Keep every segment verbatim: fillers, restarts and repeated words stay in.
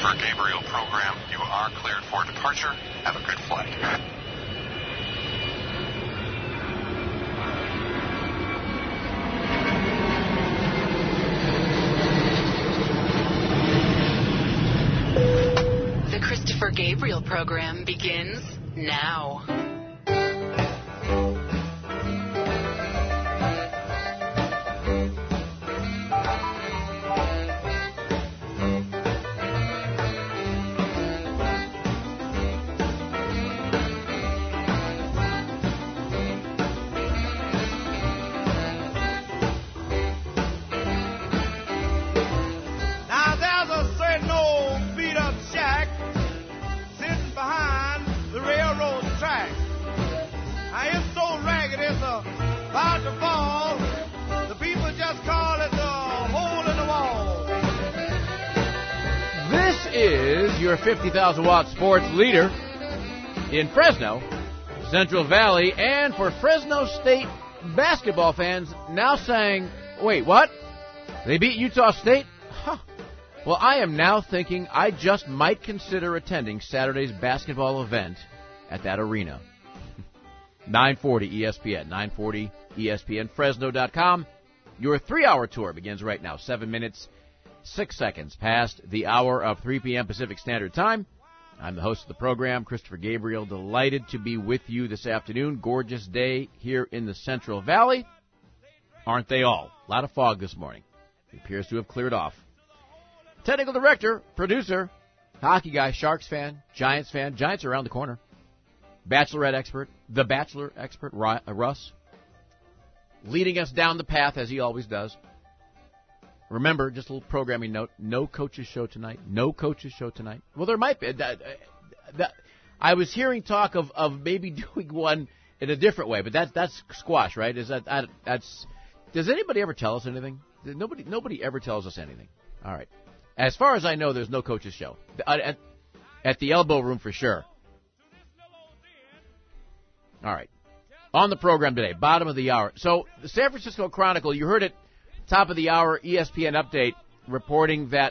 Christopher Gabriel program. You are cleared for departure. Have a good flight. The Christopher Gabriel program begins now. Your fifty thousand watt sports leader in Fresno, Central Valley, and for Fresno State basketball fans now saying, wait, what? They beat Utah State? Huh. Well, I am now thinking I just might consider attending Saturday's basketball event at that arena. nine forty E S P N, nine forty E S P N Fresno dot com. Your three-hour tour begins right now, seven minutes. Six seconds past the hour of three p.m. Pacific Standard Time. I'm the host of the program, Christopher Gabriel. Delighted to be with you this afternoon. Gorgeous day here in the Central Valley. Aren't they all? A lot of fog this morning. It appears to have cleared off. Technical director, producer, hockey guy, Sharks fan, Giants fan. Giants are around the corner. Bachelorette expert, the Bachelor expert, Russ. Leading us down the path as he always does. Remember, just a little programming note, no coaches show tonight. No coaches show tonight. Well, there might be. That, that, I was hearing talk of, of maybe doing one in a different way, but that's that's squash, right? Is that, that that's? Does anybody ever tell us anything? Nobody nobody ever tells us anything. All right. As far as I know, there's no coaches show. At, at the Elbow Room for sure. All right. On the program today, bottom of the hour. So, the San Francisco Chronicle, you heard it. Top of the hour, E S P N update reporting that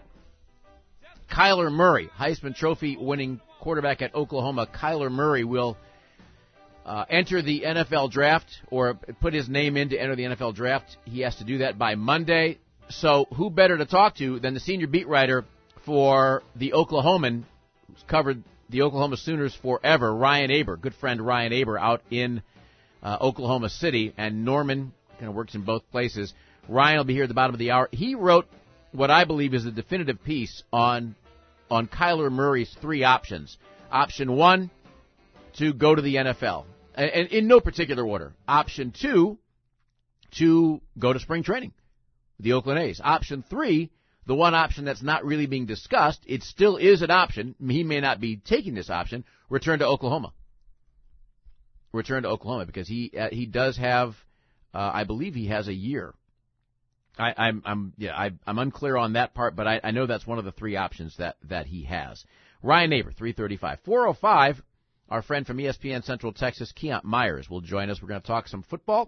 Kyler Murray, Heisman Trophy winning quarterback at Oklahoma, Kyler Murray will uh, enter the N F L draft or put his name in to enter the N F L draft. He has to do that by Monday. So who better to talk to than the senior beat writer for the Oklahoman, who's covered the Oklahoma Sooners forever, Ryan Aber, good friend Ryan Aber out in uh, Oklahoma City, and Norman kind of works in both places. Ryan will be here at the bottom of the hour. He wrote what I believe is a definitive piece on on Kyler Murray's three options. Option one, to go to the N F L, and, and in no particular order. Option two, to go to spring training, the Oakland A's. Option three, the one option that's not really being discussed, it still is an option. He may not be taking this option. Return to Oklahoma. Return to Oklahoma because he uh, he does have, uh, I believe he has a year. I, I'm, I'm, yeah, I, I'm unclear on that part, but I, I know that's one of the three options that, that he has. Ryan Aber, three thirty-five. four oh five, our friend from E S P N Central Texas, Keont Myers, will join us. We're going to talk some football.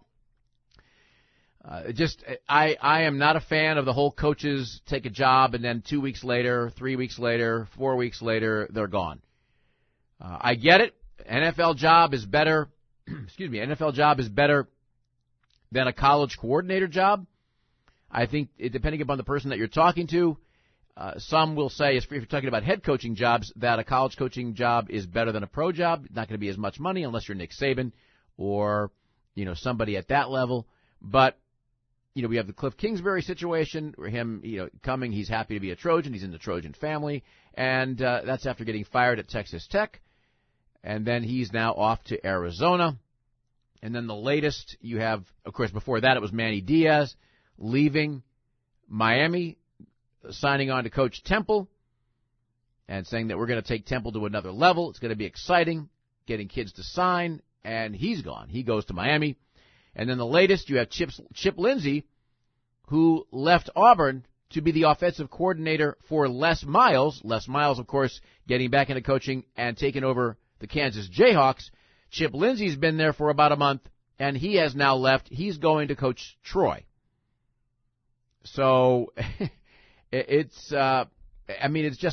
Uh, just, I, I am not a fan of the whole coaches take a job and then two weeks later, three weeks later, four weeks later, they're gone. Uh, I get it. N F L job is better, excuse me, N F L job is better than a college coordinator job. I think, it, depending upon the person that you're talking to, uh, some will say, if you're talking about head coaching jobs, that a college coaching job is better than a pro job. It's not going to be as much money unless you're Nick Saban or, you know, somebody at that level. But, you know, we have the Cliff Kingsbury situation where him, you know, coming, he's happy to be a Trojan. He's in the Trojan family. And uh, that's after getting fired at Texas Tech. And then he's now off to Arizona. And then the latest you have, of course, before that it was Manny Diaz leaving Miami, signing on to Coach Temple, and saying that we're going to take Temple to another level. It's going to be exciting, getting kids to sign, and he's gone. He goes to Miami. And then the latest, you have Chip, Chip Lindsey, who left Auburn to be the offensive coordinator for Les Miles. Les Miles, of course, getting back into coaching and taking over the Kansas Jayhawks. Chip Lindsey's been there for about a month, and he has now left. He's going to coach Troy. So it's, uh, I mean, it's just,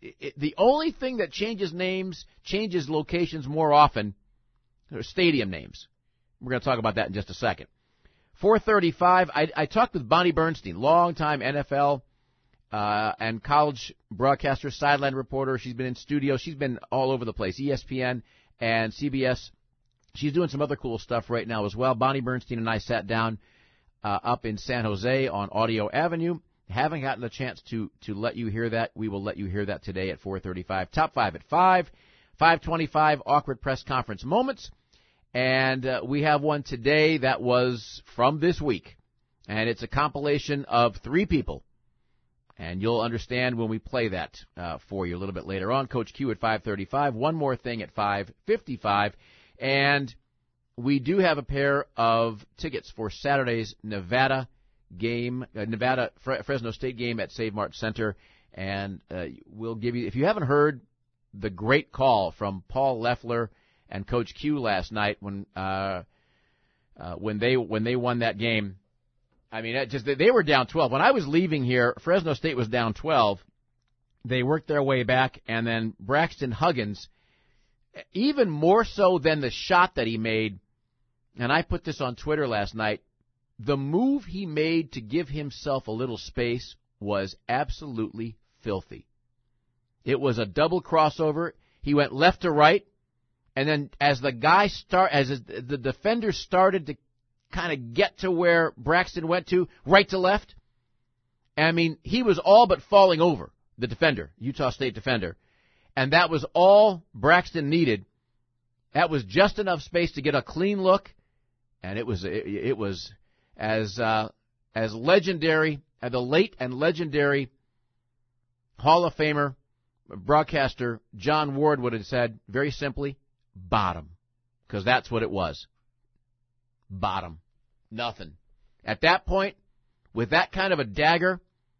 it, the only thing that changes names, changes locations more often, are stadium names. We're going to talk about that in just a second. four thirty-five, I, I talked with Bonnie Bernstein, longtime N F L uh, and college broadcaster, sideline reporter. She's been in studio. She's been all over the place, E S P N and C B S. She's doing some other cool stuff right now as well. Bonnie Bernstein and I sat down uh, up in San Jose on Audio Avenue. Haven't gotten a chance to to let you hear that. We will let you hear that today at four thirty-five. Top five at five. five twenty-five, awkward press conference moments. And uh, we have one today that was from this week. And it's a compilation of three people. And you'll understand when we play that uh, for you a little bit later on. Coach Q at five thirty-five. One more thing at five fifty-five. And we do have a pair of tickets for Saturday's Nevada game, uh, Nevada Fre- Fresno State game at Save Mart Center. And uh, we'll give you, if you haven't heard the great call from Paul Leffler and Coach Q last night when uh, uh, when they when they won that game. I mean, it just they were down twelve. When I was leaving here, Fresno State was down twelve. They worked their way back, and then Braxton Huggins, even more so than the shot that he made, and I put this on Twitter last night, the move he made to give himself a little space was absolutely filthy. It was a double crossover. He went left to right. And then as the guy start, as the defender started to kind of get to where Braxton went to, right to left, I mean, he was all but falling over, the defender, Utah State defender. And that was all Braxton needed. That was just enough space to get a clean look. And it was, it, it was as, uh, as legendary, uh, the late and legendary Hall of Famer broadcaster John Ward would have said, very simply, bottom, because that's what it was. Bottom. Nothing. At that point, with that kind of a dagger,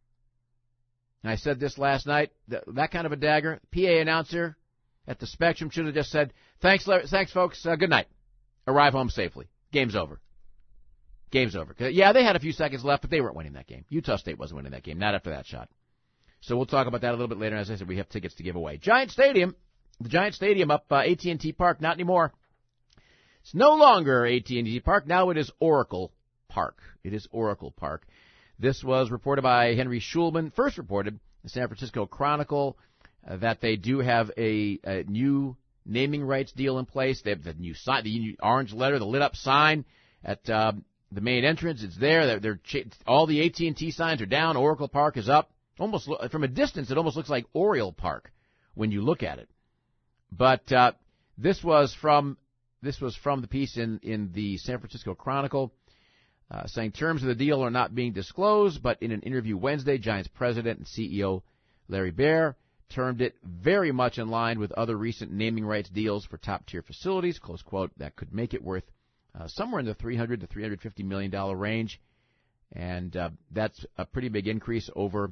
and I said this last night, that, that kind of a dagger, P A announcer at the Spectrum should have just said, thanks, thanks folks, uh, good night. Arrive home safely. Game's over. Game's over. Yeah, they had a few seconds left, but they weren't winning that game. Utah State wasn't winning that game, not after that shot. So we'll talk about that a little bit later. As I said, we have tickets to give away. Giant Stadium. The Giant Stadium up uh, A T and T Park, not anymore. It's no longer A T and T Park. Now it is Oracle Park. It is Oracle Park. This was reported by Henry Schulman, first reported in the San Francisco Chronicle, uh, that they do have a, a new naming rights deal in place. They have the new sign, the new orange letter, the lit-up sign at uh, the main entrance. It's there. They're, they're ch- all the A T and T signs are down. Oracle Park is up. Almost lo- from a distance, it almost looks like Oriole Park when you look at it. But uh, this was from this was from the piece in, in the San Francisco Chronicle, uh, saying terms of the deal are not being disclosed, but in an interview Wednesday, Giants president and C E O Larry Baer termed it very much in line with other recent naming rights deals for top-tier facilities, close quote, that could make it worth uh, somewhere in the three hundred to three hundred fifty million dollars range. And uh, that's a pretty big increase over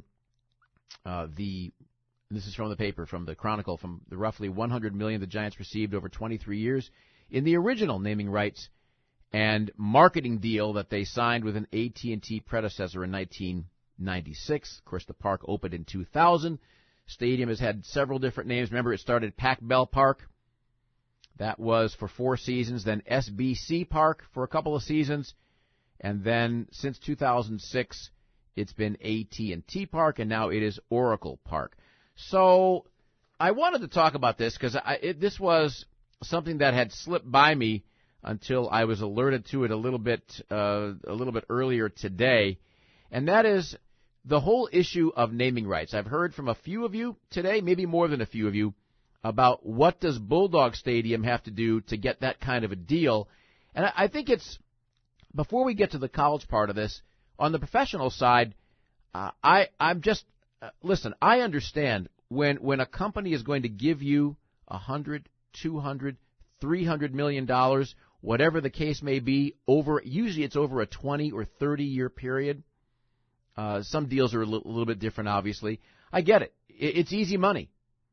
uh, the This is from the paper, from the Chronicle, from the roughly one hundred million dollars the Giants received over twenty-three years in the original naming rights and marketing deal that they signed with an A T and T predecessor in nineteen ninety-six. Of course, the park opened in two thousand. Stadium has had several different names. Remember, it started Pac Bell Park. That was for four seasons. Then S B C Park for a couple of seasons. And then since two thousand six, it's been A T and T Park, and now it is Oracle Park. So I wanted to talk about this because this was something that had slipped by me until I was alerted to it a little bit uh, a little bit earlier today, and that is the whole issue of naming rights. I've heard from a few of you today, maybe more than a few of you, about what does Bulldog Stadium have to do to get that kind of a deal. And I think it's, before we get to the college part of this, on the professional side, uh, I, I'm just, uh, listen, I understand when, when a company is going to give you a hundred, two hundred, three hundred million dollars, whatever the case may be, over, usually it's over a twenty or thirty year period. Uh, some deals are a little, a little bit different, obviously. I get it. it. It's easy money.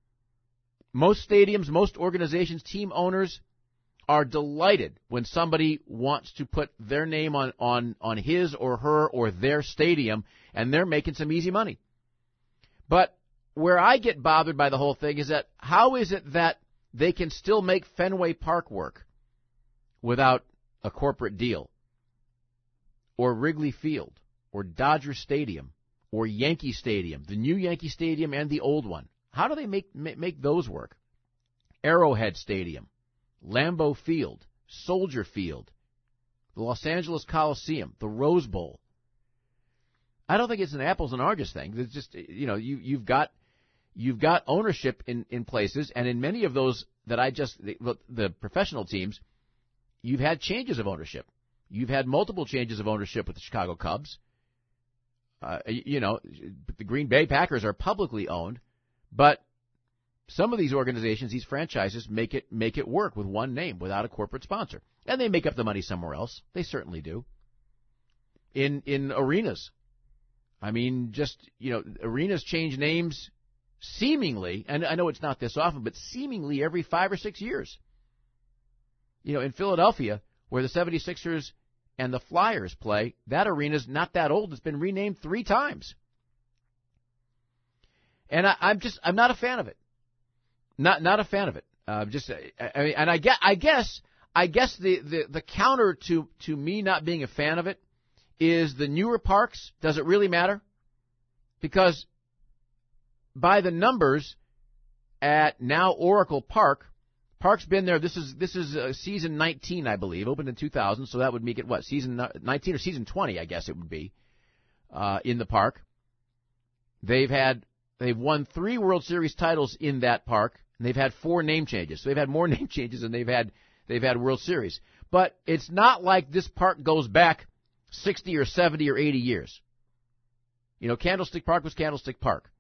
Most stadiums, most organizations, team owners are delighted when somebody wants to put their name on, on, on his or her or their stadium, and they're making some easy money. But where I get bothered by the whole thing is that how is it that they can still make Fenway Park work without a corporate deal, or Wrigley Field, or Dodger Stadium, or Yankee Stadium, the new Yankee Stadium and the old one? How do they make make those work? Arrowhead Stadium, Lambeau Field, Soldier Field, the Los Angeles Coliseum, the Rose Bowl. I don't think it's an apples and oranges thing. It's just, you know, you, you've got you've got ownership in, in places, and in many of those that I just, the, the professional teams, you've had changes of ownership. You've had multiple changes of ownership with the Chicago Cubs. Uh, you know, the Green Bay Packers are publicly owned, but some of these organizations, these franchises, make it make it work with one name without a corporate sponsor, and they make up the money somewhere else. They certainly do. In in arenas, I mean, just you know, arenas change names seemingly, and I know it's not this often, but seemingly every five or six years. You know, in Philadelphia, where the seventy-sixers and the Flyers play, that arena's not that old. It's been renamed three times. And I, I'm just, I'm not a fan of it. Not, not a fan of it. Uh, just, I, I mean, and I guess, I guess, I guess the, the, the counter to, to me not being a fan of it is the newer parks. Does it really matter? Because by the numbers at now Oracle Park, Park's been there. This is this is uh, season nineteen, I believe, opened in two thousand. So that would make it what, season nineteen or season twenty? I guess it would be uh, in the park. They've had they've won three World Series titles in that park, and they've had four name changes. So they've had more name changes than they've had they've had World Series. But it's not like this park goes back sixty or seventy or eighty years. You know, Candlestick Park was Candlestick Park.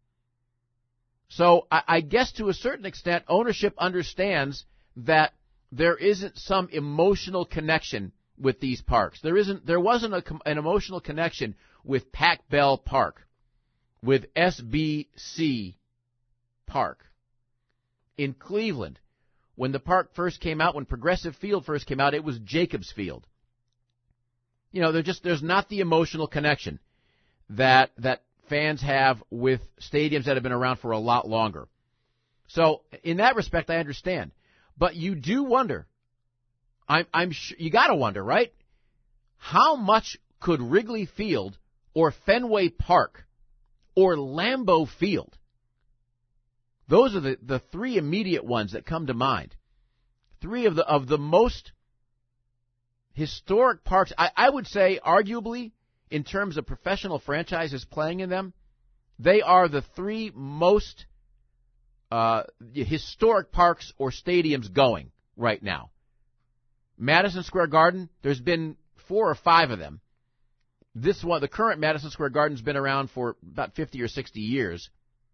So I, I guess to a certain extent, ownership understands that there isn't some emotional connection with these parks. There isn't. There wasn't a, an emotional connection with Pac Bell Park, with S B C Park in Cleveland. When the park first came out, when Progressive Field first came out, it was Jacobs Field. You know, there just there's not the emotional connection that that fans have with stadiums that have been around for a lot longer. So in that respect, I understand. But you do wonder, I'm, I'm sure, you got to wonder, right? How much could Wrigley Field or Fenway Park or Lambeau Field, those are the, the three immediate ones that come to mind. Three of the of the most historic parks, I, I would say, arguably, in terms of professional franchises playing in them, they are the three most uh, historic parks or stadiums going right now. Madison Square Garden, there's been four or five of them. This one, the current Madison Square Garden's been around for about fifty or sixty years.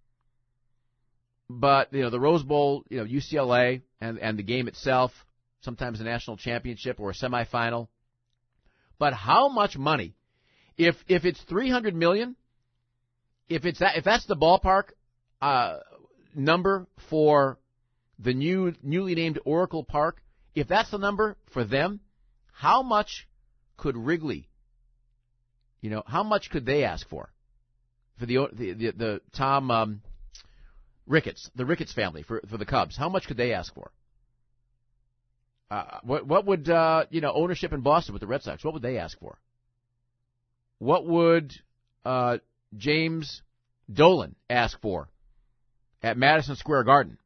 But, you know, the Rose Bowl, you know, U C L A and, and the game itself, sometimes a national championship or a semifinal. But how much money? If if it's three hundred million dollars, if it's that, if that's the ballpark uh, number for the new newly named Oracle Park, if that's the number for them, how much could Wrigley, you know, how much could they ask for for the the the, the Tom um, Ricketts, the Ricketts family for for the Cubs? How much could they ask for? Uh, what what would uh, you know ownership in Boston with the Red Sox? What would they ask for? What would uh, James Dolan ask for at Madison Square Garden?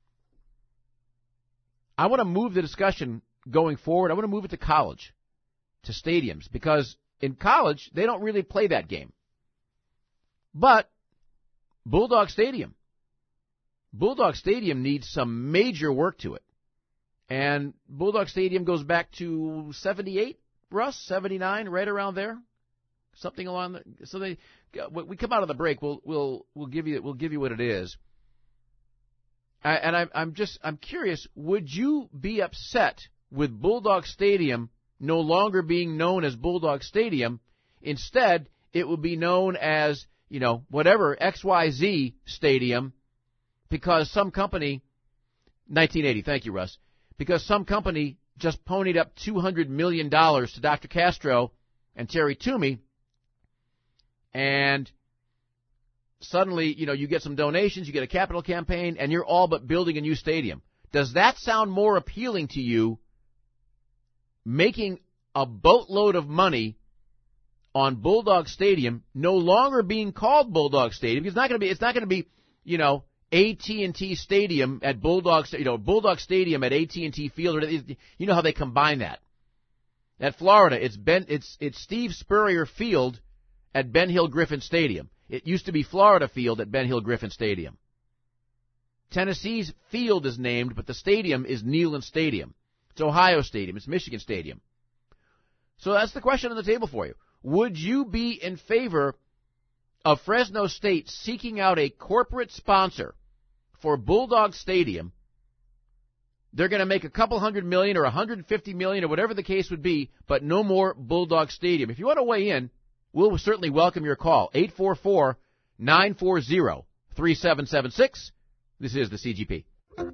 I want to move the discussion going forward. I want to move it to college, to stadiums, because in college, they don't really play that game. But Bulldog Stadium, Bulldog Stadium needs some major work to it. And Bulldog Stadium goes back to seventy-eight, Russ, seventy-nine, right around there. Something along the, so they, we come out of the break, we'll, we'll, we'll give you, we'll give you what it is. I, and I'm, I'm just, I'm curious, would you be upset with Bulldog Stadium no longer being known as Bulldog Stadium? Instead, it would be known as, you know, whatever, X Y Z Stadium, because some company, nineteen eighty, thank you, Russ, because some company just ponied up two hundred million dollars to Doctor Castro and Terry Toomey, and suddenly, you know, you get some donations, you get a capital campaign, and you're all but building a new stadium. Does that sound more appealing to you, making a boatload of money on Bulldog Stadium, no longer being called Bulldog Stadium? It's not going to be, it's not going to be, you know, A T and T Stadium at Bulldog, you know, Bulldog Stadium at A T and T Field. You know how they combine that. At Florida, it's Ben, it's it's Steve Spurrier Field at Ben Hill Griffin Stadium. It used to be Florida Field at Ben Hill Griffin Stadium. Tennessee's field is named, but the stadium is Neyland Stadium. It's Ohio Stadium. It's Michigan Stadium. So that's the question on the table for you. Would you be in favor of Fresno State seeking out a corporate sponsor for Bulldog Stadium? They're going to make a couple hundred million or one hundred fifty million or whatever the case would be, but no more Bulldog Stadium. If you want to weigh in, we'll certainly welcome your call. eight four four, nine four zero, three seven seven six. This is the C G P.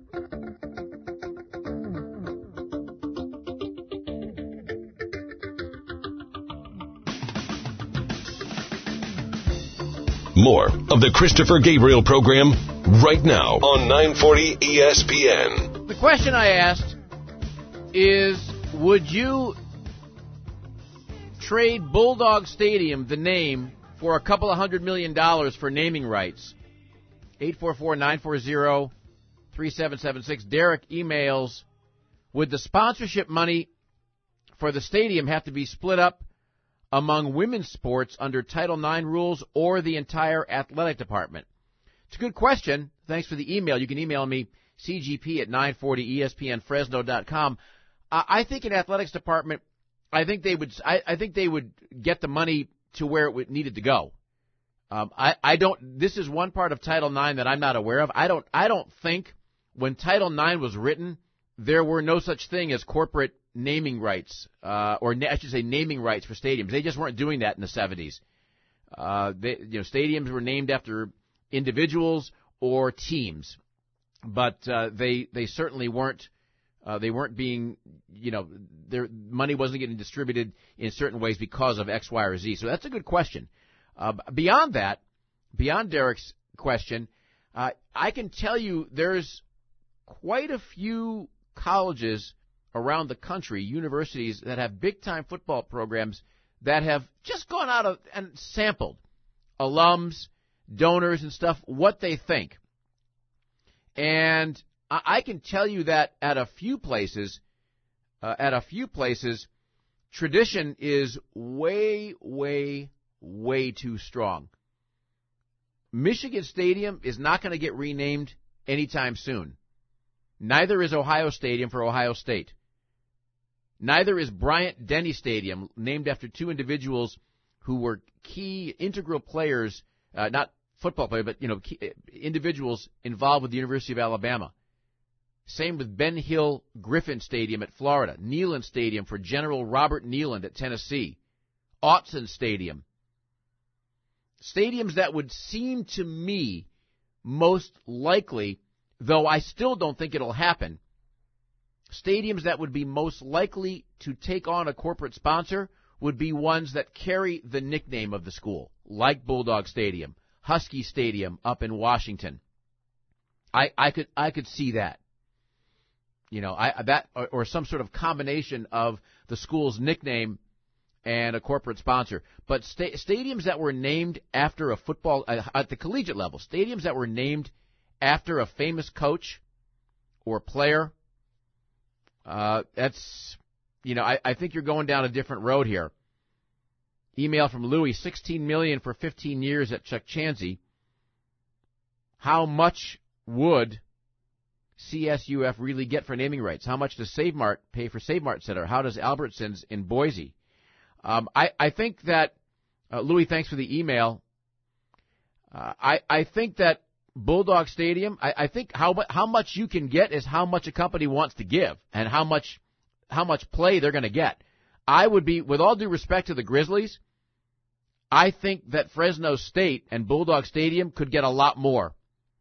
More of the Christopher Gabriel program right now on nine forty E S P N. The question I asked is, would you trade Bulldog Stadium, the name, for a couple of hundred million dollars for naming rights? eight four four, nine four zero, three seven seven six. Derek emails, would the sponsorship money for the stadium have to be split up among women's sports under Title nine rules or the entire athletic department? It's a good question. Thanks for the email. You can email me, C G P at nine forty E S P N Fresno dot com. Uh, I think an athletics department, I think they would, I, I think they would get the money to where it would, needed to go. Um, I, I don't. This is one part of Title nine that I'm not aware of. I don't. I don't think when Title nine was written, there were no such thing as corporate naming rights, uh, or na- I should say naming rights for stadiums. They just weren't doing that in the seventies. Uh, they, you know, stadiums were named after individuals or teams, but uh, they they certainly weren't. Uh, they weren't being, you know, their money wasn't getting distributed in certain ways because of X, Y, or Z. So that's a good question. Uh, beyond that, beyond Derek's question, uh, I can tell you there's quite a few colleges around the country, universities, that have big-time football programs that have just gone out of and sampled alums, donors, and stuff, what they think. And I, I can tell you that at a few places, uh, at a few places, tradition is way, way, way too strong. Michigan Stadium is not going to get renamed anytime soon. Neither is Ohio Stadium for Ohio State. Neither is Bryant-Denny Stadium, named after two individuals who were key, integral players, uh, not football players, but, you know, key, individuals involved with the University of Alabama. Same with Ben Hill Griffin Stadium at Florida. Neyland Stadium for General Robert Neyland at Tennessee. Autzen Stadium. Stadiums that would seem to me most likely, though I still don't think it'll happen, stadiums that would be most likely to take on a corporate sponsor would be ones that carry the nickname of the school, like Bulldog Stadium, Husky Stadium up in Washington. I, I could I could see that. You know, I that or, or some sort of combination of the school's nickname and a corporate sponsor. But sta- stadiums that were named after a football, uh, at the collegiate level, stadiums that were named after a famous coach or player, uh, that's, you know, I, I think you're going down a different road here. Email from Louis, sixteen million dollars for fifteen years at Chuck Chansey. How much would C S U F really get for naming rights? How much does Save Mart pay for Save Mart Center? How does Albertsons in Boise? Um, I, I think that, uh, Louis, thanks for the email. Uh, I, I think that Bulldog Stadium, I, I think how, how much you can get is how much a company wants to give and how much, how much play they're going to get. I would be, with all due respect to the Grizzlies, I think that Fresno State and Bulldog Stadium could get a lot more.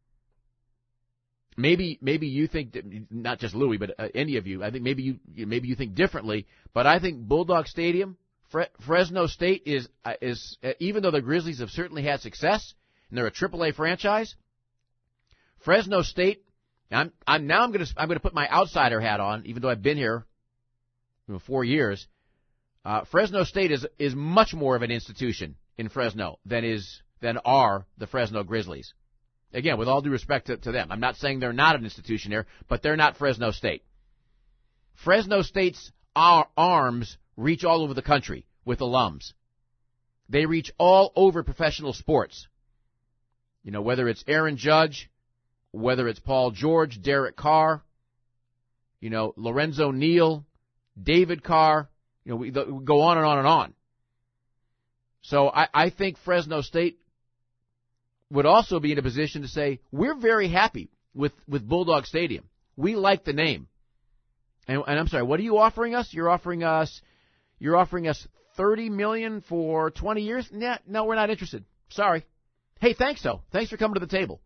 Maybe, maybe you think, not just Louis, but uh, any of you, I think maybe you, maybe you think differently, but I think Bulldog Stadium, Fre- Fresno State is, uh, is, uh, even though the Grizzlies have certainly had success, and they're a triple A franchise. Fresno State, I'm, I'm now I'm going to I'm going to put my outsider hat on, even though I've been here you know, four years. Uh, Fresno State is is much more of an institution in Fresno than is than are the Fresno Grizzlies. Again, with all due respect to, to them, I'm not saying they're not an institution here, but they're not Fresno State. Fresno State's ar- arms reach all over the country with alums. They reach all over professional sports. You know, whether it's Aaron Judge, whether it's Paul George, Derek Carr, you know, Lorenzo Neal, David Carr, you know, we, the, we go on and on and on. So I, I think Fresno State would also be in a position to say, we're very happy with, with Bulldog Stadium. We like the name. And, and I'm sorry, what are you offering us? You're offering us, you're offering us thirty million dollars for twenty years? Nah, no, we're not interested. Sorry. Hey, thanks though. Thanks for coming to the table.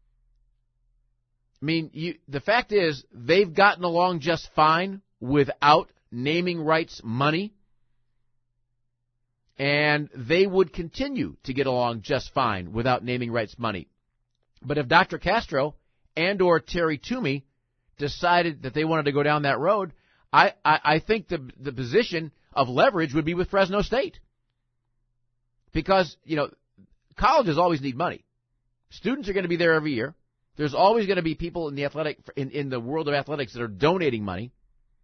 I mean, you, the fact is, they've gotten along just fine without naming rights money, and they would continue to get along just fine without naming rights money. But if Doctor Castro and or Terry Toomey decided that they wanted to go down that road, I, I, I think the the position of leverage would be with Fresno State. Because, you know, colleges always need money. Students are going to be there every year. There's always going to be people in the athletic in, in the world of athletics that are donating money.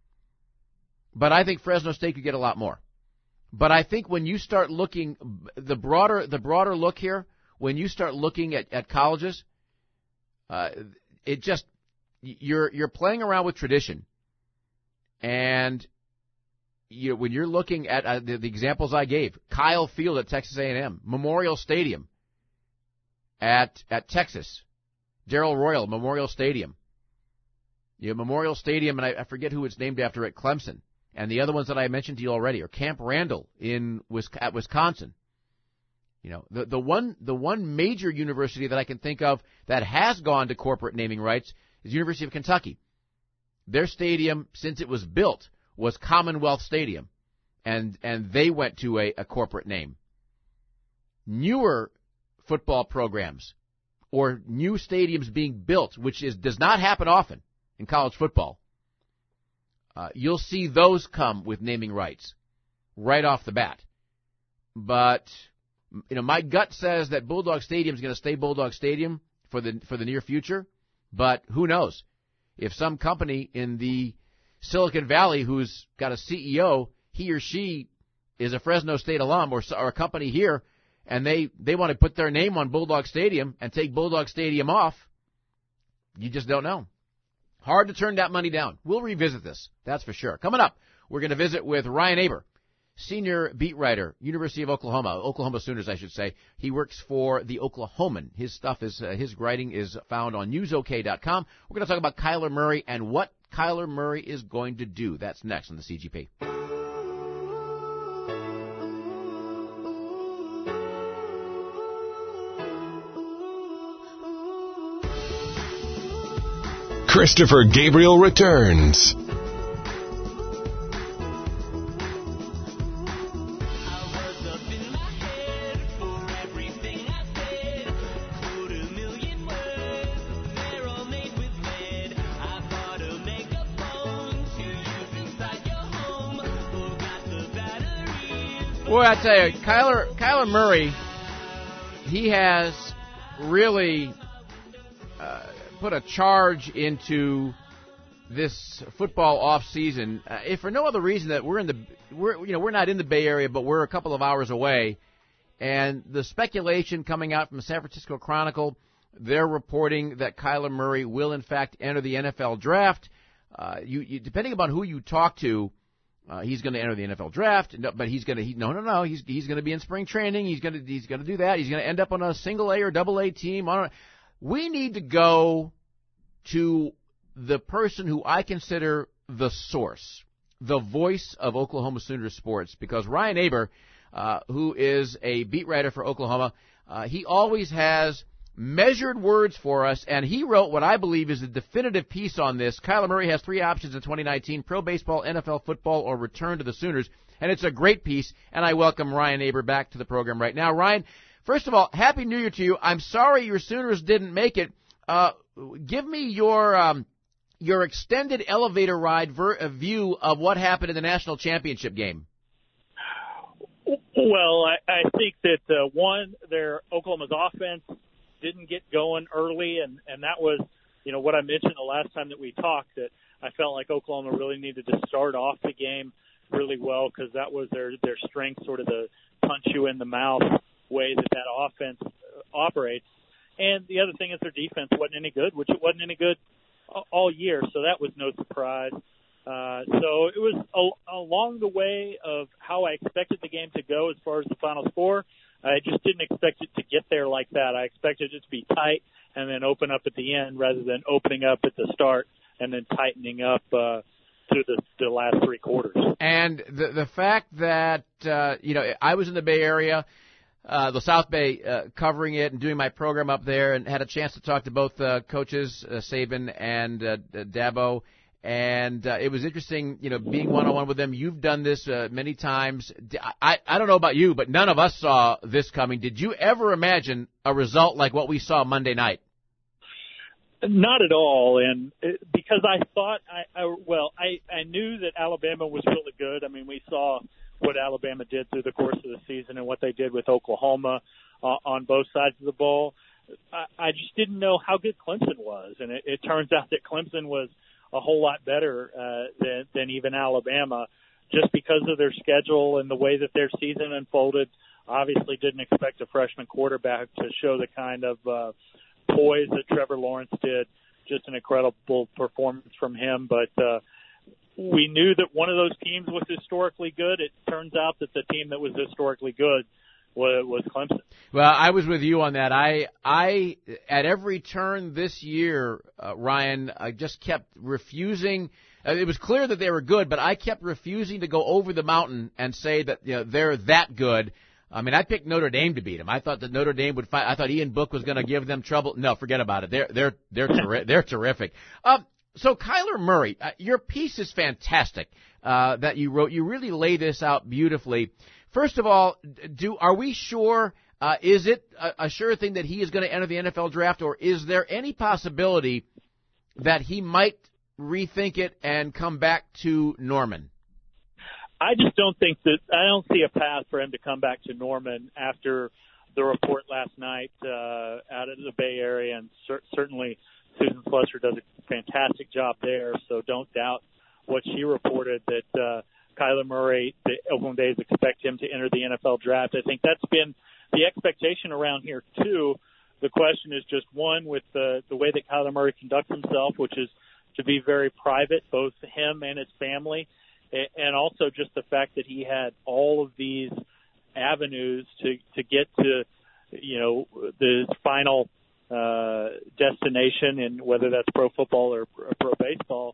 But I think Fresno State could get a lot more. But I think when you start looking, the broader the broader look here, when you start looking at, at colleges, uh, it just, you're you're playing around with tradition. And you, when you're looking at uh, the, the examples I gave, Kyle Field at Texas A and M, Memorial Stadium at at Texas, Darrell Royal Memorial Stadium, you know, Memorial Stadium, and I, I forget who it's named after at Clemson. And the other ones that I mentioned to you already are Camp Randall in at Wisconsin. You know, the the one the one major university that I can think of that has gone to corporate naming rights is University of Kentucky. Their stadium, since it was built, was Commonwealth Stadium, and and they went to a, a corporate name. Newer football programs or new stadiums being built, which is does not happen often in college football. Uh, you'll see those come with naming rights right off the bat. But, you know, my gut says that Bulldog Stadium is going to stay Bulldog Stadium for the for the near future. But who knows? If some company in the Silicon Valley who's got a C E O, he or she is a Fresno State alum or, or a company here, and they, they want to put their name on Bulldog Stadium and take Bulldog Stadium off, you just don't know. Hard to turn that money down. We'll revisit this, that's for sure. Coming up, we're going to visit with Ryan Aber, senior beat writer, University of Oklahoma, Oklahoma Sooners, I should say. He works for the Oklahoman. His stuff is, uh, his writing is found on news O K dot com. We're going to talk about Kyler Murray and what Kyler Murray is going to do. That's next on the C G P. Christopher Gabriel returns. Boy, I tell you, Kyler, Kyler Murray, he has really uh, put a charge into this football off season. Uh, if for no other reason that we're in the, we're you know we're not in the Bay Area, but we're a couple of hours away, and the speculation coming out from the San Francisco Chronicle, they're reporting that Kyler Murray will in fact enter the N F L draft. Uh, you, you depending upon who you talk to. Uh, he's going to enter the N F L draft, but he's going to he, no no no he's he's going to be in spring training. He's going to he's going to do that. He's going to end up on a single A or double A team. I don't, we need to go to the person who I consider the source, the voice of Oklahoma Sooners sports, because Ryan Aber, uh, who is a beat writer for Oklahoma, uh, he always has measured words for us, and he wrote what I believe is a definitive piece on this. Kyler Murray has three options in twenty nineteen, pro baseball, N F L football, or return to the Sooners, and it's a great piece, and I welcome Ryan Aber back to the program right now. Ryan, First of all, Happy New Year to you. I'm sorry your Sooners didn't make it. Uh, give me your um, your extended elevator ride ver- uh, view of what happened in the national championship game. Well, I, I think that, uh, one, their Oklahoma's offense didn't get going early, and, and that was, you know, what I mentioned the last time that we talked, that I felt like Oklahoma really needed to start off the game really well because that was their, their strength, sort of the punch-you-in-the-mouth way that that offense operates. And the other thing is their defense wasn't any good, which it wasn't any good all year, so that was no surprise. Uh, so it was a, along the way of how I expected the game to go as far as the final score. I just didn't expect it to get there like that. I expected it to be tight and then open up at the end rather than opening up at the start and then tightening up uh, to the, the last three quarters. And the the fact that, uh, you know, I was in the Bay Area, uh, the South Bay, uh, covering it and doing my program up there and had a chance to talk to both uh, coaches, uh, Saban and uh, Dabo. And uh, it was interesting, you know, being one-on-one with them. You've done this uh, many times. I, I don't know about you, but none of us saw this coming. Did you ever imagine a result like what we saw Monday night? Not at all, and it, because I thought, I, I well, I, I knew that Alabama was really good. I mean, we saw what Alabama did through the course of the season and what they did with Oklahoma uh, on both sides of the ball. I, I just didn't know how good Clemson was, and it, it turns out that Clemson was a whole lot better uh, than, than even Alabama, just because of their schedule and the way that their season unfolded. Obviously didn't expect a freshman quarterback to show the kind of uh, poise that Trevor Lawrence did. Just an incredible performance from him. But uh, we knew that one of those teams was historically good. It turns out that the team that was historically good was, was Clemson. Well, I was with you on that. I, I at every turn this year, uh, Ryan, I just kept refusing. Uh, it was clear that they were good, but I kept refusing to go over the mountain and say that, you know, they're that good. I mean, I picked Notre Dame to beat them. I thought that Notre Dame would fight. I thought Ian Book was going to give them trouble. No, forget about it. They're they're they're terri- they're terrific. Um, so Kyler Murray, uh, your piece is fantastic. Uh, that you wrote. You really lay this out beautifully. First of all, do are we sure? Uh, is it a, a sure thing that he is going to enter the N F L draft, or is there any possibility that he might rethink it and come back to Norman? I just don't think that – I don't see a path for him to come back to Norman after the report last night uh, out of the Bay Area, and cer- certainly Susan Slusser does a fantastic job there, so don't doubt what she reported that uh, Kyler Murray, the Oakland A's expect him to enter the N F L draft. I think that's been the expectation around here, too. The question is just, one, with the, the way that Kyler Murray conducts himself, which is to be very private, both him and his family, and also just the fact that he had all of these avenues to, to get to, you know, the final uh, destination, and whether that's pro football or pro baseball.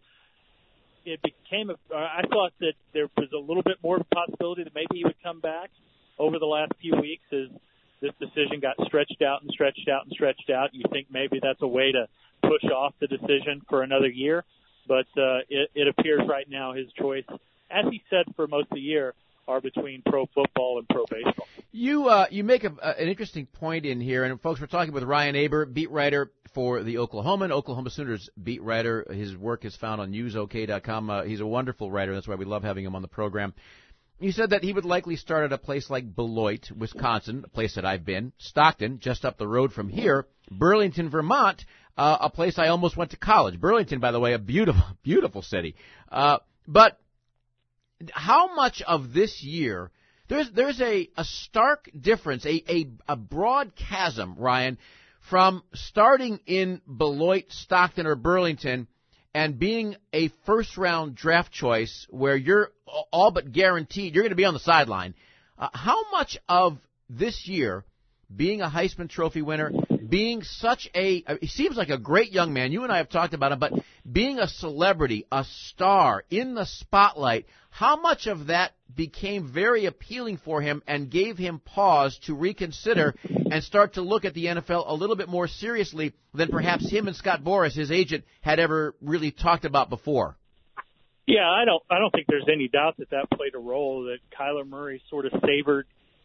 It became a, I thought that there was a little bit more of a possibility that maybe he would come back over the last few weeks as this decision got stretched out and stretched out and stretched out. You think maybe that's a way to push off the decision for another year. But uh, it, it appears right now his choice, as he said for most of the year, are between pro football and pro baseball. You uh, you make a, a, an interesting point in here, and folks, we're talking with Ryan Aber, beat writer for the Oklahoman, Oklahoma Sooners beat writer. His work is found on news O K dot com. Uh, he's a wonderful writer. That's why we love having him on the program. You said that he would likely start at a place like Beloit, Wisconsin, a place that I've been, Stockton, just up the road from here, Burlington, Vermont, uh, a place I almost went to college. Burlington, by the way, a beautiful, beautiful city. Uh, but how much of this year, there's there's a, a stark difference, a, a, a broad chasm, Ryan, from starting in Beloit, Stockton, or Burlington and being a first-round draft choice where you're all but guaranteed you're going to be on the sideline. Uh, how much of this year, being a Heisman Trophy winner, being such a – he seems like a great young man. You and I have talked about him, but being a celebrity, a star, in the spotlight, how much of that became very appealing for him and gave him pause to reconsider and start to look at the N F L a little bit more seriously than perhaps him and Scott Boras, his agent, had ever really talked about before? Yeah, I don't I don't think there's any doubt that that played a role, that Kyler Murray sort of savored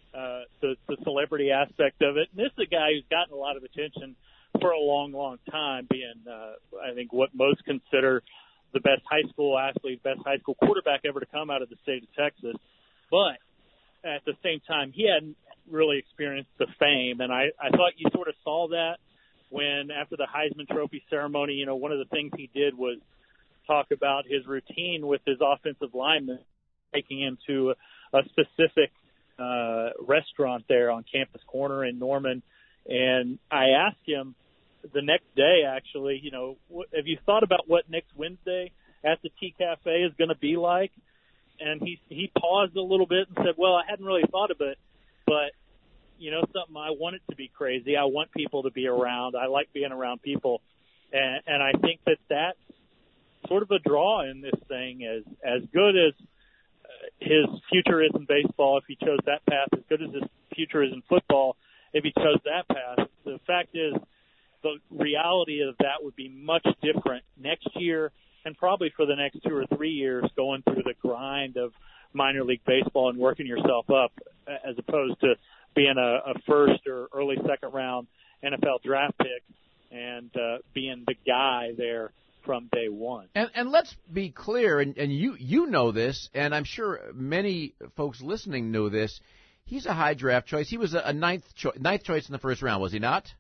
uh, the, the celebrity aspect of it. And this is a guy who's gotten a lot of attention for a long, long time, being, uh, I think, what most consider the best high school athlete, best high school quarterback ever to come out of the state of Texas. But at the same time, he hadn't really experienced the fame. And I, I thought you sort of saw that when, after the Heisman Trophy ceremony, you know, one of the things he did was talk about his routine with his offensive lineman, taking him to a, a specific uh, restaurant there on Campus Corner in Norman. And I asked him the next day, actually, you know, what, have you thought about what next Wednesday at the Tea Cafe is going to be like? And he he paused a little bit and said, well, I hadn't really thought of it, but, you know, something, I want it to be crazy. I want people to be around. I like being around people. And, and I think that that's sort of a draw in this thing. As, as good as his future is in baseball, if he chose that path, as good as his future is in football, if he chose that path, the fact is the reality of that would be much different next year and probably for the next two or three years, going through the grind of minor league baseball and working yourself up, as opposed to being a, a first or early second round N F L draft pick and uh, being the guy there from day one. And, and let's be clear, and, and you you know this, and I'm sure many folks listening know this. He's a high draft choice. He was a, a ninth, cho- ninth choice in the first round, was he not?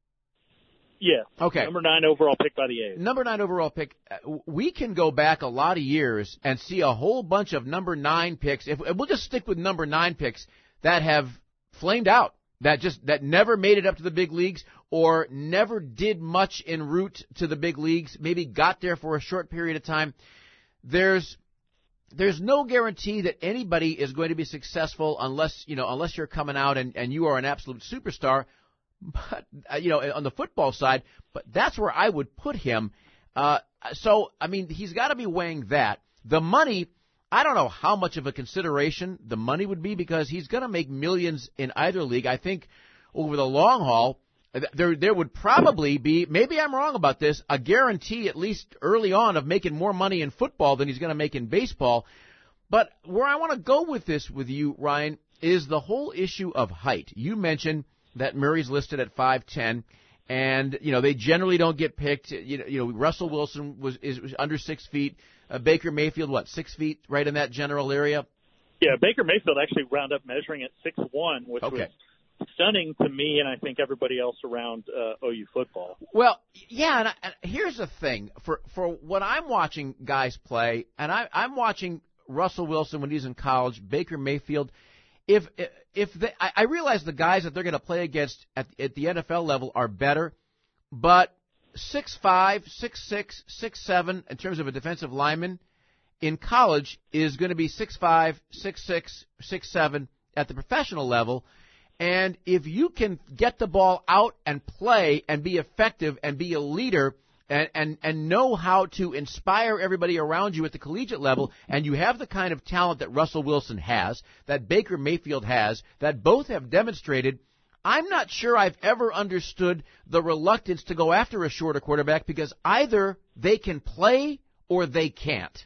Yeah. Okay. Number nine overall pick by the A's. Number nine overall pick. We can go back a lot of years and see a whole bunch of number nine picks. If we'll just stick with number nine picks that have flamed out, that just that never made it up to the big leagues or never did much en route to the big leagues. Maybe got there for a short period of time. There's there's no guarantee that anybody is going to be successful unless you know unless you're coming out and, and you are an absolute superstar. But, uh, you know, on the football side, but that's where I would put him. Uh, so, I mean, he's got to be weighing that. The money, I don't know how much of a consideration the money would be because he's going to make millions in either league. I think over the long haul, there there would probably be, maybe I'm wrong about this, a guarantee at least early on of making more money in football than he's going to make in baseball. But where I want to go with this with you, Ryan, is the whole issue of height. You mentioned that Murray's listed at five ten, and you know they generally don't get picked. You know, you know Russell Wilson was is was under six feet. Uh, Baker Mayfield, what, six feet, right in that general area? Yeah, Baker Mayfield actually wound up measuring at six one, which okay. was stunning to me, and I think everybody else around uh, O U football. Well, yeah, and, I, and here's the thing: for for when I'm watching guys play, and I, I'm watching Russell Wilson when he's in college, Baker Mayfield. If if they, I realize the guys that they're going to play against at, at the N F L level are better, but six five, six six, six seven in terms of a defensive lineman in college is going to be six five, six six, six seven at the professional level. And if you can get the ball out and play and be effective and be a leader and, and, and know how to inspire everybody around you at the collegiate level, and you have the kind of talent that Russell Wilson has, that Baker Mayfield has, that both have demonstrated, I'm not sure I've ever understood the reluctance to go after a shorter quarterback because either they can play or they can't.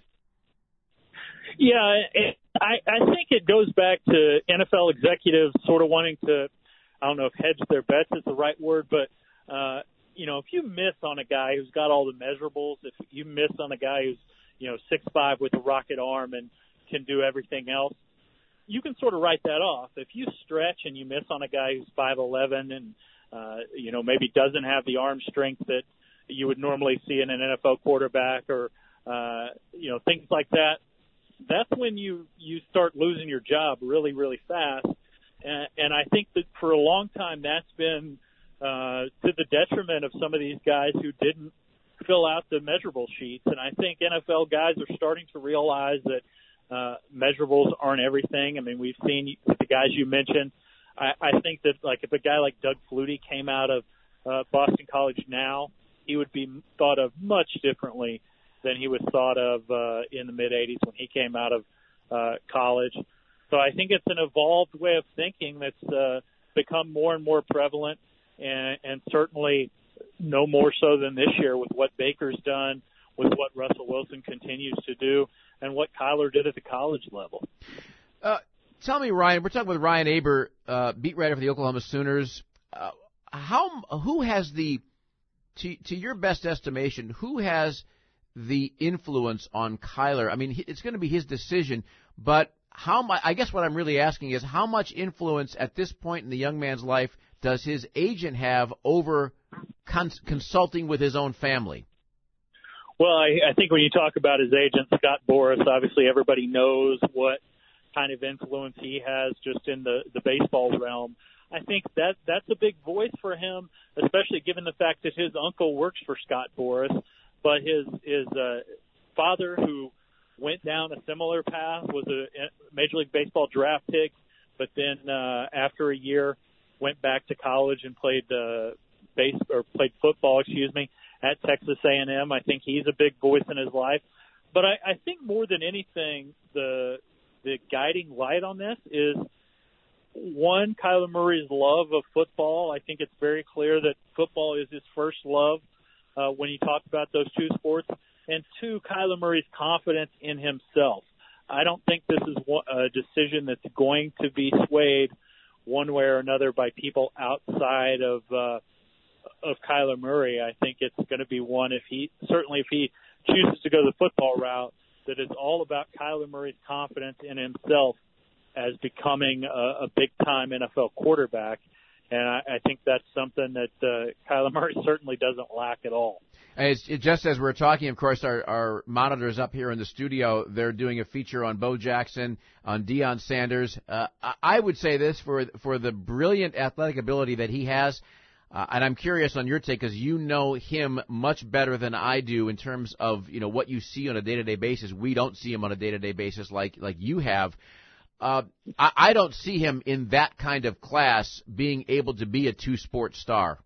Yeah, I, I think it goes back to N F L executives sort of wanting to, I don't know if hedge their bets is the right word, but, uh, you know, if you miss on a guy who's got all the measurables, if you miss on a guy who's, you know, six five with a rocket arm and can do everything else, you can sort of write that off. If you stretch and you miss on a guy who's five eleven and, uh, you know, maybe doesn't have the arm strength that you would normally see in an N F L quarterback or, uh, you know, things like that, that's when you, you start losing your job really, really fast. And, and I think that for a long time that's been uh, to the detriment of some of these guys who didn't fill out the measurable sheets. And I think N F L guys are starting to realize that uh, measurables aren't everything. I mean, we've seen with the guys you mentioned. I, I think that, like, if a guy like Doug Flutie came out of uh, Boston College now, he would be thought of much differently than he was thought of uh, in the mid-eighties when he came out of uh, college. So I think it's an evolved way of thinking that's uh, become more and more prevalent, and, and certainly no more so than this year with what Baker's done, with what Russell Wilson continues to do, and what Kyler did at the college level. Uh, tell me, Ryan, we're talking with Ryan Aber, uh, beat writer for the Oklahoma Sooners. Uh, how who has the, to to your best estimation, who has the influence on Kyler? I mean, it's going to be his decision, but how much? I guess what I'm really asking is how much influence at this point in the young man's life does his agent have over cons- consulting with his own family? Well, I, I think when you talk about his agent, Scott Boras, obviously everybody knows what kind of influence he has just in the, the baseball realm. I think that that's a big voice for him, especially given the fact that his uncle works for Scott Boras, but his his uh, father, who went down a similar path, was a Major League Baseball draft pick, but then uh, after a year went back to college and played uh, base or played football, excuse me, at Texas A and M. I think he's a big voice in his life. But I, I think more than anything, the the guiding light on this is, one, Kyler Murray's love of football. I think it's very clear that football is his first love uh, when you talk about those two sports. And two, Kyler Murray's confidence in himself. I don't think this is a decision that's going to be swayed one way or another by people outside of uh, of Kyler Murray. I think it's going to be one, if he certainly if he chooses to go the football route, that is all about Kyler Murray's confidence in himself as becoming a, a big-time N F L quarterback. And I, I think that's something that uh, Kyler Murray certainly doesn't lack at all. It's, it, just as we're talking, of course, our, our monitors up here in the studio, they're doing a feature on Bo Jackson, on Deion Sanders. Uh, I would say this, for for the brilliant athletic ability that he has, uh, and I'm curious on your take because you know him much better than I do in terms of, you know, what you see on a day-to-day basis. We don't see him on a day-to-day basis like like you have. Uh, I, I don't see him in that kind of class being able to be a two-sport star.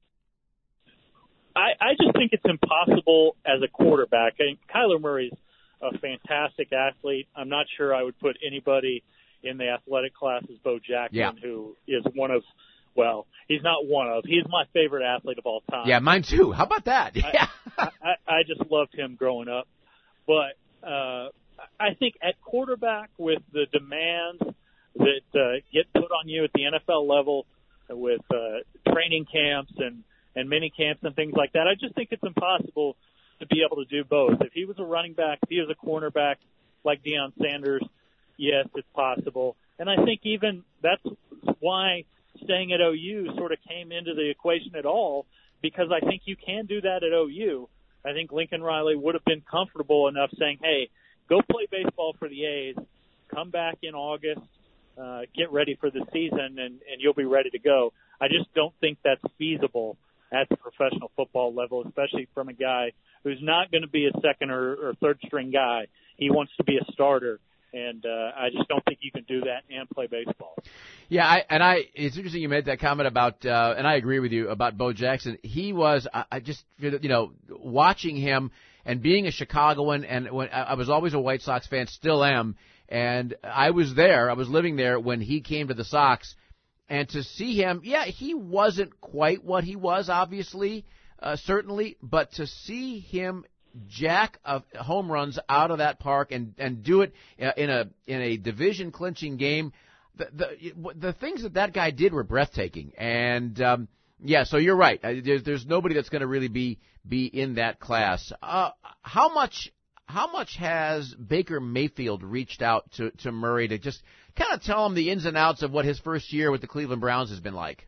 I, I just think it's impossible as a quarterback. I mean, Kyler Murray's a fantastic athlete. I'm not sure I would put anybody in the athletic class as Bo Jackson, yeah. who is one of, well, he's not one of, he's my favorite athlete of all time. Yeah, mine too. How about that? Yeah. I, I, I just loved him growing up. But uh, I think at quarterback, with the demands that uh, get put on you at the N F L level with uh, training camps and and mini camps and things like that, I just think it's impossible to be able to do both. If he was a running back, if he was a cornerback like Deion Sanders, yes, it's possible. And I think even that's why staying at O U sort of came into the equation at all, because I think you can do that at O U. I think Lincoln Riley would have been comfortable enough saying, hey, go play baseball for the A's, come back in August, uh, get ready for the season, and, and you'll be ready to go. I just don't think that's feasible at the professional football level, especially from a guy who's not going to be a second or, or third string guy. He wants to be a starter, and uh, I just don't think you can do that and play baseball. Yeah, I, and I it's interesting you made that comment about, uh, and I agree with you about Bo Jackson. He was, I, I just, you know, watching him and being a Chicagoan, and when I was always a White Sox fan, still am, and I was there, I was living there when he came to the Sox. And to see him, yeah, he wasn't quite what he was, obviously, uh, certainly, but to see him jack of home runs out of that park and, and do it in a in a division clinching game, the, the the things that that guy did were breathtaking. And um, yeah, so you're right. There's there's nobody that's going to really be be in that class. Uh, how much how much has Baker Mayfield reached out to to Murray to just kind of tell him the ins and outs of what his first year with the Cleveland Browns has been like?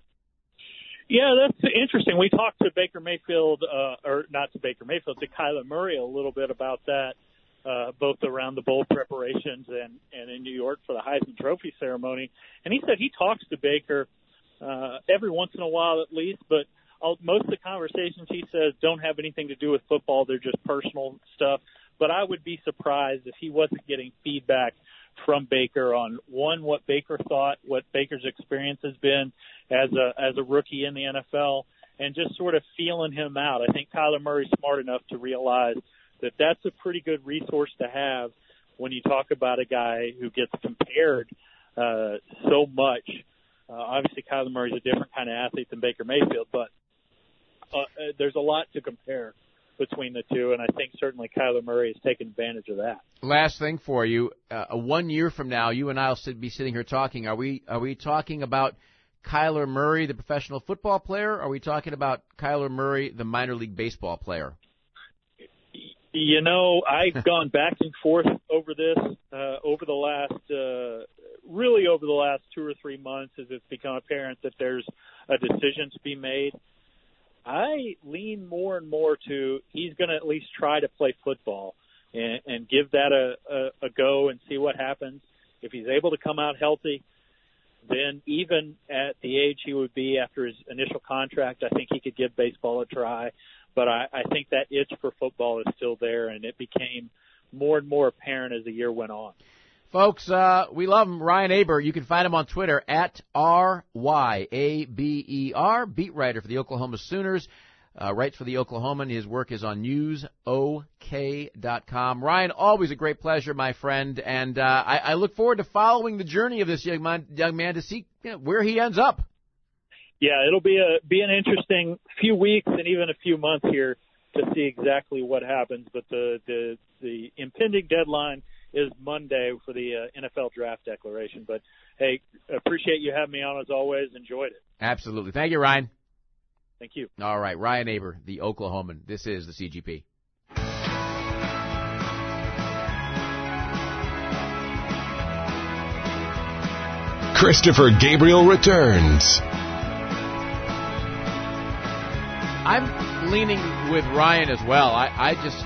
Yeah, that's interesting. We talked to Baker Mayfield, uh, or not to Baker Mayfield, to Kyler Murray a little bit about that, uh, both around the bowl preparations and, and in New York for the Heisman Trophy ceremony. And he said he talks to Baker uh, every once in a while at least, but I'll, most of the conversations, he says, don't have anything to do with football. They're just personal stuff. But I would be surprised if he wasn't getting feedback from Baker on, one, what Baker thought, what Baker's experience has been as a as a rookie in the N F L, and just sort of feeling him out. I think Kyler Murray's smart enough to realize that that's a pretty good resource to have when you talk about a guy who gets compared uh, so much. Uh, obviously, Kyler Murray's a different kind of athlete than Baker Mayfield, but uh, there's a lot to compare between the two, and I think certainly Kyler Murray has taken advantage of that. Last thing for you, uh, one year from now, you and I will sit, be sitting here talking. Are we are we talking about Kyler Murray, the professional football player, or are we talking about Kyler Murray, the minor league baseball player? You know, I've gone back and forth over this uh, over the last, uh, really over the last two or three months as it's become apparent that there's a decision to be made. I lean more and more to he's going to at least try to play football and, and give that a, a, a go and see what happens. If he's able to come out healthy, then even at the age he would be after his initial contract, I think he could give baseball a try. But I, I think that itch for football is still there, and it became more and more apparent as the year went on. Folks, uh, we love him. Ryan Aber. You can find him on Twitter at R Y A B E R, beat writer for the Oklahoma Sooners. Uh, writes for the Oklahoman. His work is on news O K dot com. Ryan, always a great pleasure, my friend, and uh, I, I look forward to following the journey of this young man, young man to see you know, where he ends up. Yeah, it'll be a be an interesting few weeks and even a few months here to see exactly what happens. But the the, the impending deadline is Monday for the uh, N F L draft declaration. But hey, appreciate you having me on as always. Enjoyed it. Absolutely. Thank you, Ryan. Thank you. All right, Ryan Aber, the Oklahoman. This is the C G P. Christopher Gabriel returns. I'm leaning with Ryan as well. I, I just,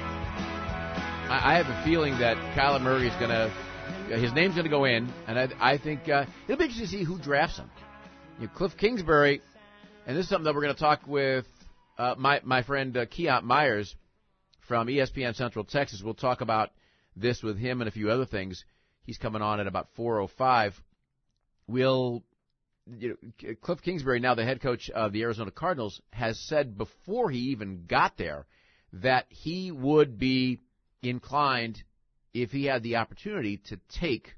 I, I have a feeling that Kyler Murray is going to, his name's going to go in, and I, I think uh, it'll be interesting to see who drafts him. You know, Cliff Kingsbury, and this is something that we're going to talk with uh, my my friend uh, Keont Myers from E S P N Central Texas. We'll talk about this with him and a few other things. He's coming on at about four oh five. We'll. You know, Cliff Kingsbury, now the head coach of the Arizona Cardinals, has said before he even got there that he would be inclined, if he had the opportunity, to take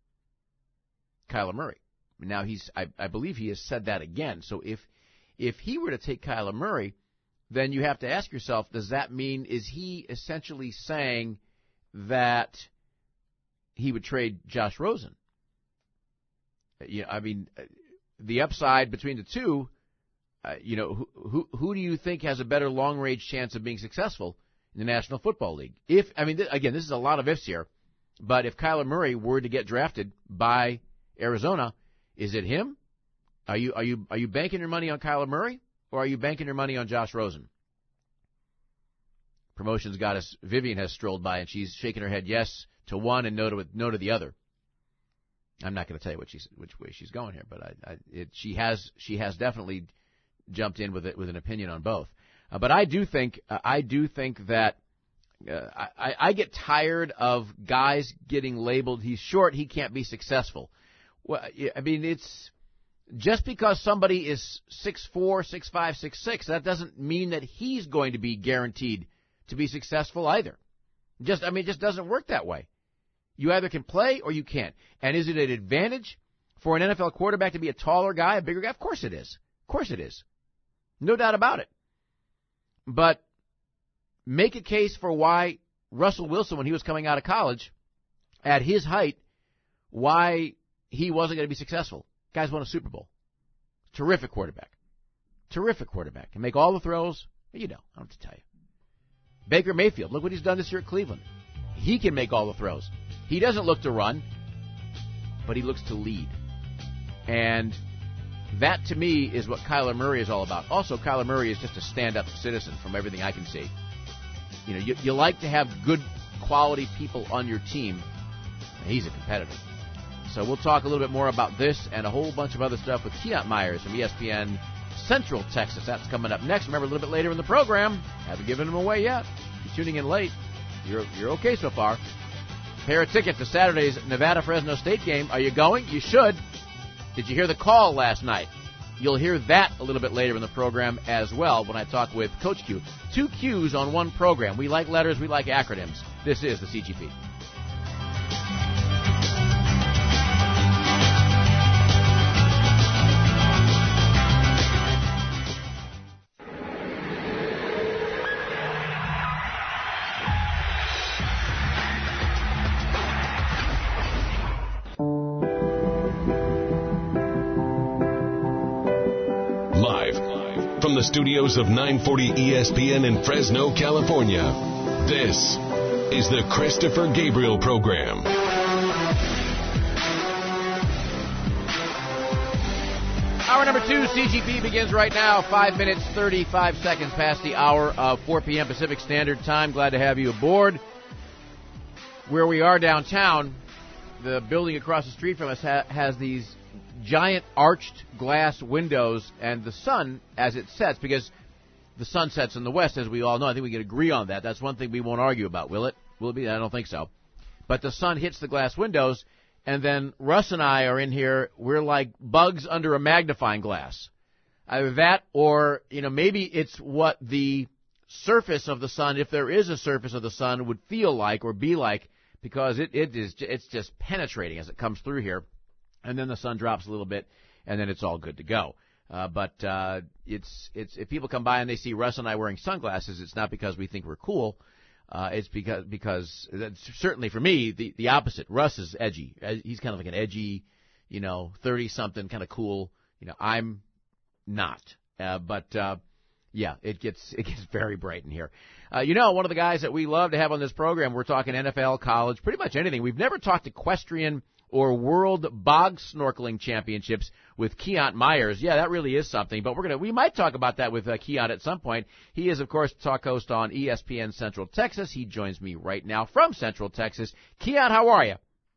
Kyler Murray. Now he's, I, I believe he has said that again. So if if he were to take Kyler Murray, then you have to ask yourself, does that mean, is he essentially saying that he would trade Josh Rosen? You know, I mean, the upside between the two, uh, you know, who, who who do you think has a better long-range chance of being successful in the National Football League? If I mean, th- again, this is a lot of ifs here, but if Kyler Murray were to get drafted by Arizona, is it him? Are you are you are you banking your money on Kyler Murray, or are you banking your money on Josh Rosen? Promotions goddess Vivian has strolled by, and she's shaking her head yes to one and no to no to the other. I'm not going to tell you what she's, which way she's going here, but I, I, it, she has she has definitely jumped in with it with an opinion on both. Uh, but I do think uh, I do think that uh, I, I get tired of guys getting labeled. He's short, he can't be successful. Well, I mean, it's just because somebody is six four, six five, six six, that doesn't mean that he's going to be guaranteed to be successful either. Just I mean, it just doesn't work that way. You either can play or you can't. And is it an advantage for an N F L quarterback to be a taller guy, a bigger guy? Of course it is. Of course it is. No doubt about it. But make a case for why Russell Wilson, when he was coming out of college, at his height, why he wasn't going to be successful. Guy's won a Super Bowl. Terrific quarterback. Terrific quarterback. Can make all the throws. You know, I don't have to tell you. Baker Mayfield, look what he's done this year at Cleveland. He can make all the throws. He doesn't look to run, but he looks to lead. And that, to me, is what Kyler Murray is all about. Also, Kyler Murray is just a stand-up citizen from everything I can see. You know, you, you like to have good quality people on your team, and he's a competitor. So we'll talk a little bit more about this and a whole bunch of other stuff with Keont Myers from E S P N Central Texas. That's coming up next. Remember, a little bit later in the program, haven't given them away yet. If you're tuning in late, you're you're okay so far. Pair of tickets to Saturday's Nevada-Fresno State game. Are you going? You should. Did you hear the call last night? You'll hear that a little bit later in the program as well when I talk with Coach Q. Two Q's on one program. We like letters. We like acronyms. This is the C G P. from the studios of nine forty E S P N in Fresno, California, this is the Christopher Gabriel Program. Hour number two, C G P, begins right now. Five minutes, thirty-five seconds past the hour of four p.m. Pacific Standard Time. Glad to have you aboard. Where we are downtown, the building across the street from us ha- has these giant arched glass windows, and the sun, as it sets, because the sun sets in the west, as we all know. I think we can agree on that. That's one thing we won't argue about, will it? Will it be? I don't think so. But the sun hits the glass windows, and then Russ and I are in here. We're like bugs under a magnifying glass. Either that or, you know, maybe it's what the surface of the sun, if there is a surface of the sun, would feel like or be like, because it, it is it's just penetrating as it comes through here. And then the sun drops a little bit, and then it's all good to go. Uh, but uh, it's it's if people come by and they see Russ and I wearing sunglasses, it's not because we think we're cool. Uh, it's because because that's certainly for me the the opposite. Russ is edgy. He's kind of like an edgy, you know, thirty-something kind of cool. You know, I'm not. Uh, but uh, yeah, it gets it gets very bright in here. Uh, you know, one of the guys that we love to have on this program, we're talking N F L, college, pretty much anything. We've never talked equestrian or World Bog Snorkeling Championships with Keont Myers. Yeah, that really is something. But we're gonna we might talk about that with uh, Keont at some point. He is, of course, talk host on E S P N Central Texas. He joins me right now from Central Texas. Keont, how are you?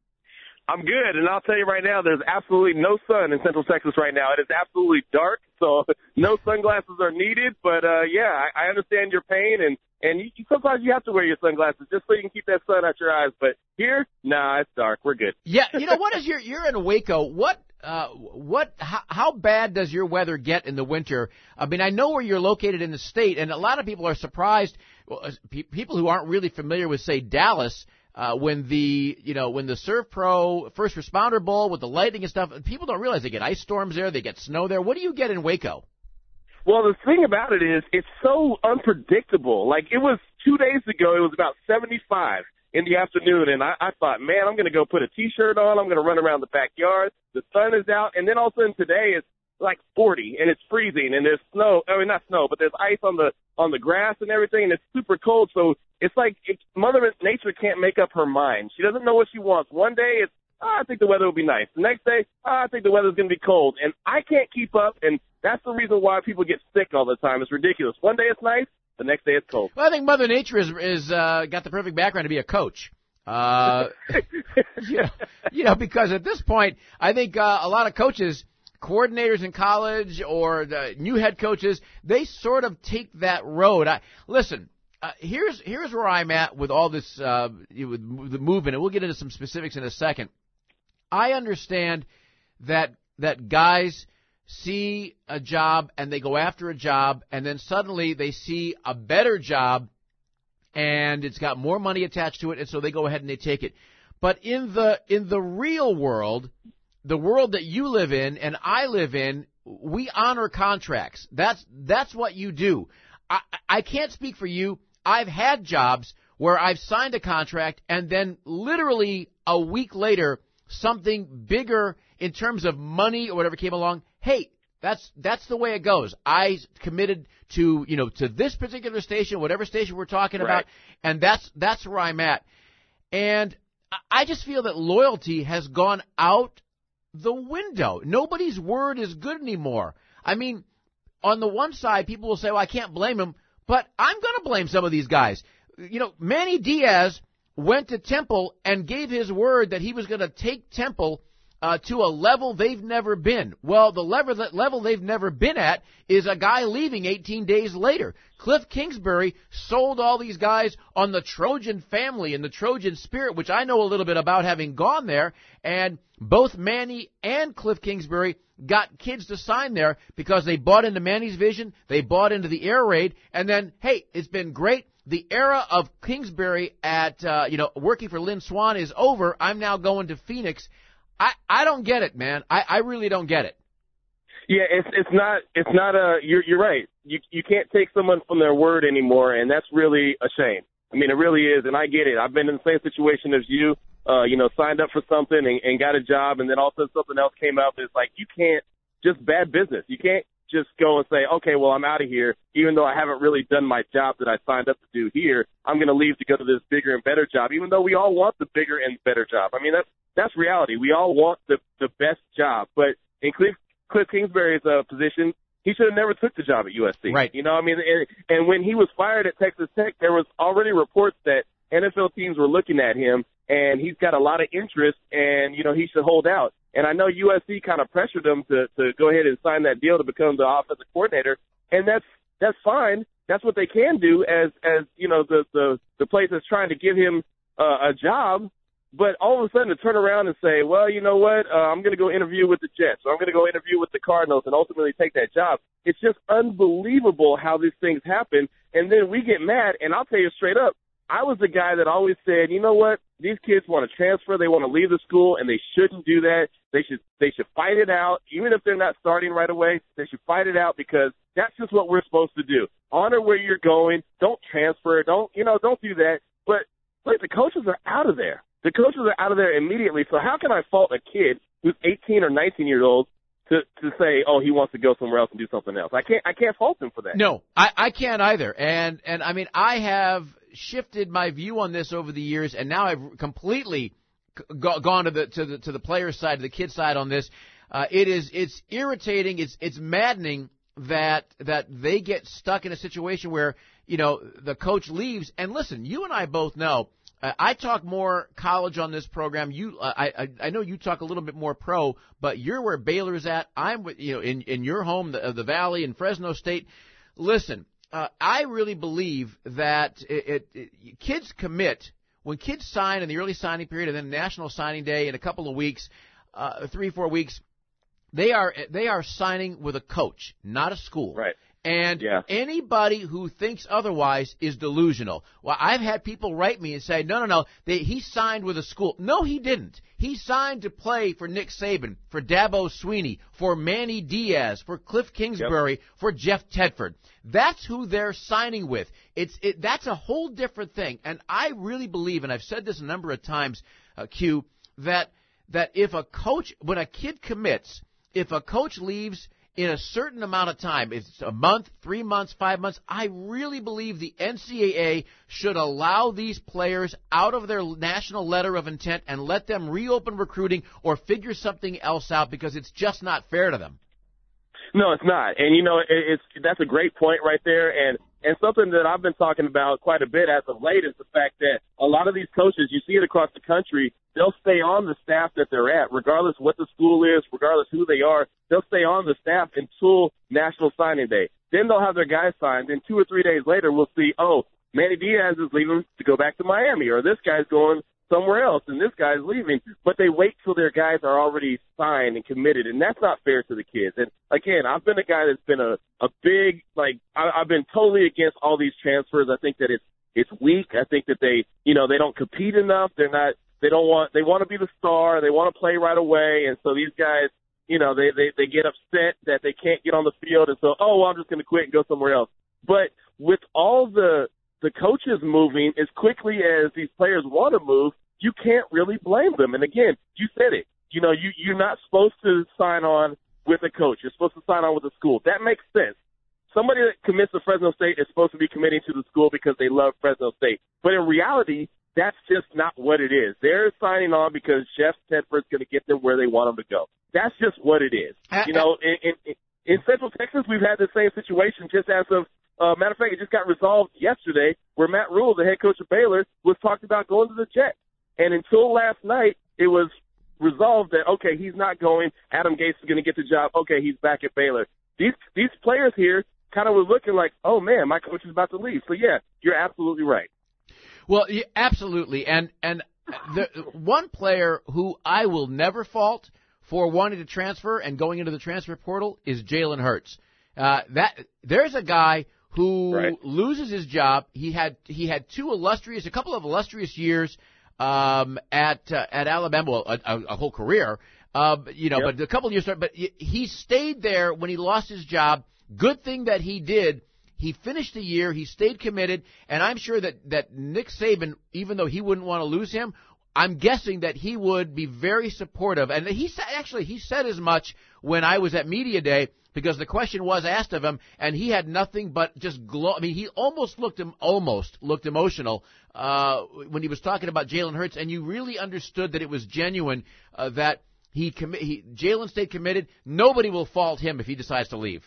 I'm good, and I'll tell you right now, there's absolutely no sun in Central Texas right now. It is absolutely dark, so no sunglasses are needed. But uh, yeah, I, I understand your pain, and and you, sometimes you have to wear your sunglasses just so you can keep that sun out your eyes. But here, nah, it's dark. We're good. Yeah, you know what is your? You're in Waco. What? Uh, what? How, how bad does your weather get in the winter? I mean, I know where you're located in the state, and a lot of people are surprised. Well, pe- people who aren't really familiar with, say, Dallas. Uh, when the, you know, when the Serve Pro First Responder Bowl with the lightning and stuff, people don't realize they get ice storms there, they get snow there. What do you get in Waco? Well, the thing about it is it's so unpredictable. Like, it was two days ago, it was about seventy-five in the afternoon, and I, I thought, man, I'm going to go put a T-shirt on, I'm going to run around the backyard, the sun is out, and then all of a sudden today it's like forty, and it's freezing, and there's snow, I mean, not snow, but there's ice on the on the grass and everything, and it's super cold, so it's like it, Mother Nature can't make up her mind. She doesn't know what she wants. One day it's, oh, I think the weather will be nice. The next day, oh, I think the weather's going to be cold, and I can't keep up, and that's the reason why people get sick all the time. It's ridiculous. One day it's nice, the next day it's cold. Well, I think Mother Nature is is uh, got the perfect background to be a coach. Uh, you know, you know, because at this point, I think uh, a lot of coaches, coordinators in college or the new head coaches, they sort of take that road. I, listen, uh, here's here's where I'm at with all this uh, with the movement, and we'll get into some specifics in a second. I understand that that guys see a job and they go after a job, and then suddenly they see a better job, and it's got more money attached to it, and so they go ahead and they take it. But in the in the real world, the world that you live in and I live in, we honor contracts. That's that's what you do. I, I can't speak for you. I've had jobs where I've signed a contract and then literally a week later, something bigger in terms of money or whatever came along. Hey, that's that's the way it goes. I committed to, you know, to this particular station, whatever station we're talking about, and that's that's where I'm at. And I just feel that loyalty has gone out the window. Nobody's word is good anymore. I mean, on the one side, people will say, well, I can't blame him, but I'm going to blame some of these guys. You know, Manny Diaz went to Temple and gave his word that he was going to take Temple uh, to a level they've never been. Well, the level, level they've never been at is a guy leaving eighteen days later. Cliff Kingsbury sold all these guys on the Trojan family and the Trojan spirit, which I know a little bit about having gone there, and both Manny and Cliff Kingsbury got kids to sign there because they bought into Manny's vision, they bought into the air raid, and then, hey, it's been great. The era of Kingsbury at, uh, you know, working for Lynn Swan is over. I'm now going to Phoenix. I, I don't get it, man. I, I really don't get it. Yeah, it's it's not it's not a you're you're right. You you can't take someone from their word anymore, and that's really a shame. I mean, it really is, and I get it. I've been in the same situation as you. Uh, you know, signed up for something and, and got a job, and then all of a sudden something else came up. It's like you can't just bad business. You can't just go and say, okay, well, I'm out of here, even though I haven't really done my job that I signed up to do here. I'm going to leave to go to this bigger and better job, even though we all want the bigger and better job. I mean, that's that's reality. We all want the the best job. But in Cliff, Cliff Kingsbury's uh, position, he should have never took the job at U S C. Right. You know, I mean, and, and when he was fired at Texas Tech, there was already reports that N F L teams were looking at him, and he's got a lot of interest, and, you know, he should hold out. And I know U S C kind of pressured him to, to go ahead and sign that deal to become the offensive coordinator, and that's that's fine. That's what they can do as, as you know, the, the, the place that's trying to give him uh, a job. But all of a sudden to turn around and say, well, you know what, uh, I'm going to go interview with the Jets, or I'm going to go interview with the Cardinals and ultimately take that job. It's just unbelievable how these things happen. And then we get mad, and I'll tell you straight up, I was the guy that always said, you know what, these kids want to transfer, they want to leave the school, and they shouldn't do that. They should they should fight it out. Even if they're not starting right away, they should fight it out, because that's just what we're supposed to do. Honor where you're going. Don't transfer. Don't, you know, don't do that. But, look, the coaches are out of there. The coaches are out of there immediately. So how can I fault a kid who's eighteen or nineteen years old to to say, oh, he wants to go somewhere else and do something else? I can't I can't fault him for that. No, I, I can't either. And and I mean, I have shifted my view on this over the years, and now I've completely go, gone to the to the to the player side, to the kid side on this. Uh, it is it's irritating. It's it's maddening that that they get stuck in a situation where, you know, the coach leaves. And listen, you and I both know. Uh, I talk more college on this program. You, uh, I, I, I know you talk a little bit more pro, but you're where Baylor's at. I'm, with, you know, in in your home, the, the Valley, in Fresno State. Listen, uh, I really believe that it, it, it, kids commit when kids sign in the early signing period, and then National Signing Day in a couple of weeks, uh, three four weeks. They are they are signing with a coach, not a school. Right. And yeah. anybody who thinks otherwise is delusional. Well, I've had people write me and say, no, no, no, they, he signed with a school. No, he didn't. He signed to play for Nick Saban, for Dabo Swinney, for Manny Diaz, for Cliff Kingsbury, yep. for Jeff Tedford. That's who they're signing with. It's it, That's a whole different thing. And I really believe, and I've said this a number of times, uh, Q, that that if a coach, when a kid commits, if a coach leaves in a certain amount of time, if it's a month, three months, five months, I really believe the N C double A should allow these players out of their national letter of intent and let them reopen recruiting or figure something else out, because it's just not fair to them. No, it's not. And, you know, it, it's that's a great point right there. And, and something that I've been talking about quite a bit as of late is the fact that a lot of these coaches, you see it across the country, they'll stay on the staff that they're at, regardless of what the school is, regardless who they are. They'll stay on the staff until National Signing Day. Then they'll have their guys signed. Then two or three days later, we'll see, oh, Manny Diaz is leaving to go back to Miami, or this guy's going somewhere else, and this guy's leaving. But they wait till their guys are already signed and committed, and that's not fair to the kids. And, again, I've been a guy that's been a, a big, like, I, I've been totally against all these transfers. I think that it's it's weak. I think that they, you know, they don't compete enough. They're not, they don't want, they want to be the star. They want to play right away. And so these guys, you know, they, they, they get upset that they can't get on the field. And so, oh, well, I'm just going to quit and go somewhere else. But with all the, the coaches moving as quickly as these players want to move, you can't really blame them. And again, you said it. You know, you, you're not supposed to sign on with a coach. You're supposed to sign on with a school. That makes sense. Somebody that commits to Fresno State is supposed to be committing to the school because they love Fresno State. But in reality, that's just not what it is. They're signing on because Jeff Tedford's going to get them where they want them to go. That's just what it is. You know, in, in, in Central Texas, we've had the same situation just as of, uh, matter of fact, it just got resolved yesterday where Matt Rule, the head coach of Baylor, was talked about going to the Jets. And until last night, it was resolved that, okay, he's not going. Adam Gase is going to get the job. Okay, he's back at Baylor. These these players here kind of were looking like, oh, man, my coach is about to leave. So, yeah, you're absolutely right. Well, yeah, absolutely. And and the one player who I will never fault for wanting to transfer and going into the transfer portal is Jalen Hurts. Uh, that there's a guy who right. loses his job. He had he had two illustrious, a couple of illustrious years um, at uh, at Alabama, well, a, a, a whole career. Uh, you know, yep. but a couple of years. But he stayed there when he lost his job. Good thing that he did. He finished the year. He stayed committed, and I'm sure that that Nick Saban, even though he wouldn't want to lose him, I'm guessing that he would be very supportive. And he said, actually, he said as much when I was at Media Day, because the question was asked of him, and he had nothing but just glow. I mean, he almost looked him almost looked emotional uh, when he was talking about Jalen Hurts, and you really understood that it was genuine. Uh, that he, commi- he Jalen stayed committed. Nobody will fault him if he decides to leave.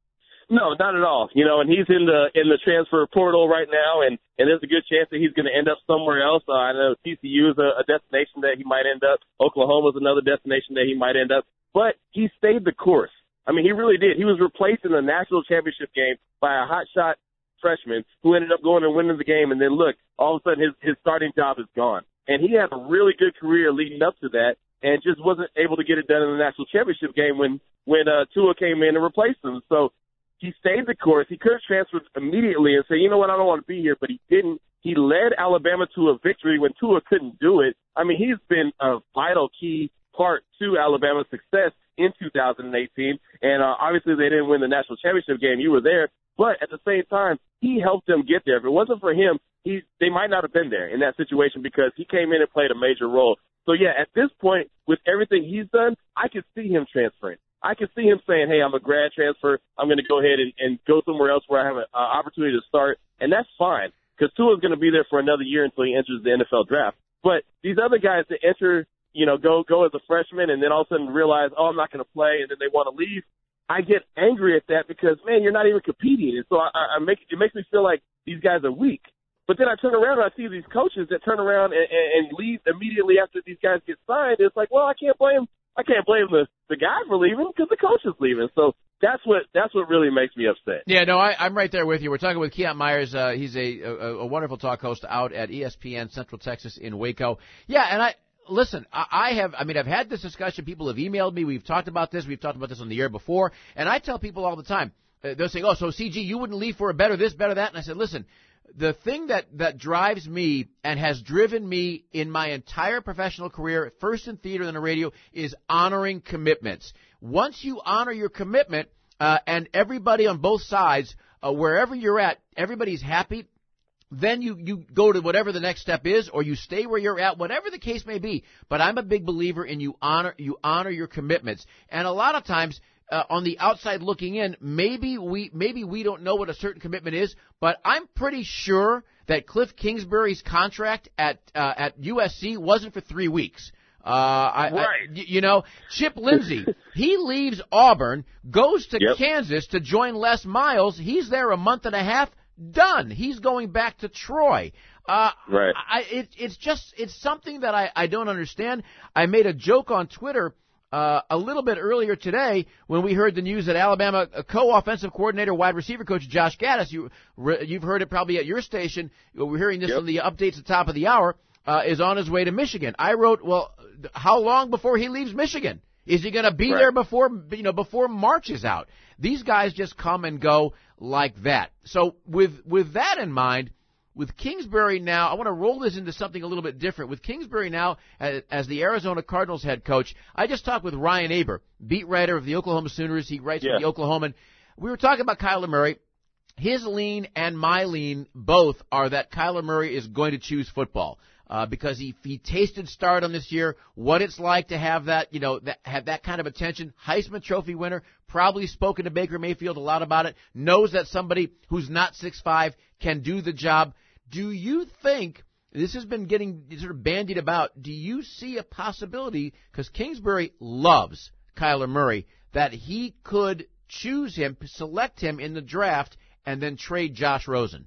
No, not at all. You know, and he's in the in the transfer portal right now, and, and there's a good chance that he's going to end up somewhere else. Uh, I know T C U is a, a destination that he might end up. Oklahoma is another destination that he might end up. But he stayed the course. I mean, he really did. He was replaced in the national championship game by a hotshot freshman who ended up going and winning the game. And then, look, all of a sudden his, his starting job is gone. And he had a really good career leading up to that and just wasn't able to get it done in the national championship game when, when uh, Tua came in and replaced him. So he stayed the course. He could have transferred immediately and say, you know what, I don't want to be here, but he didn't. He led Alabama to a victory when Tua couldn't do it. I mean, he's been a vital key part to Alabama's success in two thousand eighteen. And uh, obviously they didn't win the national championship game. You were there. But at the same time, he helped them get there. If it wasn't for him, he they might not have been there in that situation because he came in and played a major role. So, yeah, at this point, with everything he's done, I could see him transferring. I could see him saying, hey, I'm a grad transfer. I'm going to go ahead and, and go somewhere else where I have an uh, opportunity to start. And that's fine because Tua's going to be there for another year until he enters the N F L draft. But these other guys that enter, you know, go go as a freshman and then all of a sudden realize, oh, I'm not going to play, and then they want to leave, I get angry at that because, man, you're not even competing. And so I, I make it makes me feel like these guys are weak. But then I turn around and I see these coaches that turn around and, and, and leave immediately after these guys get signed. It's like, well, I can't blame I can't blame the, the guy for leaving because the coach is leaving. So that's what that's what really makes me upset. Yeah, no, I, I'm right there with you. We're talking with Keon Myers. Uh, he's a, a, a wonderful talk host out at E S P N Central Texas in Waco. Yeah, and I listen. I, I have. I mean, I've had this discussion. People have emailed me. We've talked about this. We've talked about this on the air before. And I tell people all the time. Uh, they're saying, "Oh, so C G, you wouldn't leave for a better this, better that?" And I said, "Listen." The thing that, that drives me and has driven me in my entire professional career, first in theater and the radio, is honoring commitments. Once you honor your commitment, uh, and everybody on both sides, uh, wherever you're at, everybody's happy, then you, you go to whatever the next step is, or you stay where you're at, whatever the case may be. But I'm a big believer in you honor you honor your commitments. And a lot of times, Uh, on the outside looking in, maybe we maybe we don't know what a certain commitment is, but I'm pretty sure that Cliff Kingsbury's contract at uh, at U S C wasn't for three weeks. Uh, I, right. I, you know, Chip Lindsey, he leaves Auburn, goes to yep. Kansas to join Les Miles. He's there a month and a half. Done. He's going back to Troy. Uh, right. I, it, it's just it's something that I, I don't understand. I made a joke on Twitter. Uh, a little bit earlier today when we heard the news that Alabama co-offensive coordinator, wide receiver coach Josh Gaddis, you, you've heard it probably at your station, we're hearing this yep. in the updates at the top of the hour, uh, is on his way to Michigan. I wrote, well, how long before he leaves Michigan? Is he going to be right. there before, you know, before March is out? These guys just come and go like that. So with, with that in mind, with Kingsbury now, I want to roll this into something a little bit different. With Kingsbury now as, as the Arizona Cardinals head coach, I just talked with Ryan Aber, beat writer of the Oklahoma Sooners. He writes yeah. for the Oklahoman. We were talking about Kyler Murray. His lean and my lean both are that Kyler Murray is going to choose football uh, because he he tasted stardom this year, what it's like to have that, you know, that, have that kind of attention. Heisman Trophy winner, probably spoken to Baker Mayfield a lot about it, knows that somebody who's not six five can do the job. Do you think, this has been getting sort of bandied about, do you see a possibility, because Kingsbury loves Kyler Murray, that he could choose him, select him in the draft, and then trade Josh Rosen?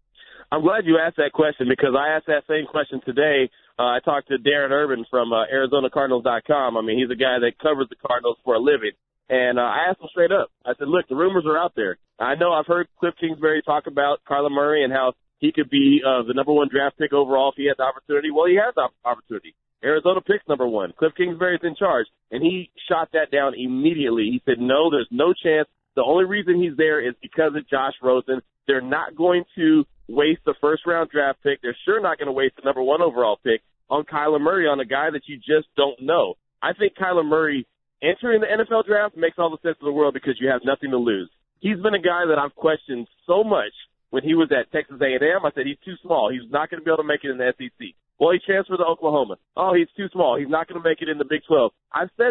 I'm glad you asked that question because I asked that same question today. Uh, I talked to Darren Urban from uh, Arizona Cardinals dot com. I mean, he's a guy that covers the Cardinals for a living. And uh, I asked him straight up. I said, look, the rumors are out there. I know I've heard Cliff Kingsbury talk about Kyler Murray and how he could be uh, the number one draft pick overall if he had the opportunity. Well, he has the opportunity. Arizona picks number one. Cliff Kingsbury's in charge. And he shot that down immediately. He said, no, there's no chance. The only reason he's there is because of Josh Rosen. They're not going to waste the first-round draft pick. They're sure not going to waste the number one overall pick on Kyler Murray, on a guy that you just don't know. I think Kyler Murray entering the N F L draft makes all the sense in the world because you have nothing to lose. He's been a guy that I've questioned so much when he was at Texas A and M. I said he's too small. He's not going to be able to make it in the S E C. Well, he transferred to Oklahoma. Oh, he's too small. He's not going to make it in the Big twelve. I've said that.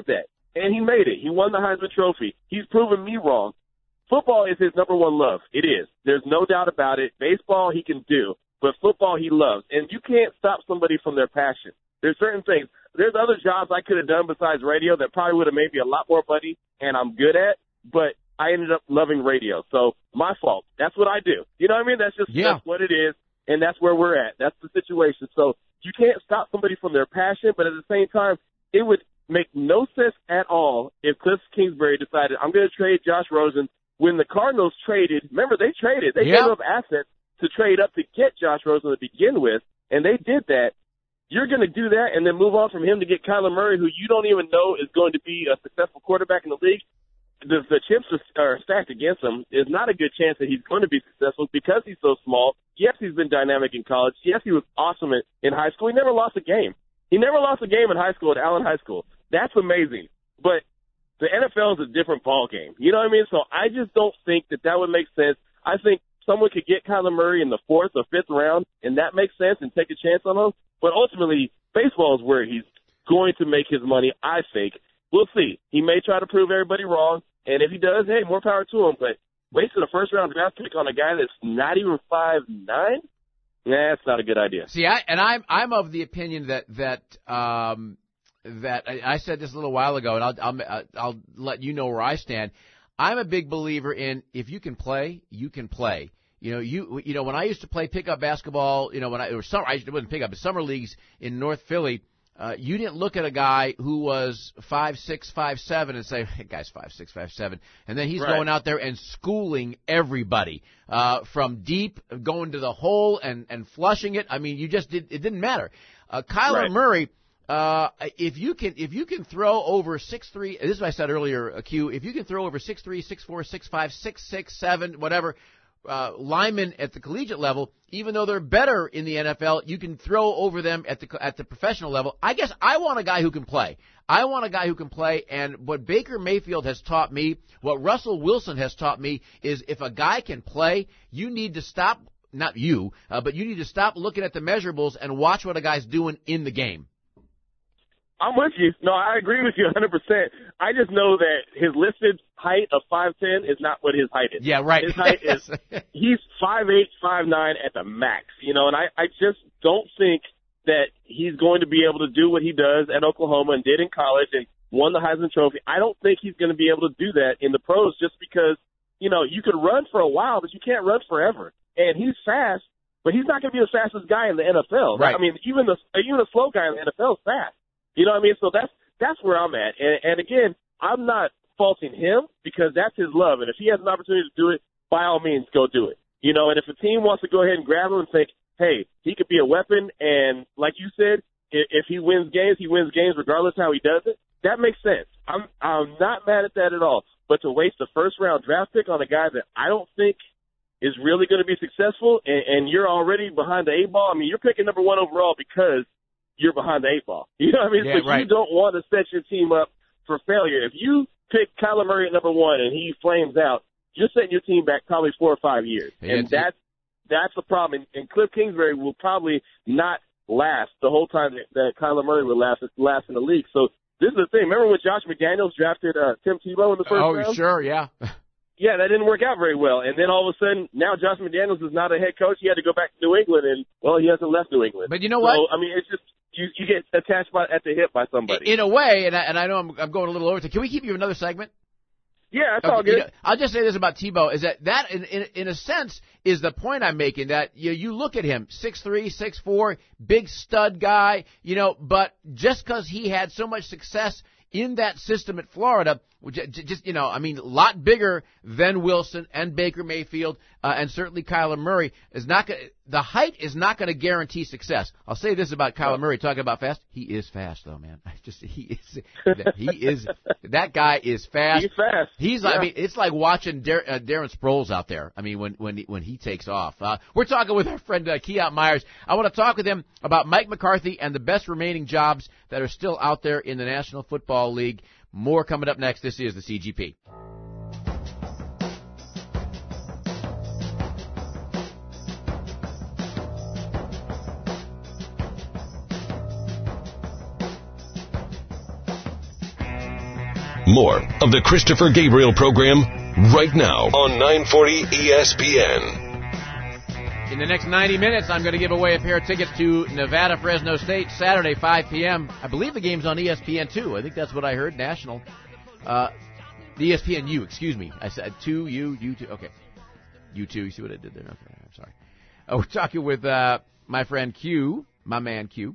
and he made it. He won the Heisman Trophy. He's proven me wrong. Football is his number one love. It is. There's no doubt about it. Baseball he can do, but football he loves. And you can't stop somebody from their passion. There's certain things. There's other jobs I could have done besides radio that probably would have made me a lot more money and I'm good at, but I ended up loving radio. So my fault. That's what I do. You know what I mean? That's just yeah. that's what it is, and that's where we're at. That's the situation. So you can't stop somebody from their passion, but at the same time, it would make no sense at all if Cliff Kingsbury decided, I'm going to trade Josh Rosen. When the Cardinals traded, remember, they traded. They yeah. gave up assets to trade up to get Josh Rosen to begin with, and they did that. You're going to do that and then move on from him to get Kyler Murray, who you don't even know is going to be a successful quarterback in the league. The, the chips are stacked against him. There's not a good chance that he's going to be successful because he's so small. Yes, he's been dynamic in college. Yes, he was awesome in, in high school. He never lost a game. He never lost a game in high school at Allen High School. That's amazing. But the N F L is a different ball game. You know what I mean? So I just don't think that that would make sense. I think someone could get Kyler Murray in the fourth or fifth round, and that makes sense, and take a chance on him. But ultimately, baseball is where he's going to make his money, I think. We'll see. He may try to prove everybody wrong, and if he does, hey, more power to him. But wasting a first-round draft pick on a guy that's not even five nine, nah, that's not a good idea. See, I, and I'm I'm of the opinion that that um, that I, I said this a little while ago, and I'll, I'll I'll let you know where I stand. I'm a big believer in if you can play, you can play. You know, you you know when I used to play pickup basketball, you know when I or summer, I wasn't pickup, but summer leagues in North Philly. Uh, you didn't look at a guy who was five six, five seven, and say, hey, guy's five six, five seven, and then he's right. going out there and schooling everybody uh, from deep, going to the hole and and flushing it. I mean, you just did. It didn't matter. Uh, Kyler right. Murray. Uh, if you can, if you can throw over six three, this is what I said earlier, Q. If you can throw over six three, six four, six five, six six, seven, whatever, uh, linemen at the collegiate level, even though they're better in the N F L, you can throw over them at the at the professional level. I guess I want a guy who can play. I want a guy who can play. And what Baker Mayfield has taught me, what Russell Wilson has taught me, is if a guy can play, you need to stop. Not you, uh, but you need to stop looking at the measurables and watch what a guy's doing in the game. I'm with you. No, I agree with you one hundred percent. I just know that his listed height of five ten is not what his height is. Yeah, right. His height is, he's five eight, five nine at the max, you know, and I, I just don't think that he's going to be able to do what he does at Oklahoma and did in college and won the Heisman Trophy. I don't think he's going to be able to do that in the pros just because, you know, you could run for a while, but you can't run forever. And he's fast, but he's not going to be the fastest guy in the N F L. Right. I mean, even the, even a slow guy in the N F L is fast. You know what I mean? So that's that's where I'm at. And, and again, I'm not faulting him because that's his love. And if he has an opportunity to do it, by all means, go do it. You know, and if a team wants to go ahead and grab him and think, hey, he could be a weapon, and like you said, if, if he wins games, he wins games regardless how he does it, that makes sense. I'm I'm not mad at that at all. But to waste a first-round draft pick on a guy that I don't think is really going to be successful, and, and you're already behind the eight ball, I mean, you're picking number one overall because you're behind the eight ball. You know what I mean? Yeah, so right. You don't want to set your team up for failure. If you pick Kyler Murray at number one and he flames out, you're setting your team back probably four or five years. Yeah, and that's, that's the problem. And, and Cliff Kingsbury will probably not last the whole time that, that Kyler Murray will last, last in the league. So this is the thing. Remember when Josh McDaniels drafted uh, Tim Tebow in the first oh, round? Oh, sure, yeah. Yeah, that didn't work out very well. And then all of a sudden, now Josh McDaniels is not a head coach. He had to go back to New England, and, well, he hasn't left New England. But you know what? So, I mean, it's just you, you get attached by, at the hip by somebody. In a way, and I, and I know I'm, I'm going a little over. Can we keep you another segment? Yeah, that's okay, all good. You know, I'll just say this about Tebow, is that that, in, in, in a sense, is the point I'm making, that you, you look at him, six three, six four, big stud guy, you know, but just because he had so much success in that system at Florida, which just, you know, I mean, a lot bigger than Wilson and Baker Mayfield, uh, and certainly Kyler Murray, is not gonna, the height is not going to guarantee success. I'll say this about Kyler Murray, talking about fast. He is fast, though, man. I just, he is, he is, that guy is fast. He's fast. He's, yeah. I mean, it's like watching Dar- uh, Darren Sproles out there. I mean, when, when, he, when he takes off. Uh, we're talking with our friend, uh, Keon Myers. I want to talk with him about Mike McCarthy and the best remaining jobs that are still out there in the National Football League. More coming up next. This is the C G P. More of the Christopher Gabriel program right now on nine forty E S P N. In the next ninety minutes, I'm going to give away a pair of tickets to Nevada Fresno State Saturday, five p.m. I believe the game's on E S P N two. I think that's what I heard, national. Uh, E S P N U, excuse me. I said two, U, U two. Okay. U two, you see what I did there? Okay, I'm sorry. Uh, we're talking with uh, my friend Q, my man Q.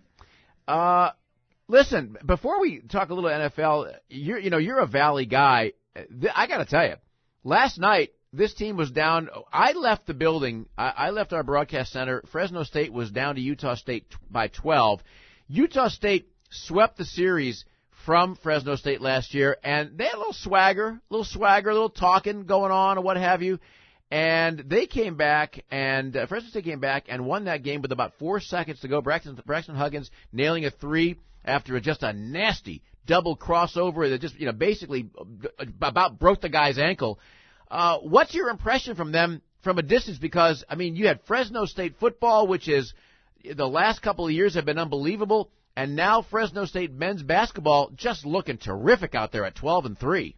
Uh, listen, before we talk a little N F L, you're, you know, you're a Valley guy. I got to tell you, last night, this team was down. I left the building. I, I left our broadcast center. Fresno State was down to Utah State t- by twelve. Utah State swept the series from Fresno State last year, and they had a little swagger, a little swagger, a little talking going on, or what have you. And they came back, and uh, Fresno State came back and won that game with about four seconds to go. Braxton, Braxton Huggins nailing a three after just a nasty double crossover that just, you know, basically about broke the guy's ankle. Uh, what's your impression from them from a distance? Because, I mean, you had Fresno State football, which is the last couple of years have been unbelievable, and now Fresno State men's basketball just looking terrific out there at twelve and three.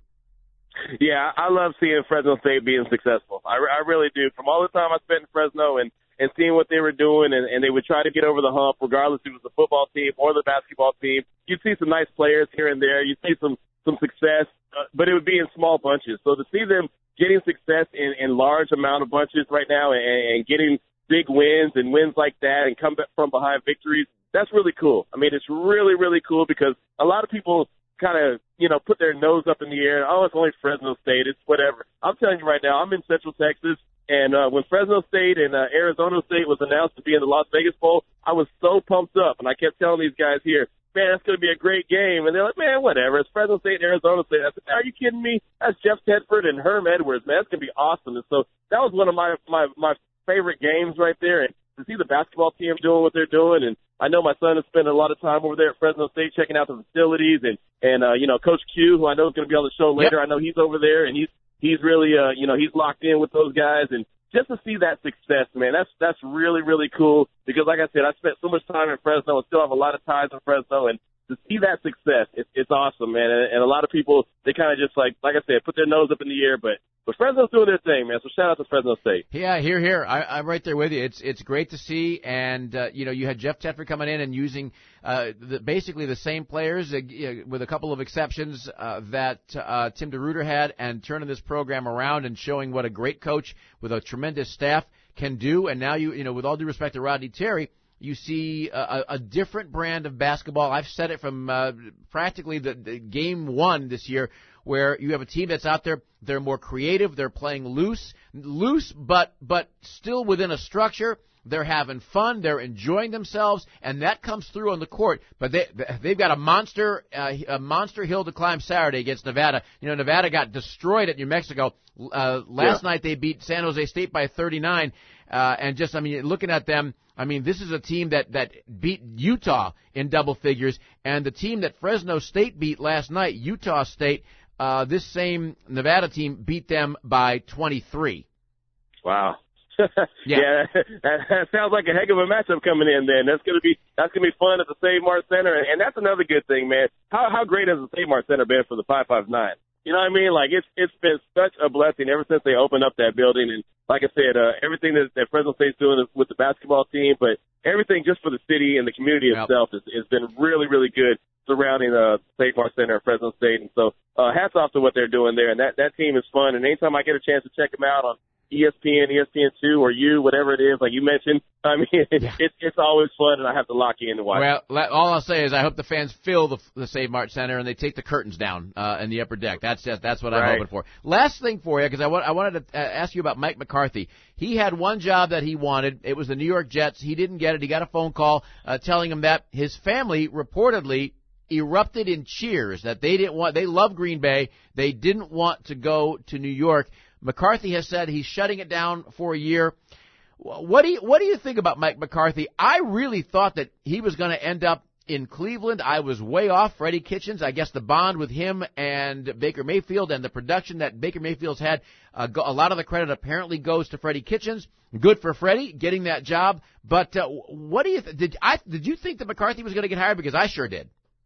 Yeah, I love seeing Fresno State being successful. I, I really do. From all the time I spent in Fresno and, and seeing what they were doing, and, and they would try to get over the hump, regardless if it was the football team or the basketball team. You'd see some nice players here and there. You'd see some, some success, uh, but it would be in small bunches. So to see them getting success in, in large amount of bunches right now and, and getting big wins and wins like that and come back from behind victories, that's really cool. I mean, it's really, really cool because a lot of people kind of, you know, put their nose up in the air. Oh, it's only Fresno State. It's whatever. I'm telling you right now, I'm in Central Texas, and uh, when Fresno State and uh, Arizona State was announced to be in the Las Vegas Bowl, I was so pumped up, and I kept telling these guys here, man, that's going to be a great game. And they're like, man, whatever. It's Fresno State and Arizona State. I said, are you kidding me? That's Jeff Tedford and Herm Edwards, man. That's going to be awesome. And so that was one of my, my, my favorite games right there. And to see the basketball team doing what they're doing, and I know my son has spent a lot of time over there at Fresno State checking out the facilities, and, and uh, you know, Coach Q, who I know is going to be on the show later, yep. I know he's over there, and he's he's really, uh, you know, he's locked in with those guys. And just to see that success, man, that's that's really, really cool because, like I said, I spent so much time in Fresno and still have a lot of ties in Fresno, and to see that success, it's, it's awesome, man. And, and a lot of people, they kind of just, like like I said, put their nose up in the air, but But Fresno's doing their thing, man. So shout out to Fresno State. Yeah, here, here. I, I'm right there with you. It's it's great to see, and uh, you know, you had Jeff Tedford coming in and using uh, the, basically the same players, uh, with a couple of exceptions uh, that uh, Tim DeRuyter had, and turning this program around and showing what a great coach with a tremendous staff can do. And now you, you know, with all due respect to Rodney Terry, you see a, a different brand of basketball. I've said it from uh, practically the, the game one this year, where you have a team that's out there. They're more creative. They're playing loose, loose, but but still within a structure. They're having fun. They're enjoying themselves, and that comes through on the court. But they they've got a monster uh, a monster hill to climb Saturday against Nevada. You know, Nevada got destroyed at New Mexico uh, last yeah. night. They beat San Jose State by thirty-nine, uh, and just I mean, looking at them. I mean, this is a team that, that beat Utah in double figures, and the team that Fresno State beat last night, Utah State, uh, this same Nevada team beat them by twenty-three. Wow. yeah, yeah that, that sounds like a heck of a matchup coming in. Then that's gonna be that's gonna be fun at the Save Mart Center, and, and that's another good thing, man. How how great has the Save Mart Center been for the five five nine? You know what I mean? Like, it's it's been such a blessing ever since they opened up that building. And like I said, uh, everything that, that Fresno State's doing with the basketball team, but everything just for the city and the community yep. itself has, has been really, really good surrounding uh, Save Mart Center and Fresno State. And so uh, hats off to what they're doing there. And that, that team is fun. And anytime I get a chance to check them out on E S P N, E S P N two, or you, whatever it is, like you mentioned, I mean, yeah. it's it's always fun, and I have to lock in and watch. Well, all I'll say is I hope the fans fill the, the Save Mart Center and they take the curtains down uh, in the upper deck. That's just, that's what I'm right. hoping for. Last thing for you, because I, want, I wanted to ask you about Mike McCarthy. He had one job that he wanted. It was the New York Jets. He didn't get it. He got a phone call uh, telling him that his family reportedly erupted in cheers, that they didn't want, they love Green Bay. They didn't want to go to New York. McCarthy has said he's shutting it down for a year. What do you, what do you think about Mike McCarthy? I really thought that he was going to end up in Cleveland. I was way off. Freddie Kitchens, I guess the bond with him and Baker Mayfield and the production that Baker Mayfield's had, uh, go, a lot of the credit apparently goes to Freddie Kitchens. Good for Freddie getting that job. But uh, what do you th- did I did you think that McCarthy was going to get hired? Because I sure did.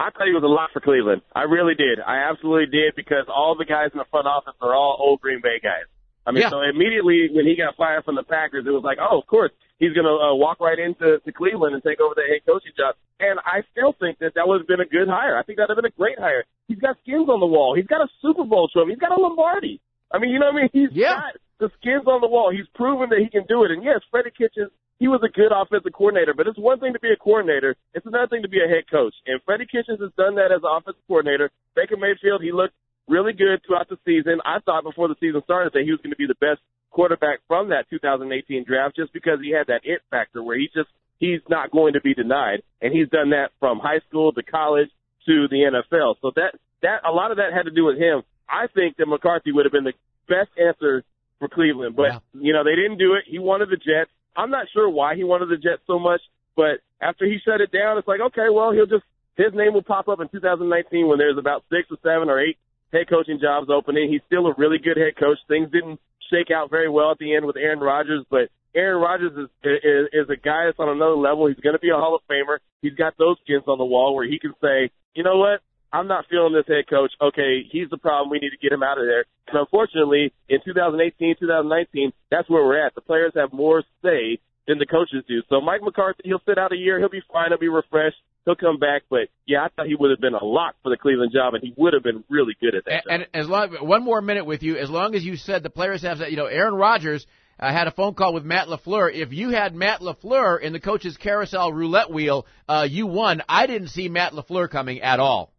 I thought he was a lot for Cleveland. I really did. I absolutely did because all the guys in the front office are all old Green Bay guys. I mean, yeah. So immediately when he got fired from the Packers, it was like, oh, of course, he's going to uh, walk right into to Cleveland and take over the head coaching job. And I still think that that would have been a good hire. I think that would have been a great hire. He's got skins on the wall. He's got a Super Bowl trophy. He's got a Lombardi. I mean, you know what I mean? He's yeah. got the skins on the wall. He's proven that he can do it. And, yes, Freddie Kitchens, he was a good offensive coordinator, but it's one thing to be a coordinator. It's another thing to be a head coach. And Freddie Kitchens has done that as an offensive coordinator. Baker Mayfield, he looked really good throughout the season. I thought before the season started that he was going to be the best quarterback from that two thousand eighteen draft just because he had that it factor where he just he's not going to be denied. And he's done that from high school to college to the N F L. So that, that a lot of that had to do with him. I think that McCarthy would have been the best answer for Cleveland. But, yeah. you know, they didn't do it. He wanted the Jets. I'm not sure why he wanted the Jets so much, but after he shut it down, it's like, okay, well, he'll just his name will pop up in two thousand nineteen when there's about six or seven or eight head coaching jobs opening. He's still a really good head coach. Things didn't shake out very well at the end with Aaron Rodgers, but Aaron Rodgers is, is, is a guy that's on another level. He's going to be a Hall of Famer. He's got those skins on the wall where he can say, you know what, I'm not feeling this head coach. Okay, he's the problem. We need to get him out of there. And unfortunately, in two thousand eighteen, two thousand nineteen, that's where we're at. The players have more say than the coaches do. So Mike McCarthy, he'll sit out a year. He'll be fine. He'll be refreshed. He'll come back. But, yeah, I thought he would have been a lock for the Cleveland job, and he would have been really good at that and, job. And as long, one more minute with you, as long as you said the players have that, you know, Aaron Rodgers uh, had a phone call with Matt LaFleur. If you had Matt LaFleur in the coach's carousel roulette wheel, uh, you won. I didn't see Matt LaFleur coming at all.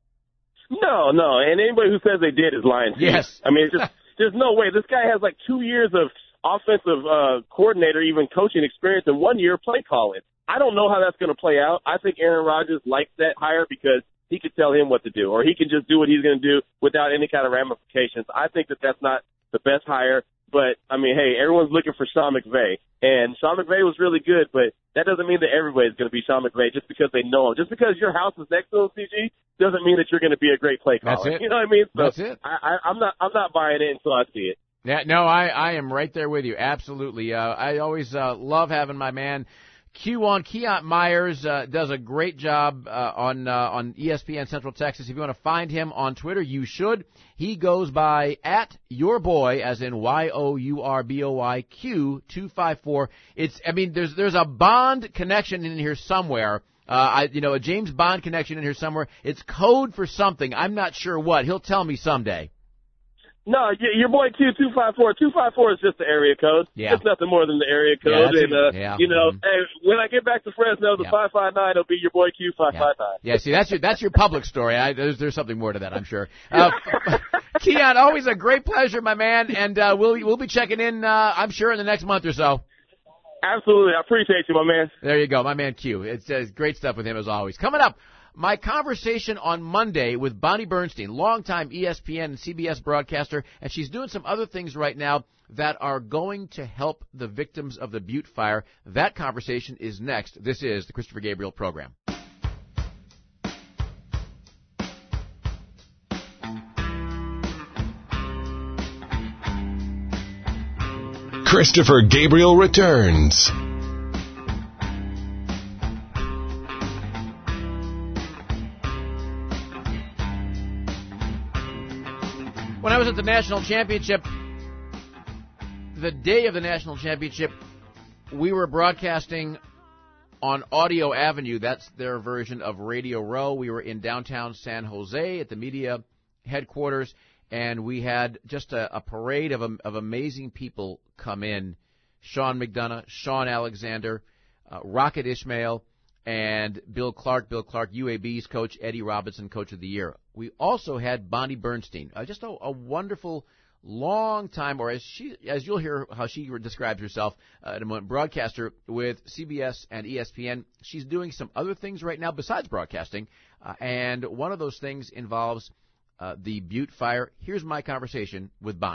No, no, and anybody who says they did is lying to you. Yes. I mean, it's just, there's no way. This guy has like two years of offensive uh, coordinator, even coaching experience, and one year play calling. I don't know how that's going to play out. I think Aaron Rodgers likes that hire because he could tell him what to do, or he can just do what he's going to do without any kind of ramifications. I think that that's not the best hire. But, I mean, hey, everyone's looking for Sean McVay. And Sean McVay was really good, but that doesn't mean that everybody's going to be Sean McVay just because they know him. Just because your house is next to him, C G, doesn't mean that you're going to be a great play caller. That's it. You know what I mean? So That's it. I, I, I'm not I'm not buying it until I see it. Yeah, no, I, I am right there with you. Absolutely. Uh, I always uh, love having my man Q on. Keont Myers uh, does a great job uh, on uh, on E S P N Central Texas. If you want to find him on Twitter, you should. He goes by at your boy, as in Y O U R B O Y Q two five four. It's, I mean, there's there's a Bond connection in here somewhere. Uh, I, you know, a James Bond connection in here somewhere. It's code for something. I'm not sure what. He'll tell me someday. No, your boy Q two five four. two five four is just the area code. Yeah. It's nothing more than the area code. Yeah, and, uh, yeah. you know, Mm-hmm. hey, when I get back to Fresno, the yeah. five five nine will be your boy Q five five nine. Yeah, yeah see, that's your, that's your public story. I, there's, there's something more to that, I'm sure. Uh, Keont, always a great pleasure, my man, and uh, we'll, we'll be checking in, uh, I'm sure, in the next month or so. Absolutely. I appreciate you, my man. There you go, my man Q. It's uh, great stuff with him, as always. Coming up, my conversation on Monday with Bonnie Bernstein, longtime E S P N and C B S broadcaster, and she's doing some other things right now that are going to help the victims of the Butte Fire. That conversation is next. This is the Christopher Gabriel Program. Christopher Gabriel returns. When I was at the National Championship, the day of the National Championship, we were broadcasting on Audio Avenue. That's their version of Radio Row. We were in downtown San Jose at the media headquarters, and we had just a, a parade of, of amazing people come in. Sean McDonough, Sean Alexander, uh, Rocket Ishmael, and Bill Clark. Bill Clark, U A B's coach, Eddie Robinson, Coach of the Year. We also had Bonnie Bernstein, uh, just a, a wonderful, long time, or as she, as you'll hear how she describes herself uh, in a moment, broadcaster with C B S and E S P N. She's doing some other things right now besides broadcasting, uh, and one of those things involves uh, the Butte Fire. Here's my conversation with Bonnie.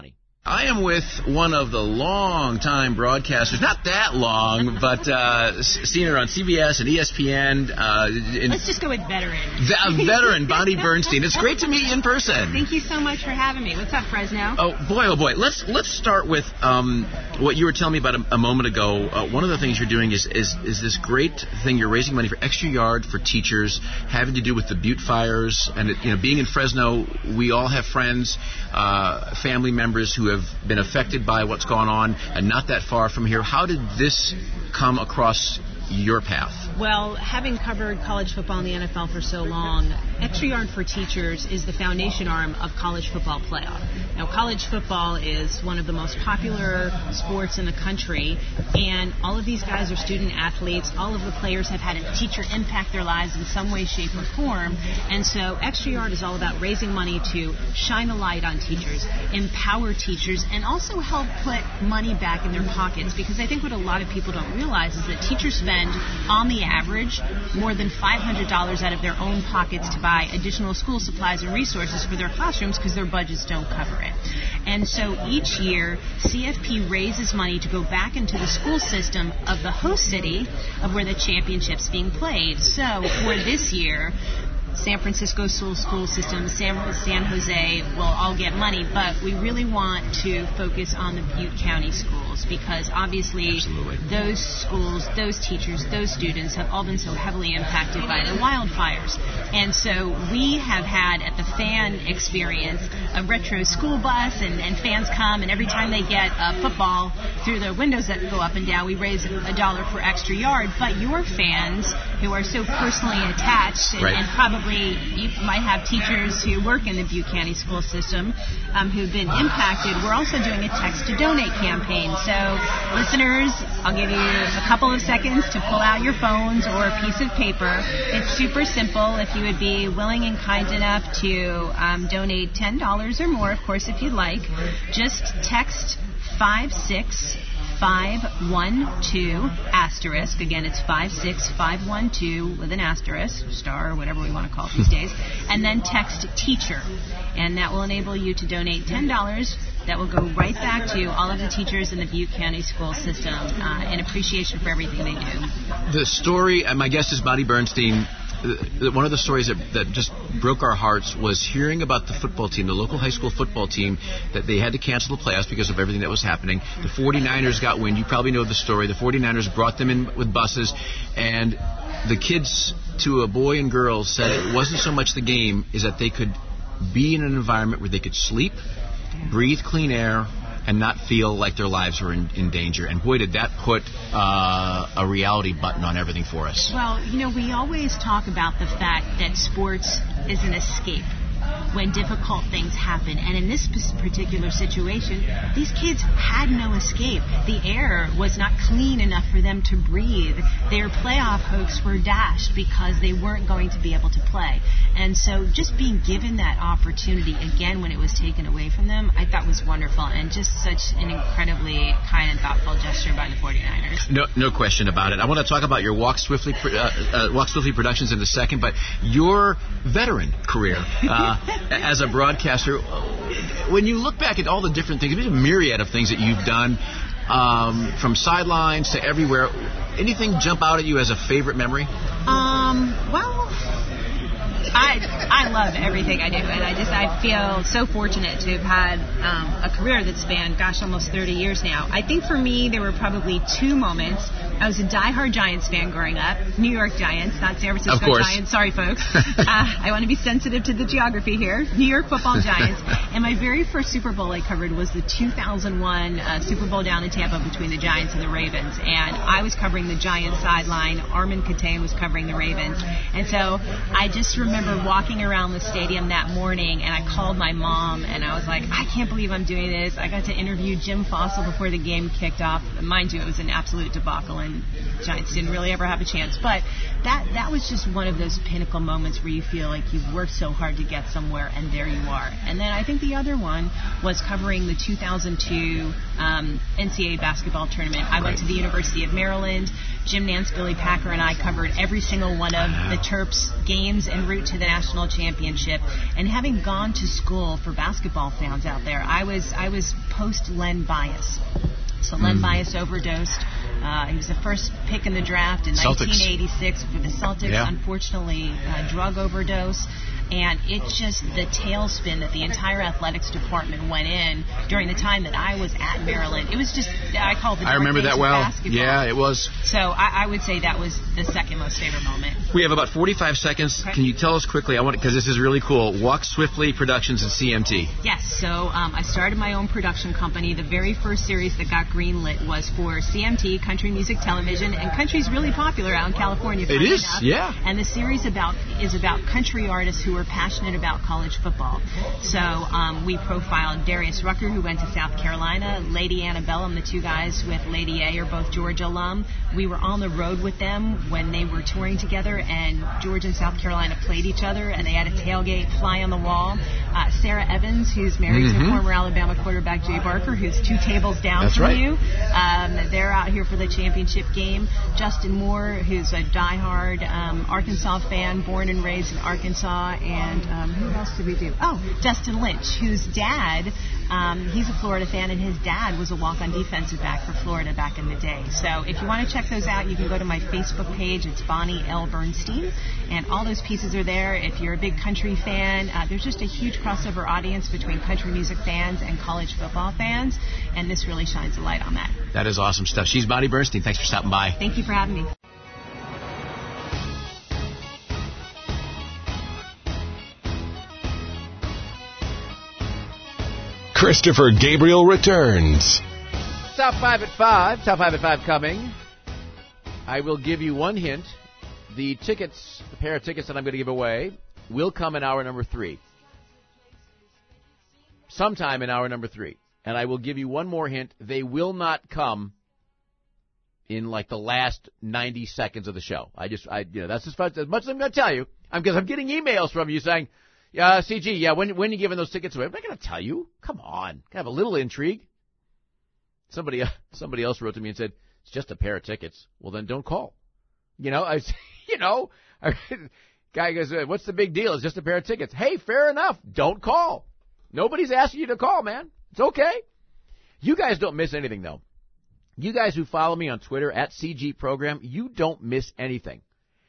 I am with one of the long-time broadcasters, not that long, but uh, seen her on C B S and E S P N. Uh, Let's just go with veteran. A veteran, Bonnie Bernstein. It's great to meet you in person. Thank you so much for having me. What's up, Fresno? Oh, boy, oh, boy. Let's let's start with um, what you were telling me about a, a moment ago. Uh, one of the things you're doing is, is, is this great thing. You're raising money for Extra Yard for teachers, having to do with the Butte fires. And, it, you know, being in Fresno, we all have friends, uh, family members who have been affected by what's gone on, and not that far from here. How did this come across your path? Well, having covered college football and the N F L for so long, Extra Yard for Teachers is the foundation arm of college football playoff. Now, college football is one of the most popular sports in the country, and all of these guys are student athletes. All of the players have had a teacher impact their lives in some way, shape, or form. And so Extra Yard is all about raising money to shine a light on teachers, empower teachers, and also help put money back in their pockets. Because I think what a lot of people don't realize is that teachers spend, on the average, more than five hundred dollars out of their own pockets to buy additional school supplies and resources for their classrooms because their budgets don't cover it. And so each year, C F P raises money to go back into the school system of the host city of where the championship's being played. So for this year, San Francisco school school system, San, San Jose will all get money, but we really want to focus on the Butte County schools because obviously Absolutely. those schools, those teachers, those students have all been so heavily impacted by the wildfires. And so we have had at the fan experience a retro school bus, and, and fans come, and every time they get a football through the windows that go up and down, we raise a dollar for Extra Yard. But your fans, who are so personally attached and, right. and probably you might have teachers who work in the Butte County school system um, who've been impacted. We're also doing a text to donate campaign. So listeners, I'll give you a couple of seconds to pull out your phones or a piece of paper. It's super simple. If you would be willing and kind enough to um, donate ten dollars or more, of course, if you'd like, just text five six five one two asterisk. Again, it's five six five one two with an asterisk, star, or whatever we want to call it these days, and then text teacher. And that will enable you to donate ten dollars. That will go right back to all of the teachers in the Butte County school system uh, in appreciation for everything they do. The story, and my guest is Bonnie Bernstein. One of the stories that, that just broke our hearts was hearing about the football team, the local high school football team, that they had to cancel the playoffs because of everything that was happening. The forty-niners got wind. You probably know the story. The forty-niners brought them in with buses, and the kids, to a boy and girl, said it wasn't so much the game, is that they could be in an environment where they could sleep, breathe clean air, and not feel like their lives were in, in danger. And boy, did that put uh, a reality button on everything for us. Well, you know, we always talk about the fact that sports is an escape when difficult things happen. And in this particular situation, these kids had no escape. The air was not clean enough for them to breathe. Their playoff hopes were dashed because they weren't going to be able to play. And so just being given that opportunity again when it was taken away from them, I thought was wonderful, and just such an incredibly kind and thoughtful gesture by the forty-niners. No, no question about it. I want to talk about your Walk Swiftly, uh, uh, Walk Swiftly Productions in a second, but your veteran career uh, as a broadcaster, when you look back at all the different things, there's a myriad of things that you've done, um, from sidelines to everywhere. Anything jump out at you as a favorite memory? Um, well... I I love everything I do, and I just I feel so fortunate to have had um, a career that spanned, gosh, almost thirty years now. I think for me there were probably two moments. I was a diehard Giants fan growing up, New York Giants, not San Francisco of course. Giants. Sorry, folks. uh, I want to be sensitive to the geography here. New York Football Giants. And my very first Super Bowl I covered was the two thousand one uh, Super Bowl down in Tampa between the Giants and the Ravens, and I was covering the Giants sideline. Armin Katayan was covering the Ravens, and so I just remember. remember walking around the stadium that morning, and I called my mom, and I was like, I can't believe I'm doing this. I got to interview Jim Fossil before the game kicked off. Mind you, it was an absolute debacle and Giants didn't really ever have a chance. But that that was just one of those pinnacle moments where you feel like you've worked so hard to get somewhere, and there you are. And then I think the other one was covering the two thousand two um, N C double A basketball tournament. I went to the University of Maryland. Jim Nance, Billy Packer, and I covered every single one of the Terps games en route to the national championship. And having gone to school for basketball fans out there, I was I was post Len Bias. So Len mm. Bias overdosed. Uh, he was the first pick in the draft in Celtics. nineteen eighty-six for the Celtics. Yeah. Unfortunately, uh, drug overdose. And it just, the tailspin that the entire athletics department went in during the time that I was at Maryland. It was just, I call it the I remember that well. Basketball. Yeah, it was. So I, I would say that was the second most favorite moment. We have about forty-five seconds. Okay. Can you tell us quickly, I want because this is really cool, Walk Swiftly Productions and C M T. Yes, so um, I started my own production company. The very first series that got greenlit was for C M T, Country Music Television, and country's really popular out in California. It is, enough. yeah. And the series about is about country artists who are passionate about college football. So um, we profiled Darius Rucker, who went to South Carolina, Lady Antebellum, the two guys with Lady A are both Georgia alum. We were on the road with them when they were touring together, and Georgia and South Carolina played each other, and they had a tailgate fly on the wall. Uh, Sarah Evans, who's married mm-hmm. to former Alabama quarterback Jay Barker, who's two tables down That's from right. you. Um, they're out here for the championship game. Justin Moore, who's a diehard um, Arkansas fan, born and raised in Arkansas, and um, who else did we do? Oh, Justin Lynch, whose dad, um, he's a Florida fan, and his dad was a walk-on defensive back for Florida back in the day. So if you want to check those out, you can go to my Facebook page. It's Bonnie L. Bernstein, and all those pieces are there. If you're a big country fan, uh, there's just a huge crossover audience between country music fans and college football fans, and this really shines a light on that. That is awesome stuff. She's Bonnie Bernstein. Thanks for stopping by. Thank you for having me. Christopher Gabriel returns. Top five at five. Top five at five coming. I will give you one hint. The tickets, the pair of tickets that I'm going to give away, will come in hour number three. Sometime in hour number three. And I will give you one more hint. They will not come in like the last ninety seconds of the show. I just, I, you know, that's as much as, much as I'm going to tell you. I'm because I'm getting emails from you saying, "Yeah, C G, yeah, when when are you giving those tickets away?" I'm not going to tell you. Come on, have a little intrigue. Somebody somebody else wrote to me and said, "It's just a pair of tickets." Well, then don't call. You know, I, you know, I, guy goes, "What's the big deal? It's just a pair of tickets." Hey, fair enough. Don't call. Nobody's asking you to call, man. It's okay. You guys don't miss anything, though. You guys who follow me on Twitter, at C G Program, you don't miss anything.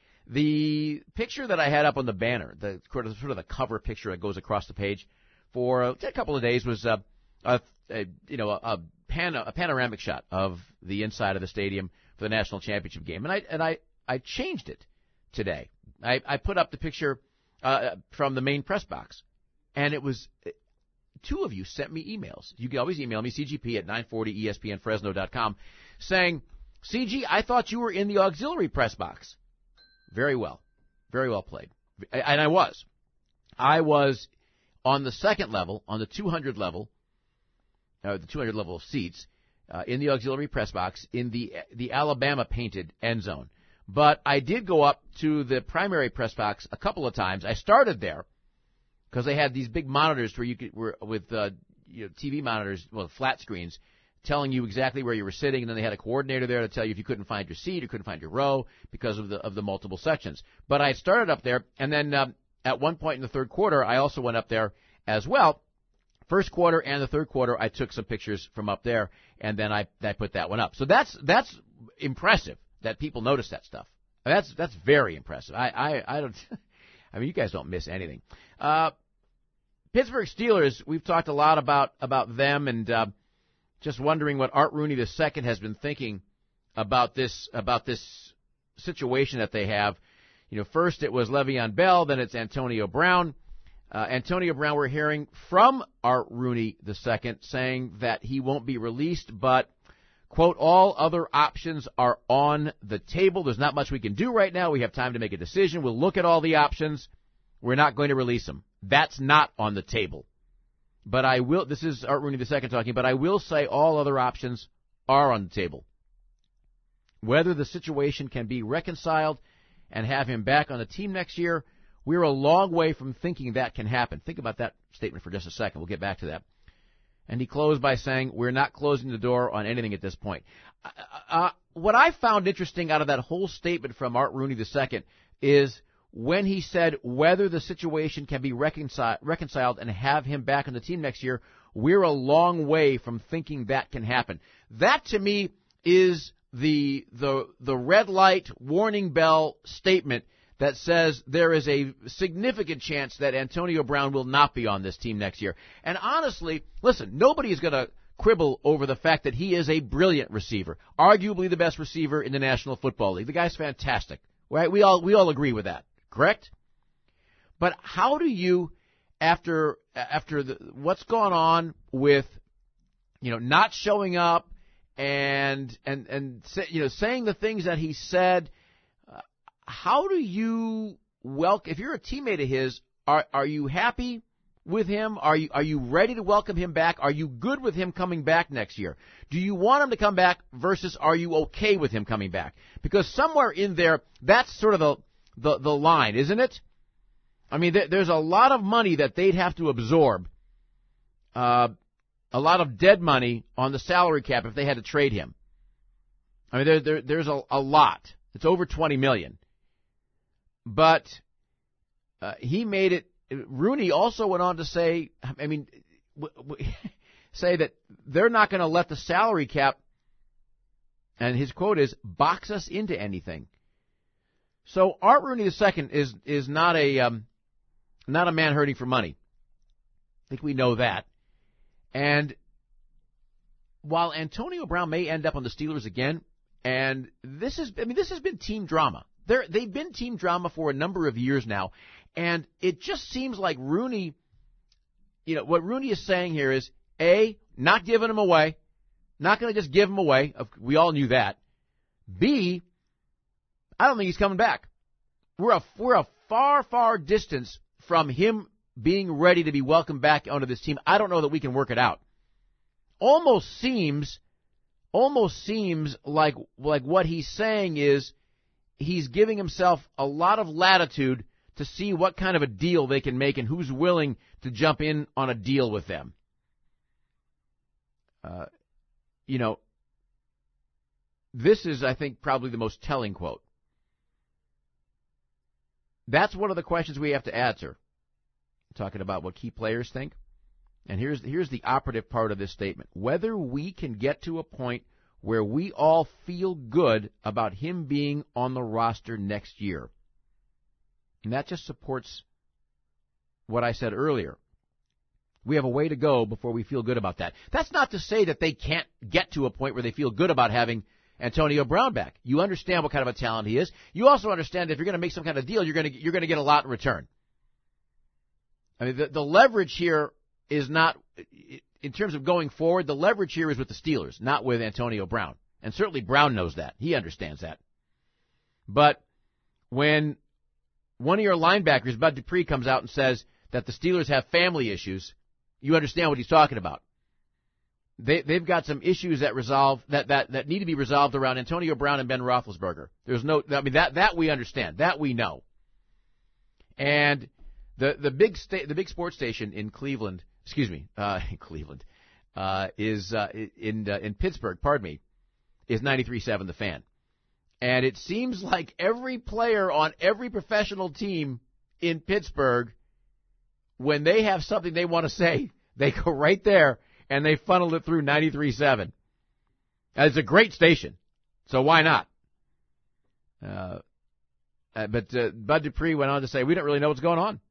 The picture that I had up on the banner, the sort of, sort of the cover picture that goes across the page for a, a couple of days was uh, a, a you know a, a, pan, a panoramic shot of the inside of the stadium for the national championship game, and I and I, I changed it today. I, I put up the picture uh, from the main press box, and it was two of you sent me emails. You can always email me, C G P at nine forty E S P N Fresno dot com, saying, "C G, I thought you were in the auxiliary press box." Very well. Very well played. And I was. I was on the second level, on the two hundred level, uh, the two hundred level of seats, uh, in the auxiliary press box, in the the Alabama-painted end zone. But I did go up to the primary press box a couple of times. I started there because they had these big monitors where you could, were with uh, you know, T V monitors, well, flat screens, telling you exactly where you were sitting, and then they had a coordinator there to tell you if you couldn't find your seat or couldn't find your row because of the of the multiple sections. But I started up there, and then um, at one point in the third quarter, I also went up there as well. First quarter and the third quarter, I took some pictures from up there, and then I, I put that one up. So that's that's impressive that people notice that stuff. That's that's very impressive. I I, I don't. I mean, you guys don't miss anything. Uh, Pittsburgh Steelers. We've talked a lot about about them and. Uh, Just wondering what Art Rooney the Second has been thinking about this about this situation that they have. You know, first it was Le'Veon Bell, then it's Antonio Brown. Uh, Antonio Brown, we're hearing from Art Rooney the Second saying that he won't be released, but, quote, all other options are on the table. There's not much we can do right now. We have time to make a decision. We'll look at all the options. We're not going to release him. That's not on the table. But I will, this is Art Rooney the Second talking, but I will say all other options are on the table. whether the situation can be reconciled and have him back on the team next year, we're a long way from thinking that can happen. Think about that statement for just a second. We'll get back to that. And he closed by saying, we're not closing the door on anything at this point. Uh, uh, what I found interesting out of that whole statement from Art Rooney the Second is when he said whether the situation can be reconciled, reconciled and have him back on the team next year, we're a long way from thinking that can happen. That, to me, is the the the red light warning bell statement that says there is a significant chance that Antonio Brown will not be on this team next year. And honestly, listen, nobody is going to quibble over the fact that he is a brilliant receiver, arguably the best receiver in the National Football League. The guy's fantastic, right? We all we all agree with that, correct? But how do you, after after the, what's gone on with, you know, not showing up and and and you know saying the things that he said, uh, how do you welcome? If you're a teammate of his, are are you happy with him? Are you are you ready to welcome him back? Are you good with him coming back next year? Do you want him to come back versus are you okay with him coming back? Because somewhere in there, that's sort of the the, the line, isn't it? I mean, there, there's a lot of money that they'd have to absorb, uh, a lot of dead money on the salary cap if they had to trade him. I mean, there, there there's a, a lot. It's over twenty million dollars. But uh, he made it. Rooney also went on to say, I mean, w- w- say that they're not going to let the salary cap, and his quote is, box us into anything. So Art Rooney the Second is is not a um, not a man hurting for money. I think we know that. And while Antonio Brown may end up on the Steelers again, and this is, I mean, this has been team drama. They're, they've been team drama for a number of years now, and it just seems like Rooney, you know, what Rooney is saying here is, A, not giving him away, not going to just give him away. We all knew that. B, I don't think he's coming back. We're a, we're a far, far distance from him being ready to be welcomed back onto this team. I don't know that we can work it out. Almost seems, almost seems like, like what he's saying is he's giving himself a lot of latitude to see what kind of a deal they can make and who's willing to jump in on a deal with them. Uh, you know, this is, I think, probably the most telling quote. That's one of the questions we have to answer. Talking about what key players think. And here's here's the operative part of this statement. Whether we can get to a point where we all feel good about him being on the roster next year. And that just supports what I said earlier. We have a way to go before we feel good about that. That's not to say that they can't get to a point where they feel good about having Antonio Brown back. You understand what kind of a talent he is. You also understand that if you're going to make some kind of deal, you're going to you're going to get a lot in return. I mean, the, the leverage here is not, in terms of going forward, the leverage here is with the Steelers, not with Antonio Brown. And certainly Brown knows that. He understands that. But when one of your linebackers, Bud Dupree, comes out and says that the Steelers have family issues, you understand what he's talking about. They, they've got some issues that resolve that, that, that need to be resolved around Antonio Brown and Ben Roethlisberger. There's no, I mean, that, that we understand. That we know. And the, the big sta- the big sports station in Cleveland, excuse me, uh, in Cleveland, uh, is, uh, in, uh, in Pittsburgh, pardon me, is ninety-three point seven The Fan. And it seems like every player on every professional team in Pittsburgh, when they have something they want to say, they go right there and they funnel it through ninety-three point seven. It's a great station, so why not? Uh, but uh, Bud Dupree went on to say, we don't really know what's going on.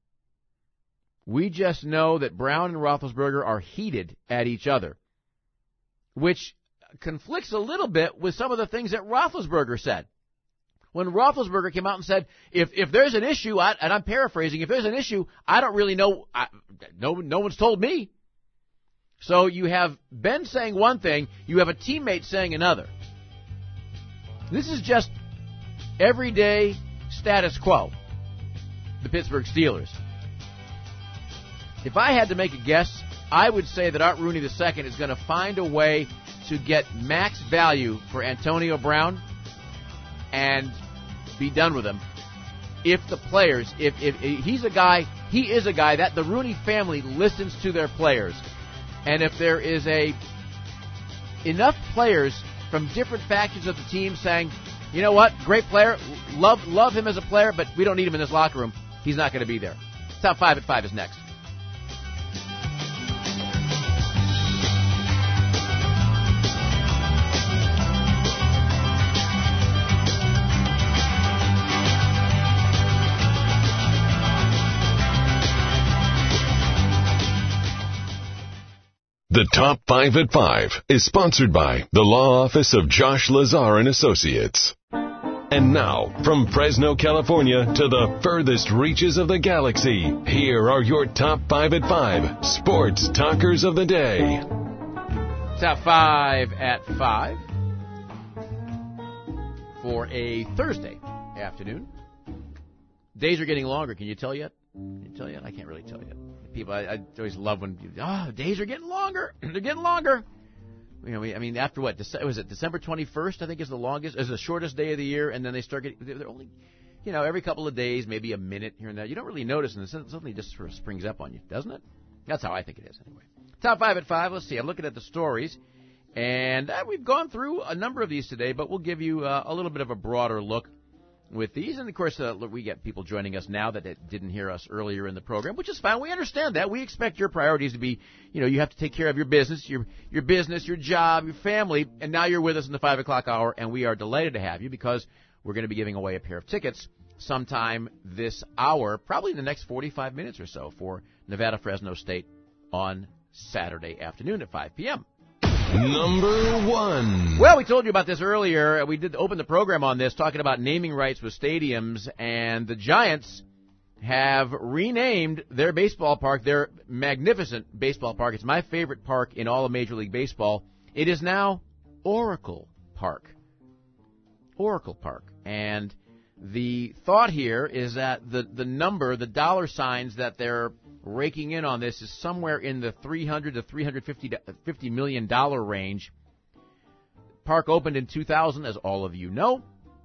We just know that Brown and Roethlisberger are heated at each other, which conflicts a little bit with some of the things that Roethlisberger said. When Roethlisberger came out and said, if if there's an issue, I, and I'm paraphrasing, if there's an issue, I don't really know, I, no, no one's told me. So you have Ben saying one thing, you have a teammate saying another. This is just everyday status quo, the Pittsburgh Steelers. If I had to make a guess, I would say that Art Rooney the Second is going to find a way to get max value for Antonio Brown and be done with him. If the players, if, if, if he's a guy, he is a guy that the Rooney family listens to their players. And if there is a enough players from different factions of the team saying, you know what, great player, love love him as a player, but we don't need him in this locker room, he's not going to be there. Top five at five is next. The Top five at five is sponsored by the Law Office of Josh Lazar and Associates. And now, from Fresno, California to the furthest reaches of the galaxy, here are your Top five at five sports talkers of the day. Top five at five for a Thursday afternoon. Days are getting longer. Can you tell yet? Can you tell yet? I can't really tell yet. People, I, I always love when, oh, days are getting longer. They're getting longer. You know, I mean, after what? Dece- was it December twenty-first? I think is the longest, is the shortest day of the year, and then they start getting. They're only, you know, every couple of days, maybe a minute here and there. You don't really notice, and then suddenly just sort of springs up on you, doesn't it? That's how I think it is, anyway. Top five at five. Let's see. I'm looking at the stories, and uh, we've gone through a number of these today, but we'll give you uh, a little bit of a broader look with these. And, of course, uh, we get people joining us now that didn't hear us earlier in the program, which is fine. We understand that. We expect your priorities to be, you know, you have to take care of your business, your your business, your job, your family, and now you're with us in the five o'clock hour, and we are delighted to have you because we're going to be giving away a pair of tickets sometime this hour, probably in the next forty-five minutes or so, for Nevada-Fresno State on Saturday afternoon at five p.m. Number one. Well, we told you about this earlier. We did open the program on this, talking about naming rights with stadiums, and the Giants have renamed their baseball park, their magnificent baseball park. It's my favorite park in all of Major League Baseball. It is now Oracle Park. Oracle Park. And the thought here is that the, the number, the dollar signs that they're raking in on this is somewhere in the three hundred to three hundred fifty million dollars range. Park opened in two thousand, as all of you know.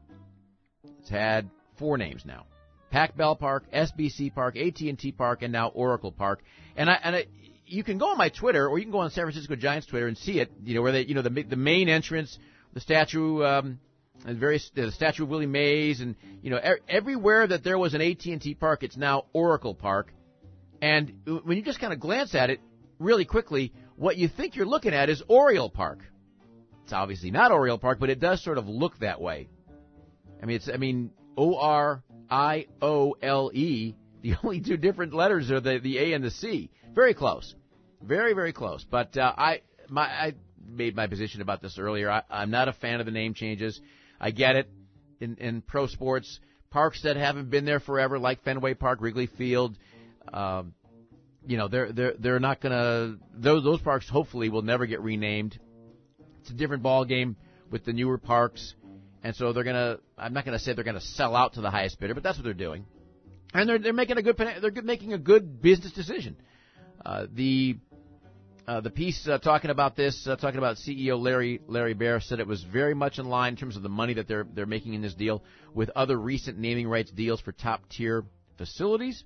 It's had four names now: Pac Bell Park, S B C Park, A T and T Park, and now Oracle Park. And I and I, you can go on my Twitter, or you can go on San Francisco Giants Twitter and see it. You know where they, you know, the the main entrance, the statue, um, and various the statue of Willie Mays, and you know er, everywhere that there was an A T and T Park, it's now Oracle Park. And when you just kind of glance at it really quickly, what you think you're looking at is Oriole Park. It's obviously not Oriole Park, but it does sort of look that way. I mean, it's I mean O R I O L E. The only two different letters are the, the A and the C. Very close, very very close. But uh, I my I made my position about this earlier. I, I'm not a fan of the name changes. I get it in in pro sports, parks that haven't been there forever, like Fenway Park, Wrigley Field. Um, you know, they're they're they're not gonna those those parks hopefully will never get renamed. It's a different ball game with the newer parks, and so they're gonna. I'm not gonna say they're gonna sell out to the highest bidder, but that's what they're doing, and they're they're making a good they're making a good business decision. Uh, the uh, the piece uh, talking about this, uh, talking about C E O Larry Larry Baer, said it was very much in line in terms of the money that they're they're making in this deal with other recent naming rights deals for top tier facilities.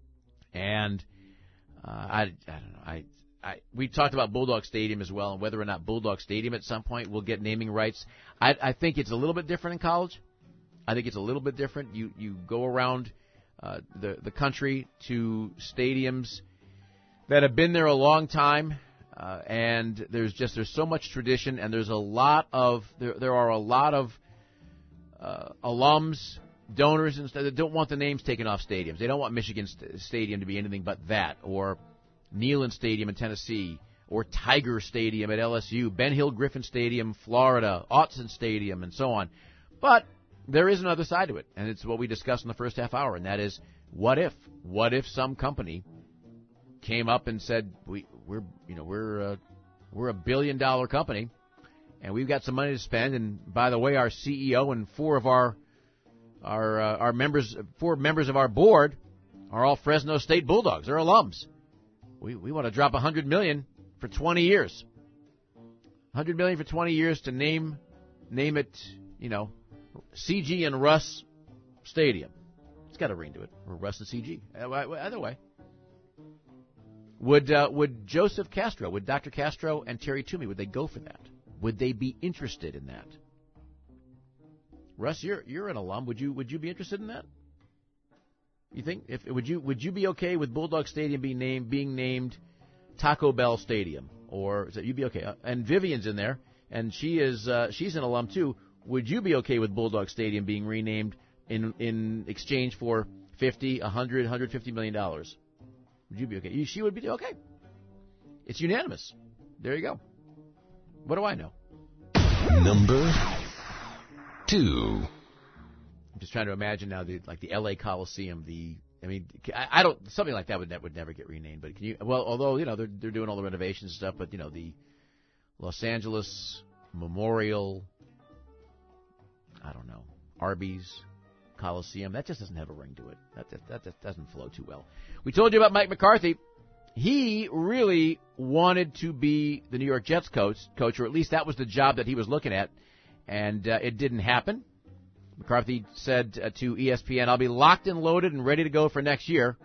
And uh, I, I don't know. I, I we talked about Bulldog Stadium as well, and whether or not Bulldog Stadium at some point will get naming rights. I, I think it's a little bit different in college. I think it's a little bit different. You you go around uh, the the country to stadiums that have been there a long time, uh, and there's just there's so much tradition, and there's a lot of there there are a lot of uh, alums. Donors and stuff that don't want the names taken off stadiums. They don't want Michigan st- Stadium to be anything but that, or Neyland Stadium in Tennessee, or Tiger Stadium at L S U, Ben Hill Griffin Stadium, Florida, Autzen Stadium, and so on. But there is another side to it, and it's what we discussed in the first half hour, and that is, what if? What if some company came up and said, we, we're, you know, we're, uh, we're a billion dollar company, and we've got some money to spend, and by the way, our C E O and four of our Our uh, our members, four members of our board, are all Fresno State Bulldogs. They're alums. We we want to drop a hundred million for twenty years. A hundred million for twenty years to name name it, you know, C G and Russ Stadium. It's got a ring to it. Or Russ and C G. Either way. Would uh, would Joseph Castro, would Doctor Castro and Terry Toomey, would they go for that? Would they be interested in that? Russ, you're you're an alum. Would you would you be interested in that? You think if would you would you be okay with Bulldog Stadium being named being named Taco Bell Stadium, or is that you'd be okay? And Vivian's in there, and she is uh, she's an alum too. Would you be okay with Bulldog Stadium being renamed in in exchange for fifty, a hundred, one hundred fifty million dollars? Would you be okay? She would be okay. It's unanimous. There you go. What do I know? Number two. I'm just trying to imagine now the like the L A Coliseum. The I mean, I, I don't something like that would that would never get renamed. But can you? Well, although you know they're they're doing all the renovations and stuff, but you know the Los Angeles Memorial. I don't know, Arby's Coliseum. That just doesn't have a ring to it. That that, that that doesn't flow too well. We told you about Mike McCarthy. He really wanted to be the New York Jets coach, coach, or at least that was the job that he was looking at, and uh, it didn't happen. McCarthy said uh, to E S P N, "I'll be locked and loaded and ready to go for next year."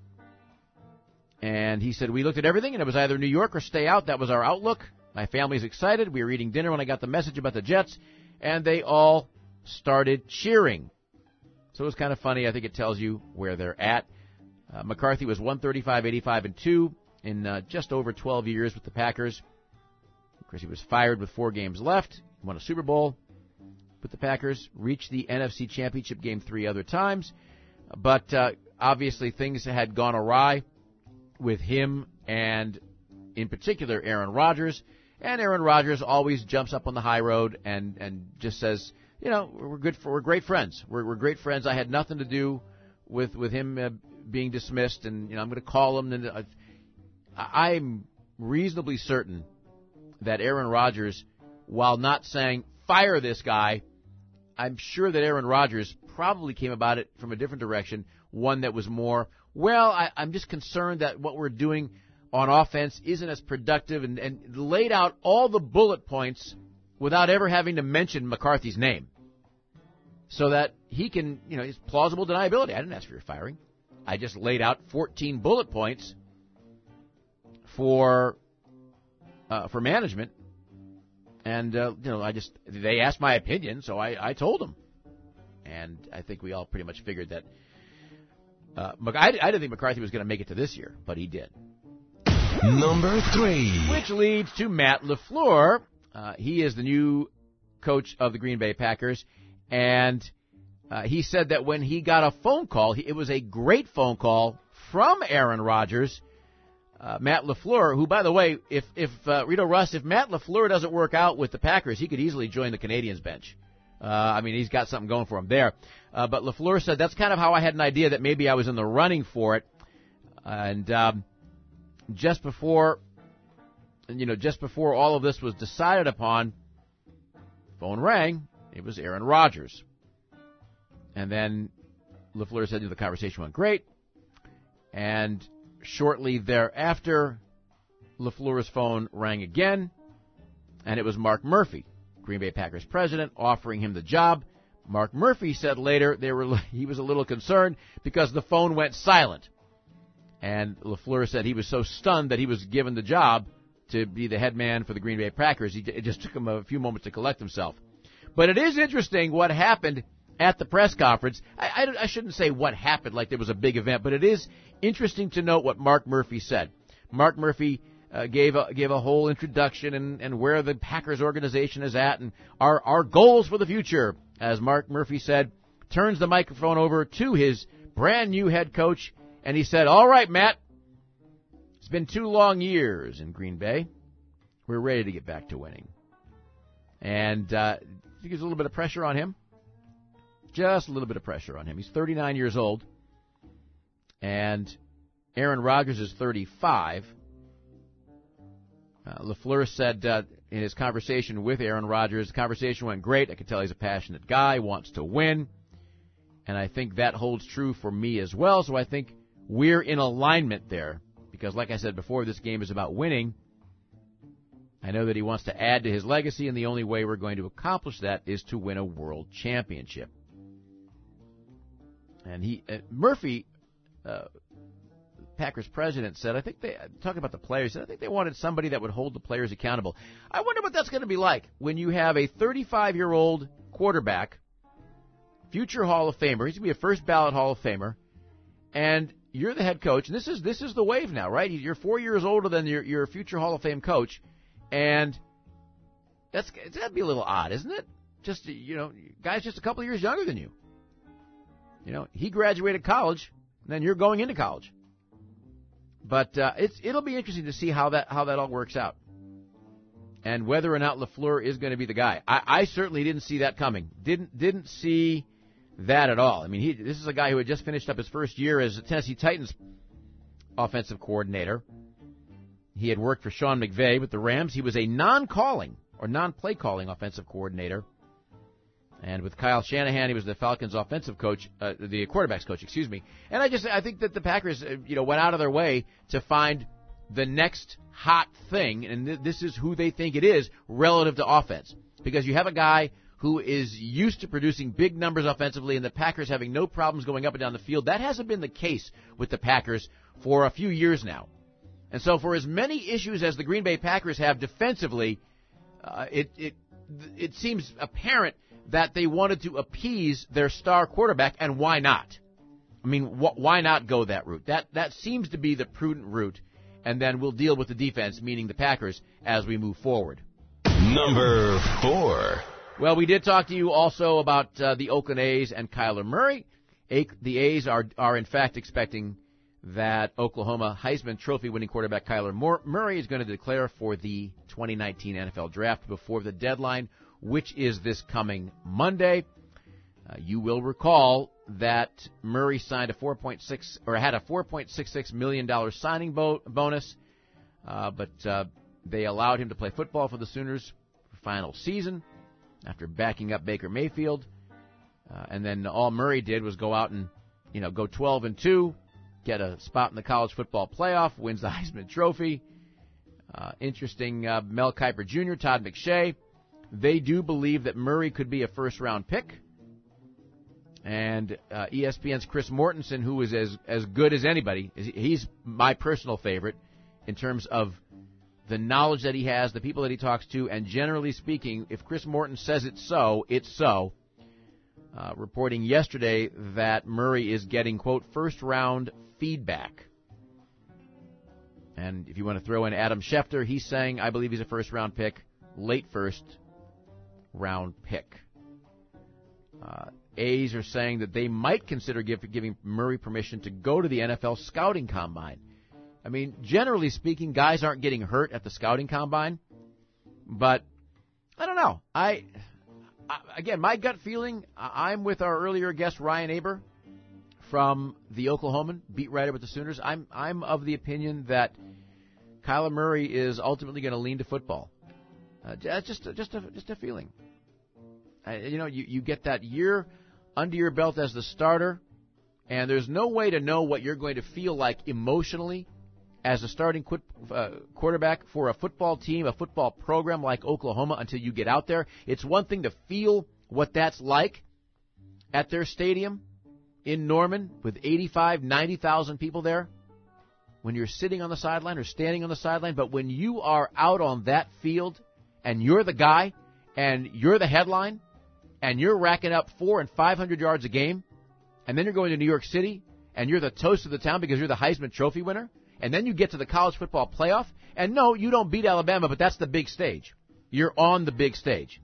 And he said, "We looked at everything, and it was either New York or stay out. That was our outlook. My family's excited. We were eating dinner when I got the message about the Jets, and they all started cheering." So it was kind of funny. I think it tells you where they're at. Uh, McCarthy was one thirty-five, eighty-five, and two in uh, just over twelve years with the Packers. Of course, he was fired with four games left. He won a Super Bowl with the Packers, reached the N F C Championship game three other times. But uh, obviously things had gone awry with him and, in particular, Aaron Rodgers. And Aaron Rodgers always jumps up on the high road and, and just says, you know, we're good for, we're great friends. We're, we're great friends. I had nothing to do with with him uh, being dismissed, and you know, I'm going to call him. And uh, I'm reasonably certain that Aaron Rodgers, while not saying fire this guy, I'm sure that Aaron Rodgers probably came about it from a different direction, one that was more, well, I, I'm just concerned that what we're doing on offense isn't as productive, and, and laid out all the bullet points without ever having to mention McCarthy's name, so that he can, you know, it's plausible deniability. I didn't ask for your firing. I just laid out fourteen bullet points for uh, for management, and uh, you know, I just they asked my opinion, so I, I told them, and I think we all pretty much figured that. Uh, I, I didn't think McCarthy was going to make it to this year, but he did. Number three, which leads to Matt LaFleur. Uh, he is the new coach of the Green Bay Packers, and uh, he said that when he got a phone call, he, it was a great phone call from Aaron Rodgers. Uh, Matt LaFleur, who, by the way, if, if uh, Rito Russ, if Matt LaFleur doesn't work out with the Packers, he could easily join the Canadians bench. Uh, I mean, he's got something going for him there. Uh, but LaFleur said that's kind of how I had an idea that maybe I was in the running for it. And um, just before, you know, just before all of this was decided upon, phone rang. It was Aaron Rodgers. And then LaFleur said the conversation went great. And shortly thereafter, LaFleur's phone rang again, and it was Mark Murphy, Green Bay Packers president, offering him the job. Mark Murphy said later they were he was a little concerned because the phone went silent. And LaFleur said he was so stunned that he was given the job to be the head man for the Green Bay Packers. He, it just took him a few moments to collect himself. But it is interesting what happened at the press conference. I, I, I shouldn't say what happened like there was a big event, but it is interesting to note what Mark Murphy said. Mark Murphy uh, gave a, gave a whole introduction and, and where the Packers organization is at and our, our goals for the future. As Mark Murphy said, turns the microphone over to his brand new head coach, and he said, all right, Matt, it's been two long years in Green Bay. We're ready to get back to winning. And uh, I think there's a little bit of pressure on him. Just a little bit of pressure on him. He's thirty-nine years old, and Aaron Rodgers is thirty-five. Uh, LaFleur said uh, in his conversation with Aaron Rodgers, the conversation went great. I could tell he's a passionate guy, wants to win, and I think that holds true for me as well. So I think we're in alignment there because, like I said before, this game is about winning, I know that he wants to add to his legacy, and the only way we're going to accomplish that is to win a world championship. And he, uh, Murphy, uh, Packers president, said, I think they, talking about the players, I think they wanted somebody that would hold the players accountable. I wonder what that's going to be like when you have a thirty-five-year-old quarterback, future Hall of Famer, he's going to be a first ballot Hall of Famer, and you're the head coach, and this is this is the wave now, right? You're four years older than your, your future Hall of Fame coach, and that's it's got to be a little odd, isn't it? Just, you know, guy's just a couple of years younger than you. You know, he graduated college, and then you're going into college. But uh, it's it'll be interesting to see how that how that all works out, and whether or not LaFleur is going to be the guy. I, I certainly didn't see that coming. Didn't didn't see that at all. I mean, he this is a guy who had just finished up his first year as a Tennessee Titans offensive coordinator. He had worked for Sean McVay with the Rams. He was a non-calling or non-play calling offensive coordinator. And with Kyle Shanahan, he was the Falcons' offensive coach, uh, the quarterback's coach, excuse me. And I just, I think that the Packers, uh, you know, went out of their way to find the next hot thing, and th- this is who they think it is relative to offense. Because you have a guy who is used to producing big numbers offensively, and the Packers having no problems going up and down the field. That hasn't been the case with the Packers for a few years now. And so for as many issues as the Green Bay Packers have defensively, uh, it, it, it seems apparent that they wanted to appease their star quarterback, and why not? I mean, wh- why not go that route? That that seems to be the prudent route, and then we'll deal with the defense, meaning the Packers, as we move forward. Number four. Well, we did talk to you also about uh, the Oakland A's and Kyler Murray. A- the A's are, are, in fact, expecting that Oklahoma Heisman Trophy winning quarterback Kyler Mur- Murray is going to declare for the twenty nineteen N F L Draft before the deadline, which is this coming Monday. Uh, you will recall that Murray signed a four point six or had a four point six six million dollars signing bo- bonus, uh, but uh, they allowed him to play football for the Sooners for final season after backing up Baker Mayfield. Uh, and then all Murray did was go out and, you know, go twelve and two, get a spot in the college football playoff, wins the Heisman Trophy. Uh, interesting, uh, Mel Kiper Junior, Todd McShay. They do believe that Murray could be a first-round pick. And uh, E S P N's Chris Mortensen, who is as, as good as anybody, he's my personal favorite in terms of the knowledge that he has, the people that he talks to, and generally speaking, if Chris Morton says it's so, it's so. Uh, reporting yesterday that Murray is getting, quote, first-round feedback. And if you want to throw in Adam Schefter, he's saying, I believe he's a first-round pick, late first round pick. Uh, A's are saying that they might consider give, giving Murray permission to go to the N F L scouting combine. I mean, generally speaking, guys aren't getting hurt at the scouting combine, but I don't know. I, I again, my gut feeling, I'm with our earlier guest Ryan Aber from the Oklahoman, beat writer with the Sooners. I'm I'm of the opinion that Kyler Murray is ultimately going to lean to football. Uh, that's just a, just a just a feeling. Uh, you know, you, you get that year under your belt as the starter, and there's no way to know what you're going to feel like emotionally as a starting qu- uh, quarterback for a football team, a football program like Oklahoma until you get out there. It's one thing to feel what that's like at their stadium in Norman with eighty-five, ninety thousand people there when you're sitting on the sideline or standing on the sideline, but when you are out on that field and you're the guy and you're the headline and you're racking up four and five hundred yards a game, and then you're going to New York City and you're the toast of the town because you're the Heisman Trophy winner, and then you get to the college football playoff, and no, you don't beat Alabama, but that's the big stage. You're on the big stage.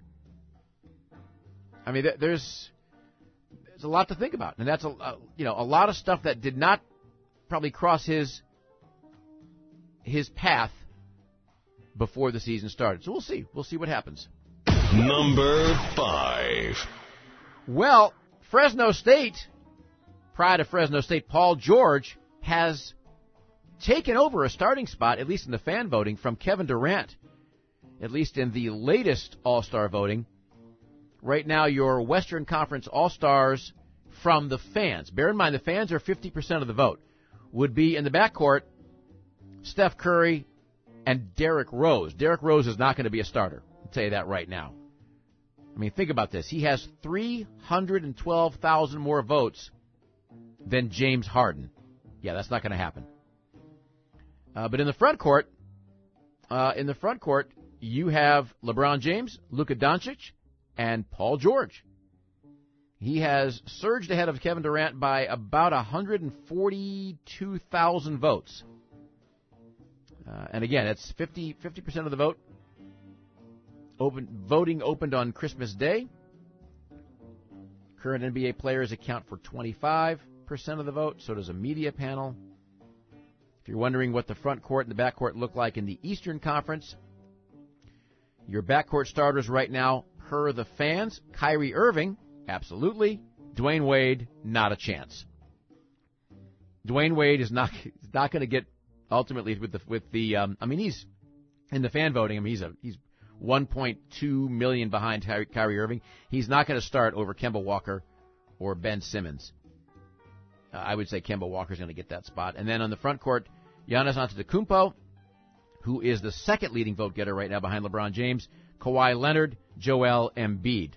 I mean, there's there's a lot to think about, and that's a uh, you know a lot of stuff that did not probably cross his his path before the season started. So we'll see. We'll see what happens. Number five. Well, Fresno State, prior to Fresno State, Paul George has taken over a starting spot, at least in the fan voting, from Kevin Durant, at least in the latest All-Star voting. Right now, your Western Conference All-Stars from the fans, bear in mind the fans are fifty percent of the vote, would be in the backcourt Steph Curry and Derrick Rose. Derrick Rose is not going to be a starter. I'll tell you that right now. I mean, think about this. He has three hundred twelve thousand more votes than James Harden. Yeah, that's not going to happen. Uh, but in the front court, uh, in the front court, you have LeBron James, Luka Doncic, and Paul George. He has surged ahead of Kevin Durant by about one hundred forty-two thousand votes. Uh, and again, it's fifty percent of the vote. Open, voting opened on Christmas Day. Current N B A players account for twenty-five percent of the vote. So does a media panel. If you're wondering what the front court and the back court look like in the Eastern Conference, your backcourt starters right now, per the fans, Kyrie Irving, absolutely. Dwayne Wade, not a chance. Dwayne Wade is not not going to get ultimately with the with the. Um, I mean, he's in the fan voting. I mean, he's a he's one point two million behind Kyrie, Kyrie Irving. He's not going to start over Kemba Walker or Ben Simmons. Uh, I would say Kemba Walker's going to get that spot. And then on the front court, Giannis Antetokounmpo, who is the second leading vote getter right now behind LeBron James, Kawhi Leonard, Joel Embiid.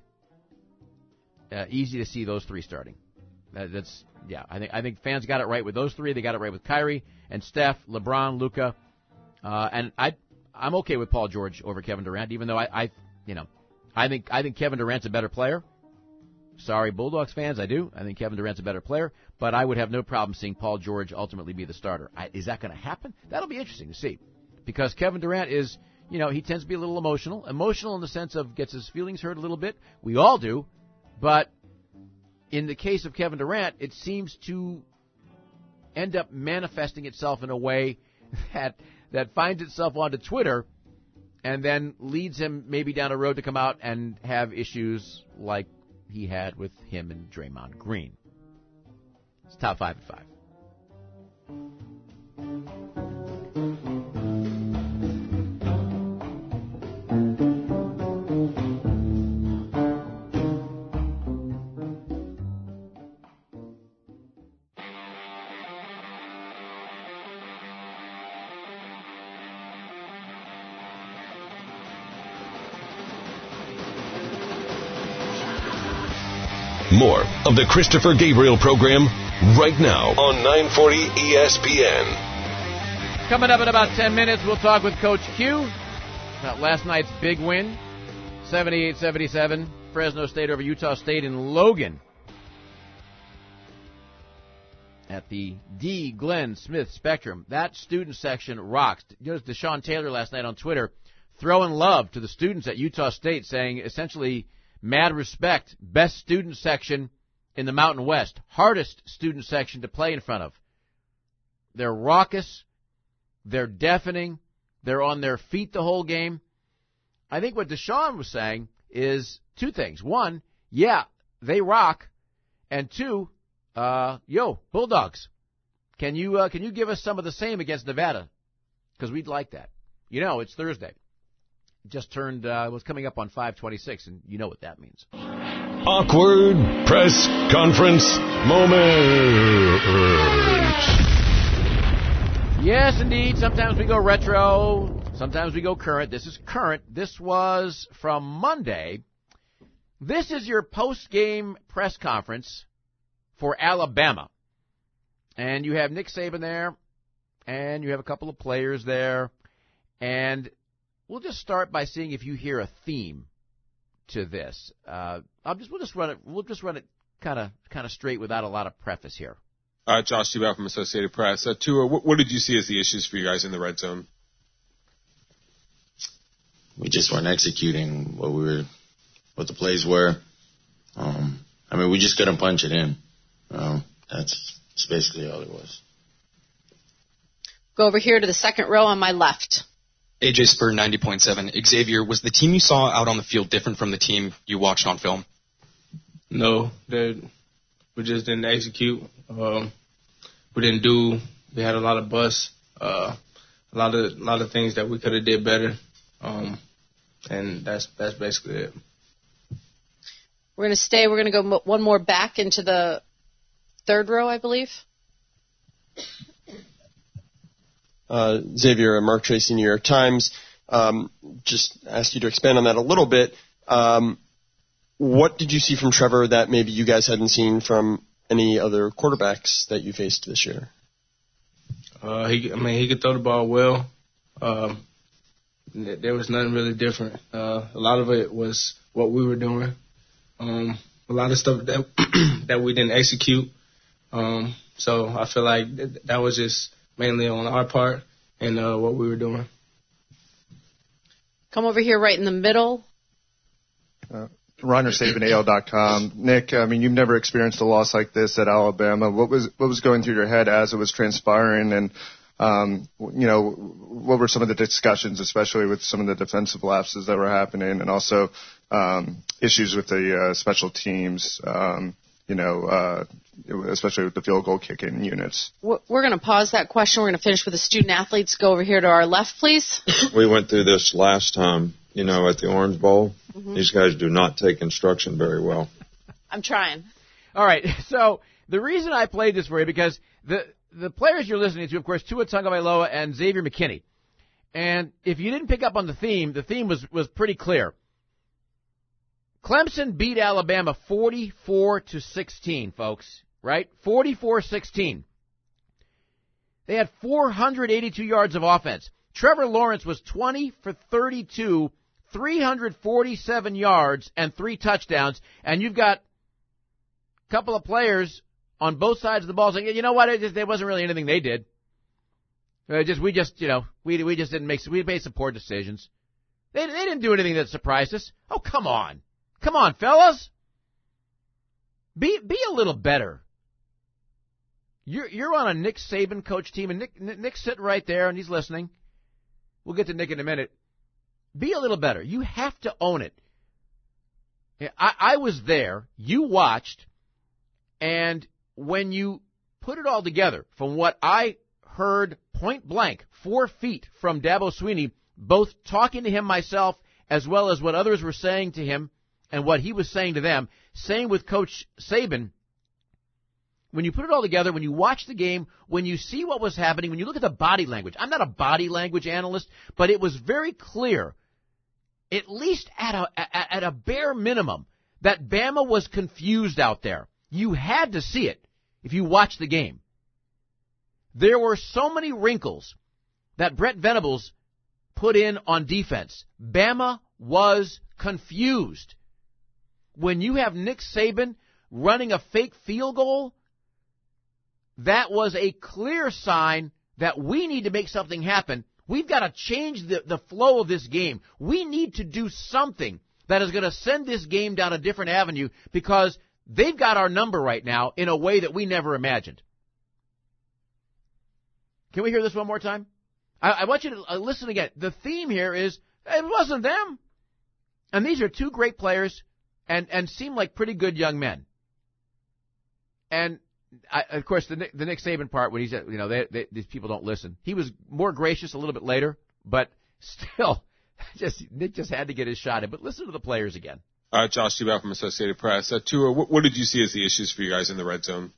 Uh, easy to see those three starting. Uh, that's yeah. I think I think fans got it right with those three. They got it right with Kyrie and Steph, LeBron, Luka, uh, and I. I'm okay with Paul George over Kevin Durant, even though I, I, you know, I think I think Kevin Durant's a better player. Sorry, Bulldogs fans, I do. I think Kevin Durant's a better player, but I would have no problem seeing Paul George ultimately be the starter. I, is that going to happen? That'll be interesting to see, because Kevin Durant is, you know, he tends to be a little emotional, emotional in the sense of gets his feelings hurt a little bit. We all do, but in the case of Kevin Durant, it seems to end up manifesting itself in a way that. that finds itself onto Twitter and then leads him maybe down a road to come out and have issues like he had with him and Draymond Green. It's top five at five. More of the Christopher Gabriel program right now on nine forty E S P N. Coming up in about ten minutes, we'll talk with Coach Q about last night's big win, seventy-eight seventy-seven, Fresno State over Utah State in Logan at the D. Glenn Smith Spectrum. That student section rocks. You know, Deshaun Taylor last night on Twitter throwing love to the students at Utah State, saying essentially, mad respect, best student section in the Mountain West, hardest student section to play in front of. They're raucous, they're deafening, they're on their feet the whole game. I think what Deshaun was saying is two things. One, yeah, they rock, and two, uh, yo, Bulldogs, can you uh, can you give us some of the same against Nevada? Because we'd like that. You know, it's Thursday. Just turned, uh, was coming up on five twenty-six, and you know what that means. Awkward press conference moment. Yes, indeed. Sometimes we go retro. Sometimes we go current. This is current. This was from Monday. This is your post-game press conference for Alabama. And you have Nick Saban there, and you have a couple of players there, and we'll just start by seeing if you hear a theme to this. Uh, I'll just we'll just run it. We'll just run it kind of kind of straight without a lot of preface here. Uh, Josh Tebow from Associated Press. Uh, Tua, what, what did you see as the issues for you guys in the red zone? We just weren't executing what we were, what the plays were. Um, I mean, we just couldn't punch it in. Um, that's, that's basically all it was. Go over here to the second row on my left. A J Spur, ninety point seven. Xavier, was the team you saw out on the field different from the team you watched on film? No, we just didn't execute. Um, we didn't do. We had a lot of busts, uh, a lot of a lot of things that we could have did better, um, and that's that's basically it. We're going to stay. We're going to go one more back into the third row, I believe. Uh, Xavier and Mark Tracy, New York Times. Um, just ask you to expand on that a little bit. Um, what did you see from Trevor that maybe you guys hadn't seen from any other quarterbacks that you faced this year? Uh, he, I mean, he could throw the ball well. Um, there was nothing really different. Uh, a lot of it was what we were doing. Um, a lot of stuff that that we didn't execute. Um, so I feel like th- that was just mainly on our part and uh, what we were doing. Come over here right in the middle. Uh, Reiner Saban, A L dot com. Nick, I mean, you've never experienced a loss like this at Alabama. What was what was going through your head as it was transpiring? And, um, you know, what were some of the discussions, especially with some of the defensive lapses that were happening and also um, issues with the uh, special teams, um, you know, uh, especially with the field goal kicking units? We're going to pause that question. We're going to finish with the student athletes. Go over here to our left, please. We went through this last time, you know, at the Orange Bowl. Mm-hmm. These guys do not take instruction very well. I'm trying. All right, so the reason I played this for you, because the the players you're listening to, of course, Tua Tagovailoa and Xavier McKinney. And if you didn't pick up on the theme, the theme was, was pretty clear. Clemson beat Alabama forty-four to sixteen, folks, right? forty-four sixteen. They had four hundred eighty-two yards of offense. Trevor Lawrence was twenty for thirty-two, three hundred forty-seven yards and three touchdowns. And you've got a couple of players on both sides of the ball saying, you know what, it just, there wasn't really anything they did. Uh, just we just, you know, we we just didn't make, we made some poor decisions. They, they didn't do anything that surprised us. Oh, come on. Come on, fellas. Be be a little better. You're you're on a Nick Saban coach team, and Nick Nick's sitting right there, and he's listening. We'll get to Nick in a minute. Be a little better. You have to own it. I, I was there. You watched, and when you put it all together, from what I heard point blank, four feet from Dabo Swinney, both talking to him myself as well as what others were saying to him, and what he was saying to them, same with Coach Saban. When you put it all together, when you watch the game, when you see what was happening, when you look at the body language, I'm not a body language analyst, but it was very clear, at least at a, at a bare minimum, that Bama was confused out there. You had to see it if you watched the game. There were so many wrinkles that Brett Venables put in on defense. Bama was confused. When you have Nick Saban running a fake field goal, that was a clear sign that we need to make something happen. We've got to change the, the flow of this game. We need to do something that is going to send this game down a different avenue, because they've got our number right now in a way that we never imagined. Can we hear this one more time? I, I want you to uh, listen again. The theme here is, it wasn't them. And these are two great players and, and seem like pretty good young men. And, I, of course, the, the Nick Saban part, when he said, you know, they, they, these people don't listen. He was more gracious a little bit later, but still, just Nick just had to get his shot in. But listen to the players again. Uh, Josh Dubow from Associated Press. Uh, Tua, what, what did you see as the issues for you guys in the red zone?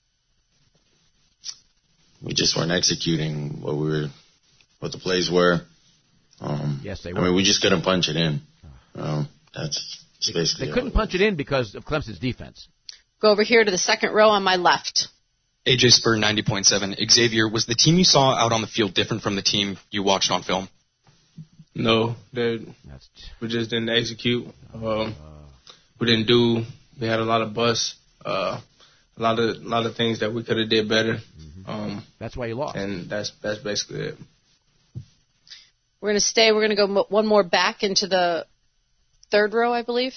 We just weren't executing what we were, what the plays were. Um, yes, they were. I mean, we just couldn't punch it in. Um, that's basically They couldn't punch it in because of Clemson's defense. Go over here to the second row on my left. A J Spur ninety point seven. Xavier, was the team you saw out on the field different from the team you watched on film? No, they, we just didn't execute. Um, we didn't do. We had a lot of busts. Uh, a lot of a lot of things that we could have did better. Mm-hmm. Um, that's why you lost. And that's that's basically it. We're going to stay. We're going to go one more back into the third row, I believe.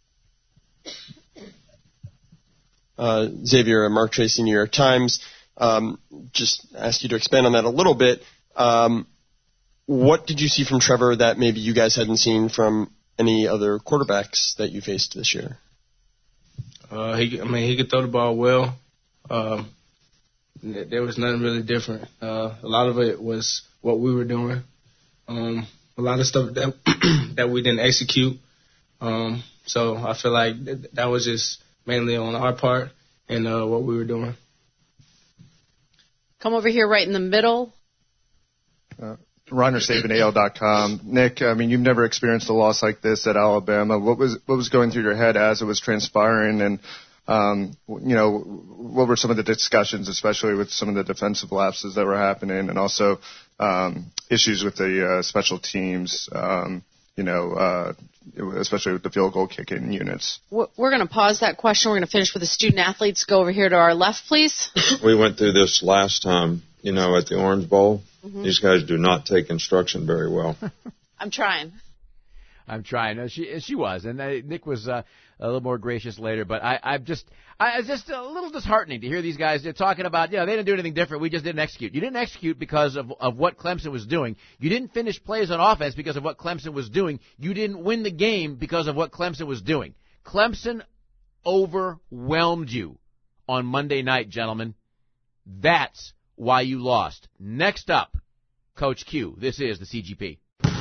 Uh, Xavier and Mark Tracy, New York Times. Um, just ask you to expand on that a little bit. Um, what did you see from Trevor that maybe you guys hadn't seen from any other quarterbacks that you faced this year? Uh, he, I mean, he could throw the ball well. Um, there was nothing really different. Uh, a lot of it was what we were doing. Um, a lot of stuff that that we didn't execute. Um, so I feel like th- that was just mainly on our part and uh, what we were doing. Come over here right in the middle. Uh, Reiner Saban A L dot com. Nick, I mean, you've never experienced a loss like this at Alabama. What was what was going through your head as it was transpiring, and um, you know, what were some of the discussions, especially with some of the defensive lapses that were happening, and also um, issues with the uh, special teams, um, you know, uh, especially with the field goal kicking units? We're going to pause that question. We're going to finish with the student athletes. Go over here to our left, please. We went through this last time, you know, at the Orange Bowl. Mm-hmm. These guys do not take instruction very well. I'm trying. I'm trying. Uh, she she was, and uh, Nick was uh, a little more gracious later. But I, I'm just, I it's just a little disheartening to hear these guys they're talking about. You know, they didn't do anything different. We just didn't execute. You didn't execute because of of what Clemson was doing. You didn't finish plays on offense because of what Clemson was doing. You didn't win the game because of what Clemson was doing. Clemson overwhelmed you on Monday night, gentlemen. That's why you lost. Next up, Coach Q. This is the C G P.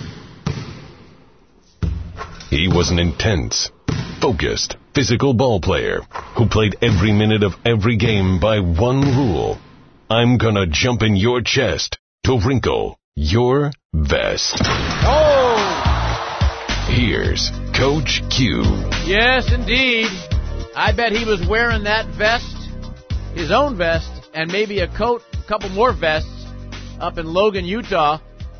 He was an intense, focused, physical ball player who played every minute of every game by one rule. I'm gonna jump in your chest to wrinkle your vest. Oh! Here's Coach Q. Yes, indeed. I bet he was wearing that vest, his own vest, and maybe a coat, a couple more vests up in Logan, Utah.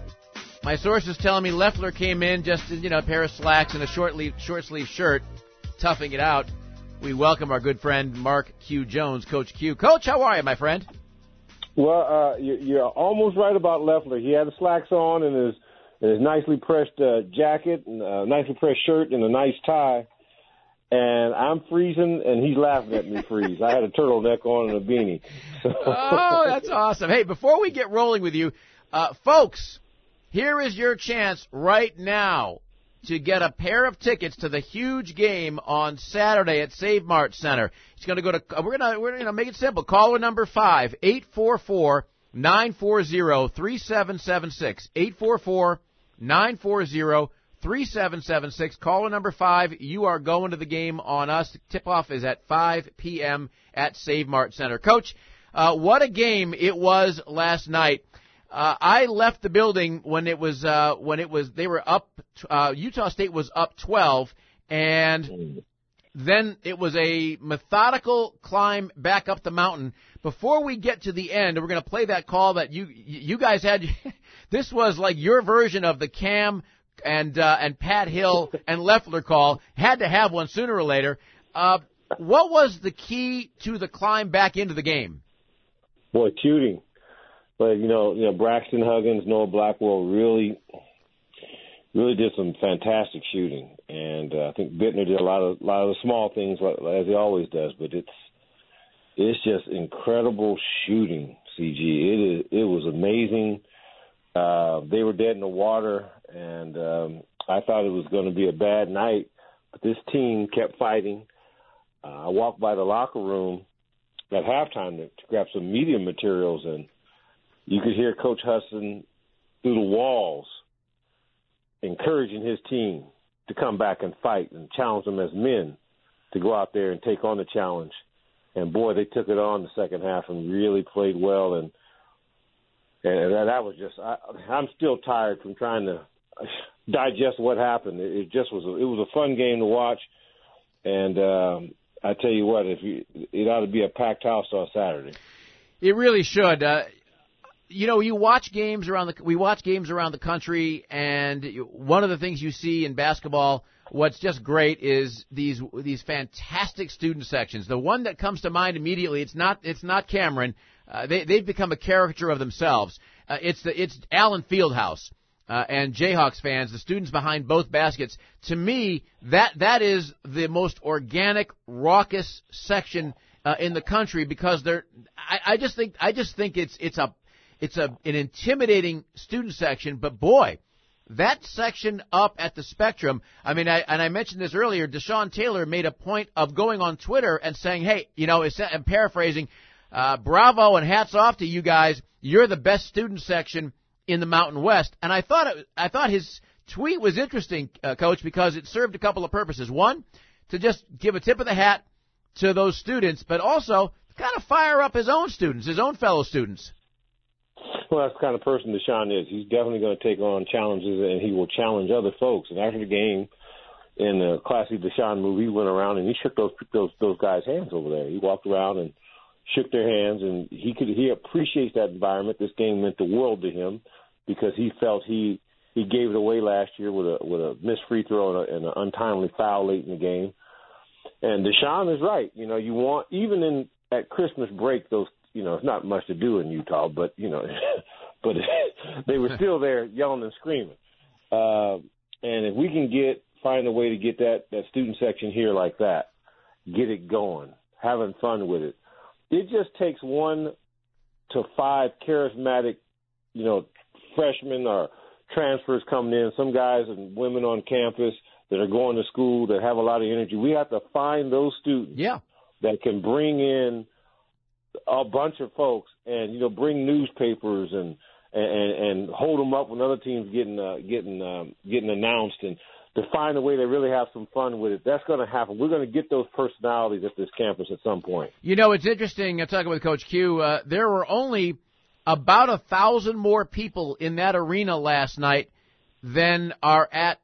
My sources telling me Leffler came in just in, you know, a pair of slacks and a short sleeve, short sleeve shirt, toughing it out. We welcome our good friend Mark Q. Jones, Coach Q. Coach, how are you, my friend? Well, uh, you, you're almost right about Leffler. He had the slacks on and his, and his nicely pressed uh, jacket, and a nicely pressed shirt, and a nice tie. And I'm freezing, and he's laughing at me freeze. I had a turtleneck on and a beanie. Oh, that's awesome. Hey, before we get rolling with you, uh, folks, here is your chance right now to get a pair of tickets to the huge game on Saturday at Save Mart Center. It's going to go to. We're going to we're going to make it simple. Caller number five eight four four nine four zero three seven seven six eight four four nine four zero three seven seven six. Caller number five. You are going to the game on us. Tip off is at five p.m. at Save Mart Center. Coach, uh, what a game it was last night. Uh, I left the building when it was uh, when it was they were up. Uh, Utah State was up twelve, and then it was a methodical climb back up the mountain. Before we get to the end, we're going to play that call that you you guys had. This was like your version of the Cam and uh, and Pat Hill and Leffler call. Had to have one sooner or later. Uh, what was the key to the climb back into the game? Boy, shooting. But, you know, you know, Braxton Huggins, Noah Blackwell really, really did some fantastic shooting. And uh, I think Bittner did a lot of, lot of the small things like, as he always does. But it's, it's just incredible shooting, C G. It is, it was amazing. Uh, they were dead in the water, and um, I thought it was going to be a bad night. But this team kept fighting. Uh, I walked by the locker room at halftime to, to grab some media materials, and you could hear Coach Hudson through the walls encouraging his team to come back and fight and challenge them as men to go out there and take on the challenge. And, boy, they took it on the second half and really played well. And and that was just I, – I'm still tired from trying to digest what happened. It, it just was a, it was a fun game to watch. And um, I tell you what, if you, it ought to be a packed house on Saturday. It really should. Uh You know, you watch games around the we watch games around the country, and one of the things you see in basketball, what's just great, is these these fantastic student sections. The one that comes to mind immediately, it's not it's not Cameron. Uh, they they've become a caricature of themselves. Uh, it's the it's Allen Fieldhouse uh, and Jayhawks fans, the students behind both baskets. To me, that that is the most organic, raucous section uh, in the country because they're. I, I just think I just think it's it's a It's a, an intimidating student section, but boy, that section up at the Spectrum, I mean, I, and I mentioned this earlier, Deshaun Taylor made a point of going on Twitter and saying, hey, you know, I'm paraphrasing, uh, bravo and hats off to you guys. You're the best student section in the Mountain West. And I thought it, I thought his tweet was interesting, uh, Coach, because it served a couple of purposes. One, to just give a tip of the hat to those students, but also to kind of fire up his own students, his own fellow students. well, that's the kind of person Deshaun is. He's definitely going to take on challenges, and he will challenge other folks. And after the game, in the classic Deshaun movie, he went around and he shook those those those guys' hands over there. He walked around and shook their hands, and he could he appreciates that environment. This game meant the world to him because he felt he he gave it away last year with a with a missed free throw and, a, and an untimely foul late in the game. And Deshaun is right. You know, you want even in at Christmas break, those you know, it's not much to do in Utah, but you know, but they were still there yelling and screaming. Uh, and if we can get find a way to get that that student section here like that, get it going, having fun with it. It just takes one to five charismatic, you know, freshmen or transfers coming in, some guys and women on campus that are going to school that have a lot of energy. We have to find those students yeah. that can bring in a bunch of folks and, you know, bring newspapers and and, and hold them up when other teams getting uh, getting um, getting announced, and to find a way to really have some fun with it. That's going to happen. We're going to get those personalities at this campus at some point. You know, it's interesting. I'm talking with Coach Q. Uh, there were only about a thousand more people in that arena last night than are at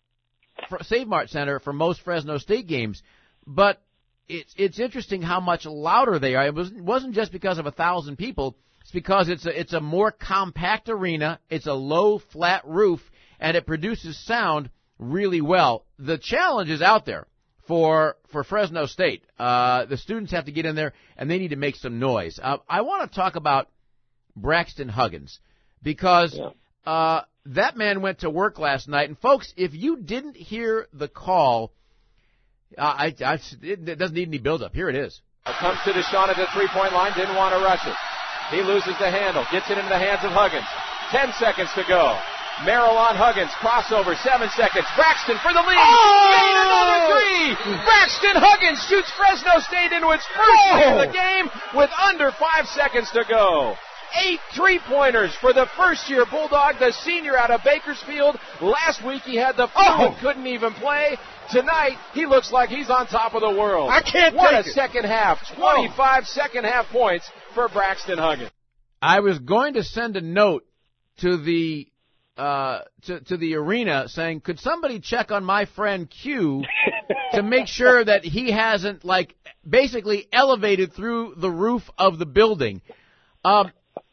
Save Mart Center for most Fresno State games. But it's it's interesting how much louder they are. It was, wasn't just because of a thousand people. It's because it's a, it's a more compact arena. It's a low, flat roof, and it produces sound really well. The challenge is out there for for Fresno State. Uh, the students have to get in there, and they need to make some noise. Uh, I want to talk about Braxton Huggins because yeah. uh, that man went to work last night. And, folks, if you didn't hear the call, uh, I, I, it, it doesn't need any build-up. Here it is. It comes to Deshaun at the three-point line. Didn't want to rush it. He loses the handle. Gets it into the hands of Huggins. Ten seconds to go. Merrill on Huggins, crossover, seven seconds. Braxton for the lead. Oh! Made another three. Braxton Huggins shoots Fresno State into its first oh! lead of the game with under five seconds to go. Eight three-pointers for the first-year Bulldog, the senior out of Bakersfield. Last week he had the flu oh! and couldn't even play. Tonight he looks like he's on top of the world. I can't What take a it. second half. twenty-five oh. second half points for Braxton Huggins. I was going to send a note to the Uh, to, to the arena saying, could somebody check on my friend Q to make sure that he hasn't, like, basically elevated through the roof of the building? Um,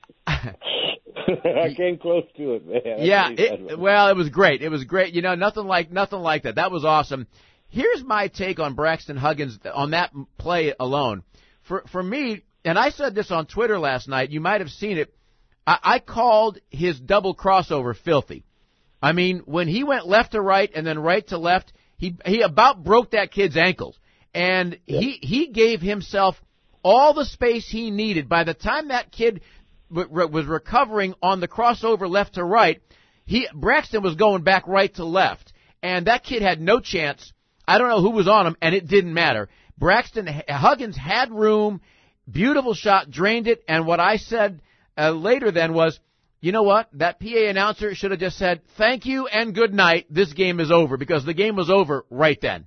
I came close to it, man. Yeah, it, well, it was great. It was great. You know, nothing like nothing like that. That was awesome. Here's my take on Braxton Huggins on that play alone. For for me, and I said this on Twitter last night, you might have seen it, I called his double crossover filthy. I mean, when he went left to right and then right to left, he he about broke that kid's ankles. And he he gave himself all the space he needed. By the time that kid w- re- was recovering on the crossover left to right, he Braxton was going back right to left. And that kid had no chance. I don't know who was on him, and it didn't matter. Braxton Huggins had room, beautiful shot, drained it, and what I said Uh, later then was, you know what, that P A announcer should have just said, thank you and good night, this game is over, because the game was over right then.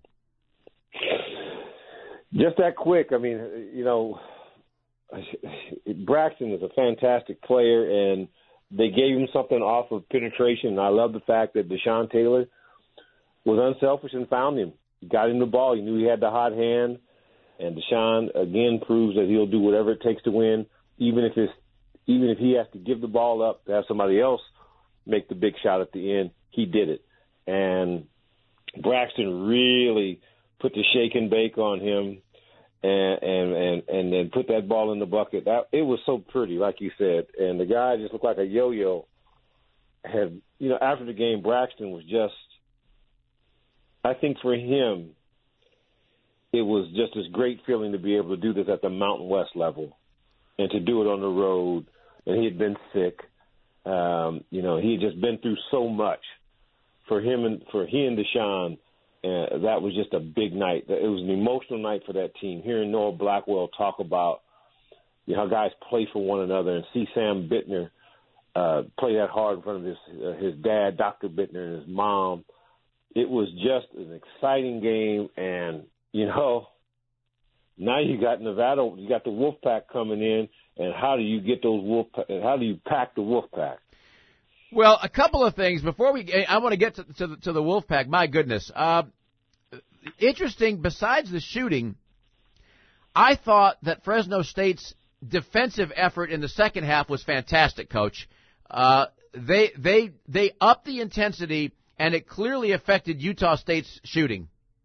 Just that quick. I mean, you know, Braxton is a fantastic player, and they gave him something off of penetration, and I love the fact that Deshaun Taylor was unselfish and found him. He got him the ball. He knew he had the hot hand, and Deshaun, again, proves that he'll do whatever it takes to win, even if it's Even if he has to give the ball up to have somebody else make the big shot at the end, he did it. And Braxton really put the shake and bake on him and and, and, and then put that ball in the bucket. That, it was so pretty, like you said. And the guy just looked like a yo-yo. Had, you know, after the game, Braxton was just, I think for him, it was just this great feeling to be able to do this at the Mountain West level and to do it on the road. And he had been sick. Um, you know, he had just been through so much. For him and for he and Deshaun, uh, that was just a big night. It was an emotional night for that team. Hearing Noah Blackwell talk about, you know, how guys play for one another, and see Sam Bittner uh, play that hard in front of his uh, his dad, Doctor Bittner, and his mom. It was just an exciting game, and you know, now you got Nevada, you got the Wolfpack coming in. and how do you get those wolf? How do you pack the wolf pack? Well, a couple of things before we. I want to get to, to the to the wolf pack. My goodness, uh, interesting. Besides the shooting, I thought that Fresno State's defensive effort in the second half was fantastic, Coach. Uh, they they they upped the intensity, and it clearly affected Utah State's shooting.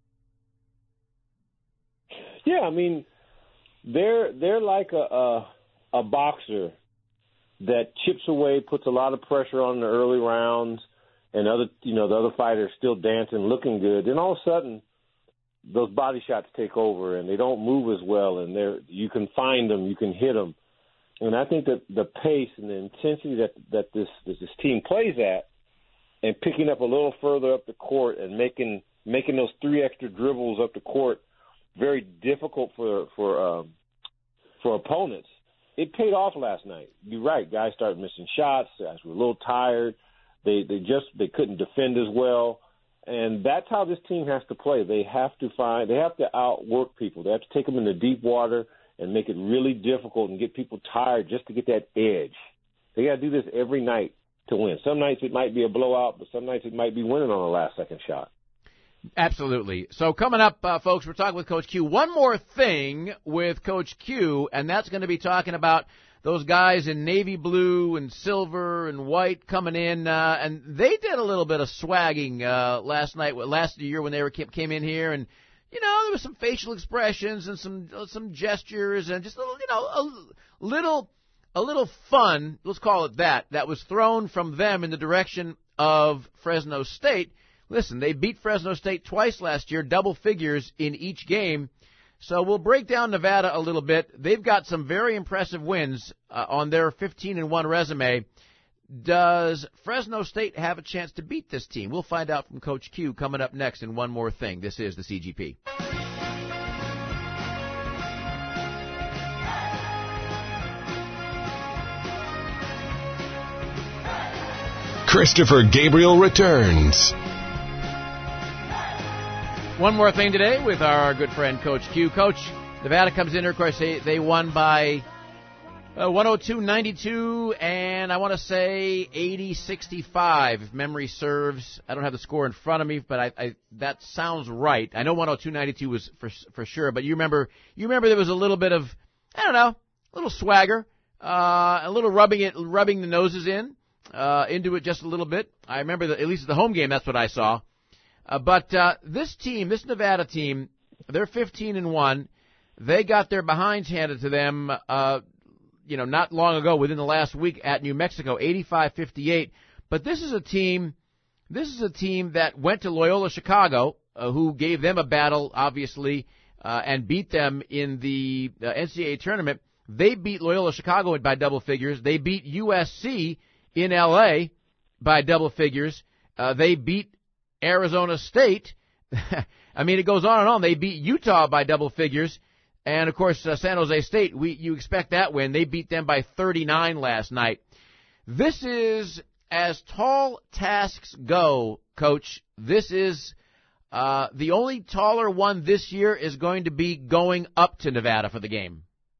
Yeah, I mean, they're they're like a a, a boxer that chips away, puts a lot of pressure on the early rounds, and other you know the other fighters still dancing, looking good. Then all of a sudden, those body shots take over, and they don't move as well, and they're you can find them, you can hit them, and I think that the pace and the intensity that that this that this team plays at, and picking up a little further up the court and making making those three extra dribbles up the court very difficult for for um, for opponents. It paid off last night. You're right. Guys started missing shots. Guys were a little tired. They they just they couldn't defend as well. And that's how this team has to play. They have to find, they have to outwork people. They have to take them into deep water and make it really difficult and get people tired just to get that edge. They got to do this every night to win. Some nights it might be a blowout, but some nights it might be winning on the last second shot. Absolutely. So coming up, uh, folks, we're talking with Coach Q. One more thing with Coach Q, and that's going to be talking about those guys in navy blue and silver and white coming in, uh, and they did a little bit of swagging uh, last night, last year when they were came in here, and you know there was some facial expressions and some some gestures and just a little, you know, a little a little fun, let's call it that, that was thrown from them in the direction of Fresno State. Listen, they beat Fresno State twice last year, double figures in each game. So we'll break down Nevada a little bit. They've got some very impressive wins uh, on their fifteen and one resume. Does Fresno State have a chance to beat this team? We'll find out from Coach Q coming up next in One More Thing. This is the C G P. Christopher Gabriel returns. One more thing today with our good friend Coach Q. Coach, Nevada comes in here. Of course, they, they won by uh, one oh two ninety-two, and I want to say eighty sixty-five, if memory serves. I don't have the score in front of me, but I, I that sounds right. I know one oh two ninety-two was for for sure, but you remember you remember there was a little bit of, I don't know, a little swagger, uh, a little rubbing it, rubbing the noses in, uh, into it just a little bit. I remember that at least at the home game, that's what I saw. Uh, but uh, this team, this Nevada team, they're fifteen and one. They got their behinds handed to them, uh, you know, not long ago, within the last week at New Mexico, eighty-five fifty-eight. But this is a team, this is a team that went to Loyola Chicago, uh, who gave them a battle, obviously, uh, and beat them in the uh, N C double A tournament. They beat Loyola Chicago by double figures. They beat U S C in L A by double figures. Uh, they beat Arizona State. I mean, it goes on and on. They beat Utah by double figures. And, of course, uh, San Jose State, we you expect that win. They beat them by thirty-nine last night. This is, as tall tasks go, Coach, this is uh, the only taller one this year is going to be going up to Nevada for the game.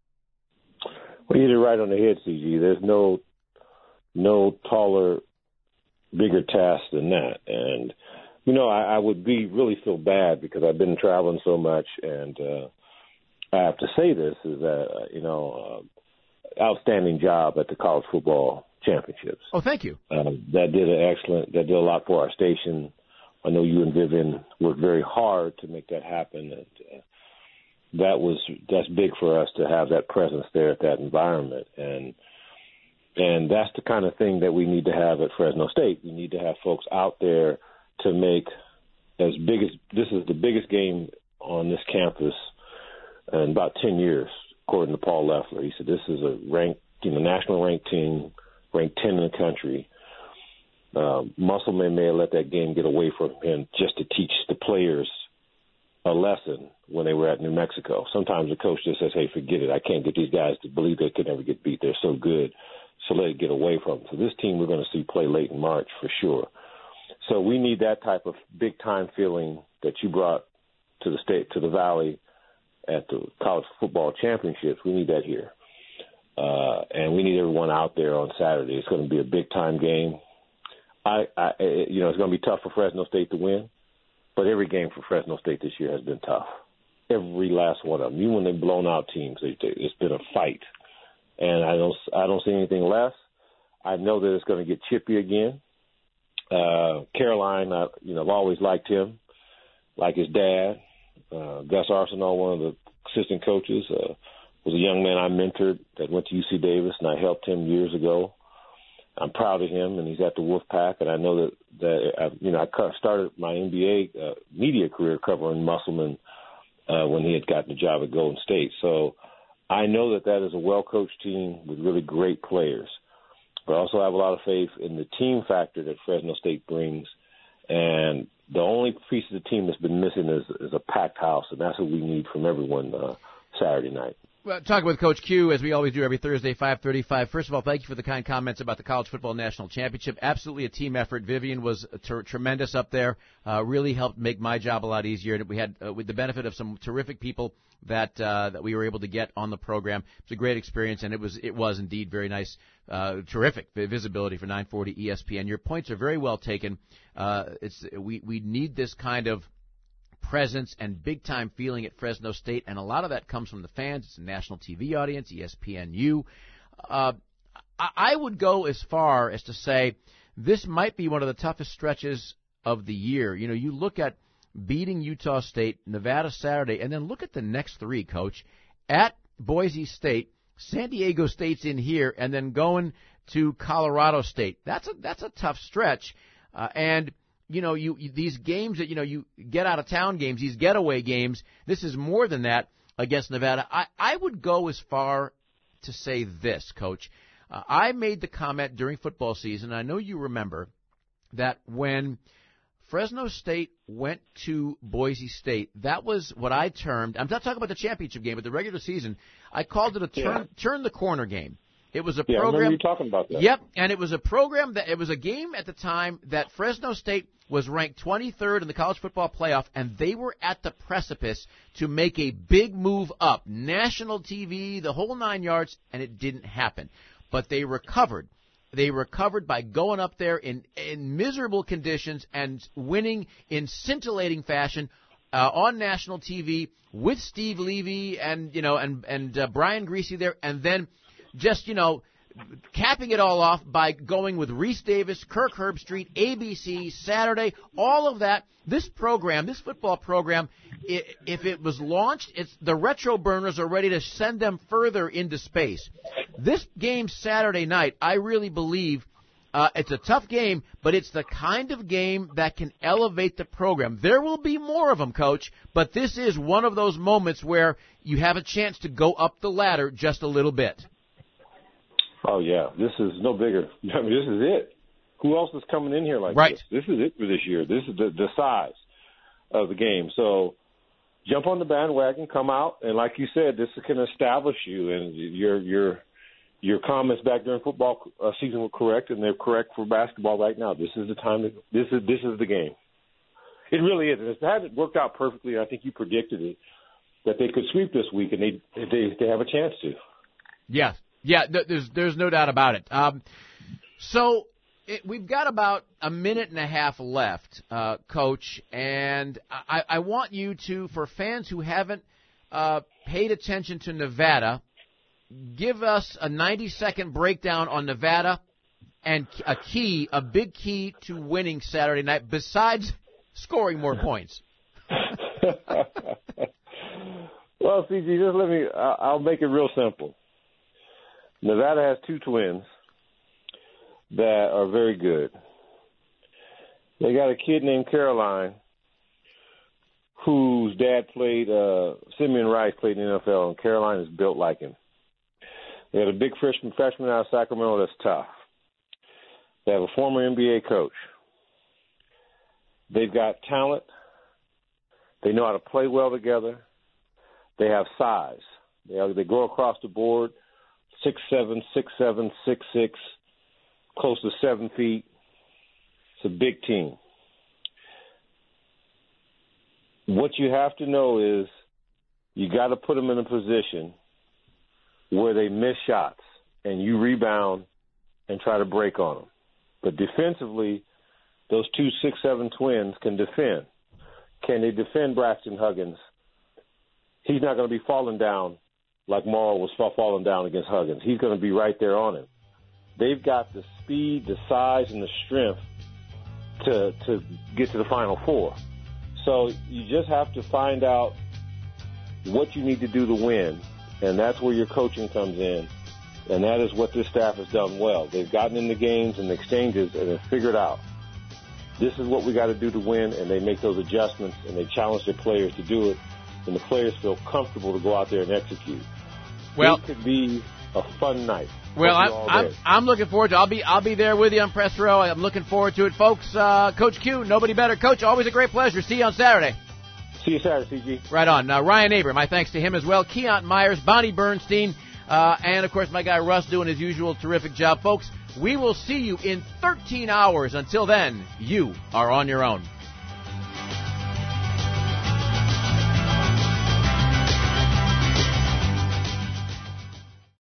Well, you hit it right on the head, C G. There's no no taller, bigger task than that. And you know, I, I would be really feel bad because I've been traveling so much, and uh, I have to say this is that uh, you know, uh, outstanding job at the college football championships. Oh, thank you. Uh, that did an excellent. That did a lot for our station. I know you and Vivian worked very hard to make that happen, and uh, that was that's big for us to have that presence there at that environment, and and that's the kind of thing that we need to have at Fresno State. We need to have folks out there to make as big as this is the biggest game on this campus in about ten years, according to Paul Leffler. He said this is a ranked, you know, national ranked team, ranked ten in the country. Uh, Musselman may have let that game get away from him just to teach the players a lesson when they were at New Mexico. Sometimes the coach just says, hey, forget it. I can't get these guys to believe they could never get beat. They're so good. So let it get away from them. So this team we're going to see play late in March for sure. So we need that type of big-time feeling that you brought to the state, to the Valley at the college football championships. We need that here. uh, and we need everyone out there on Saturday. It's going to be a big-time game. I, I, you know, it's going to be tough for Fresno State to win, but every game for Fresno State this year has been tough. Every last one of them. Even when they've blown out teams, it's been a fight. And I don't, I don't see anything less. I know that it's going to get chippy again. Uh, Caroline, I, you know, I've always liked him, like his dad. Uh, Gus Arsenault, one of the assistant coaches, uh, was a young man I mentored that went to U C Davis, and I helped him years ago. I'm proud of him, and he's at the Wolfpack, and I know that, that I, you know, I started my N B A uh, media career covering Musselman uh, when he had gotten the job at Golden State. So I know that that is a well-coached team with really great players. But I also have a lot of faith in the team factor that Fresno State brings. And the only piece of the team that's been missing is, is a packed house, and that's what we need from everyone uh, Saturday night. Well, talking with Coach Q, as we always do every Thursday, five thirty-five. First of all, thank you for the kind comments about the College Football National Championship. Absolutely a team effort. Vivian was ter- tremendous up there, uh, really helped make my job a lot easier. And we had, uh, with the benefit of some terrific people that uh, that we were able to get on the program. It was a great experience, and it was it was indeed very nice, uh, terrific visibility for nine forty E S P N. Your points are very well taken. Uh, it's we we need this kind of presence and big-time feeling at Fresno State, and a lot of that comes from the fans. It's a national T V audience, E S P N U. Uh, I would go as far as to say this might be one of the toughest stretches of the year. You know, you look at beating Utah State, Nevada Saturday, and then look at the next three, Coach. At Boise State, San Diego State's in here, and then going to Colorado State. That's a that's a tough stretch, uh, and you know, you, you these games that, you know, you get out of town games, these getaway games, this is more than that against Nevada. I, I would go as far to say this, Coach. Uh, I made the comment during football season, I know you remember, that when Fresno State went to Boise State, that was what I termed, I'm not talking about the championship game, but the regular season, I called it a turn, yeah. turn the corner game. It was a yeah, program. I remember you talking about that. Yep, and it was a program that it was a game at the time that Fresno State was ranked twenty-third in the college football playoff, and they were at the precipice to make a big move up, national T V, the whole nine yards, and it didn't happen. But they recovered. They recovered by going up there in, in miserable conditions and winning in scintillating fashion uh, on national T V with Steve Levy and you know and and uh, Brian Greasy there, and then just, you know, capping it all off by going with Reese Davis, Kirk Herbstreit, A B C, Saturday, all of that. This program, this football program, if it was launched, it's the retro burners are ready to send them further into space. This game Saturday night, I really believe uh, it's a tough game, but it's the kind of game that can elevate the program. There will be more of them, Coach, but this is one of those moments where you have a chance to go up the ladder just a little bit. Oh, yeah. This is no bigger. I mean, this is it. Who else is coming in here like right. this? This is it for this year. This is the, the size of the game. So jump on the bandwagon, come out, and like you said, this can establish you. And your your your comments back during football uh, season were correct, and they're correct for basketball right now. This is the time. To, this is this is the game. It really is. It hasn't worked out perfectly. I think you predicted it, that they could sweep this week, and they they they have a chance to. Yes. Yeah, there's there's no doubt about it. Um, so it, we've got about a minute and a half left, uh, Coach, and I, I want you to, for fans who haven't uh, paid attention to Nevada, give us a ninety-second breakdown on Nevada and a key, a big key to winning Saturday night, besides scoring more points. Well, C G, just let me, I'll make it real simple. Nevada has two twins that are very good. They got a kid named Caroline whose dad played, uh, Simeon Rice played in the N F L, and Caroline is built like him. They had a big freshman, freshman out of Sacramento that's tough. They have a former N B A coach. They've got talent. They know how to play well together. They have size. They, have, they go across the board. Six seven, six seven, six six, close to seven feet. It's a big team. What you have to know is you got to put them in a position where they miss shots and you rebound and try to break on them. But defensively, those two six seven twins can defend. Can they defend Braxton Huggins? He's not going to be falling down like Morrow was falling down against Huggins. He's going to be right there on him. They've got the speed, the size, and the strength to to get to the Final Four. So you just have to find out what you need to do to win, and that's where your coaching comes in, and that is what this staff has done well. They've gotten in the games and the exchanges and have figured out this is what we got to do to win, and they make those adjustments, and they challenge their players to do it, and the players feel comfortable to go out there and execute. Well, it could be a fun night. Well, I'm, I'm I'm looking forward to. I'll be I'll be there with you on press row. I'm looking forward to it, folks. Uh, Coach Q, nobody better. Coach, always a great pleasure. See you on Saturday. See you Saturday, C G. Right on. Uh, Ryan Aber, my thanks to him as well. Keon Myers, Bonnie Bernstein, uh, and of course my guy Russ doing his usual terrific job, folks. We will see you in thirteen hours. Until then, you are on your own.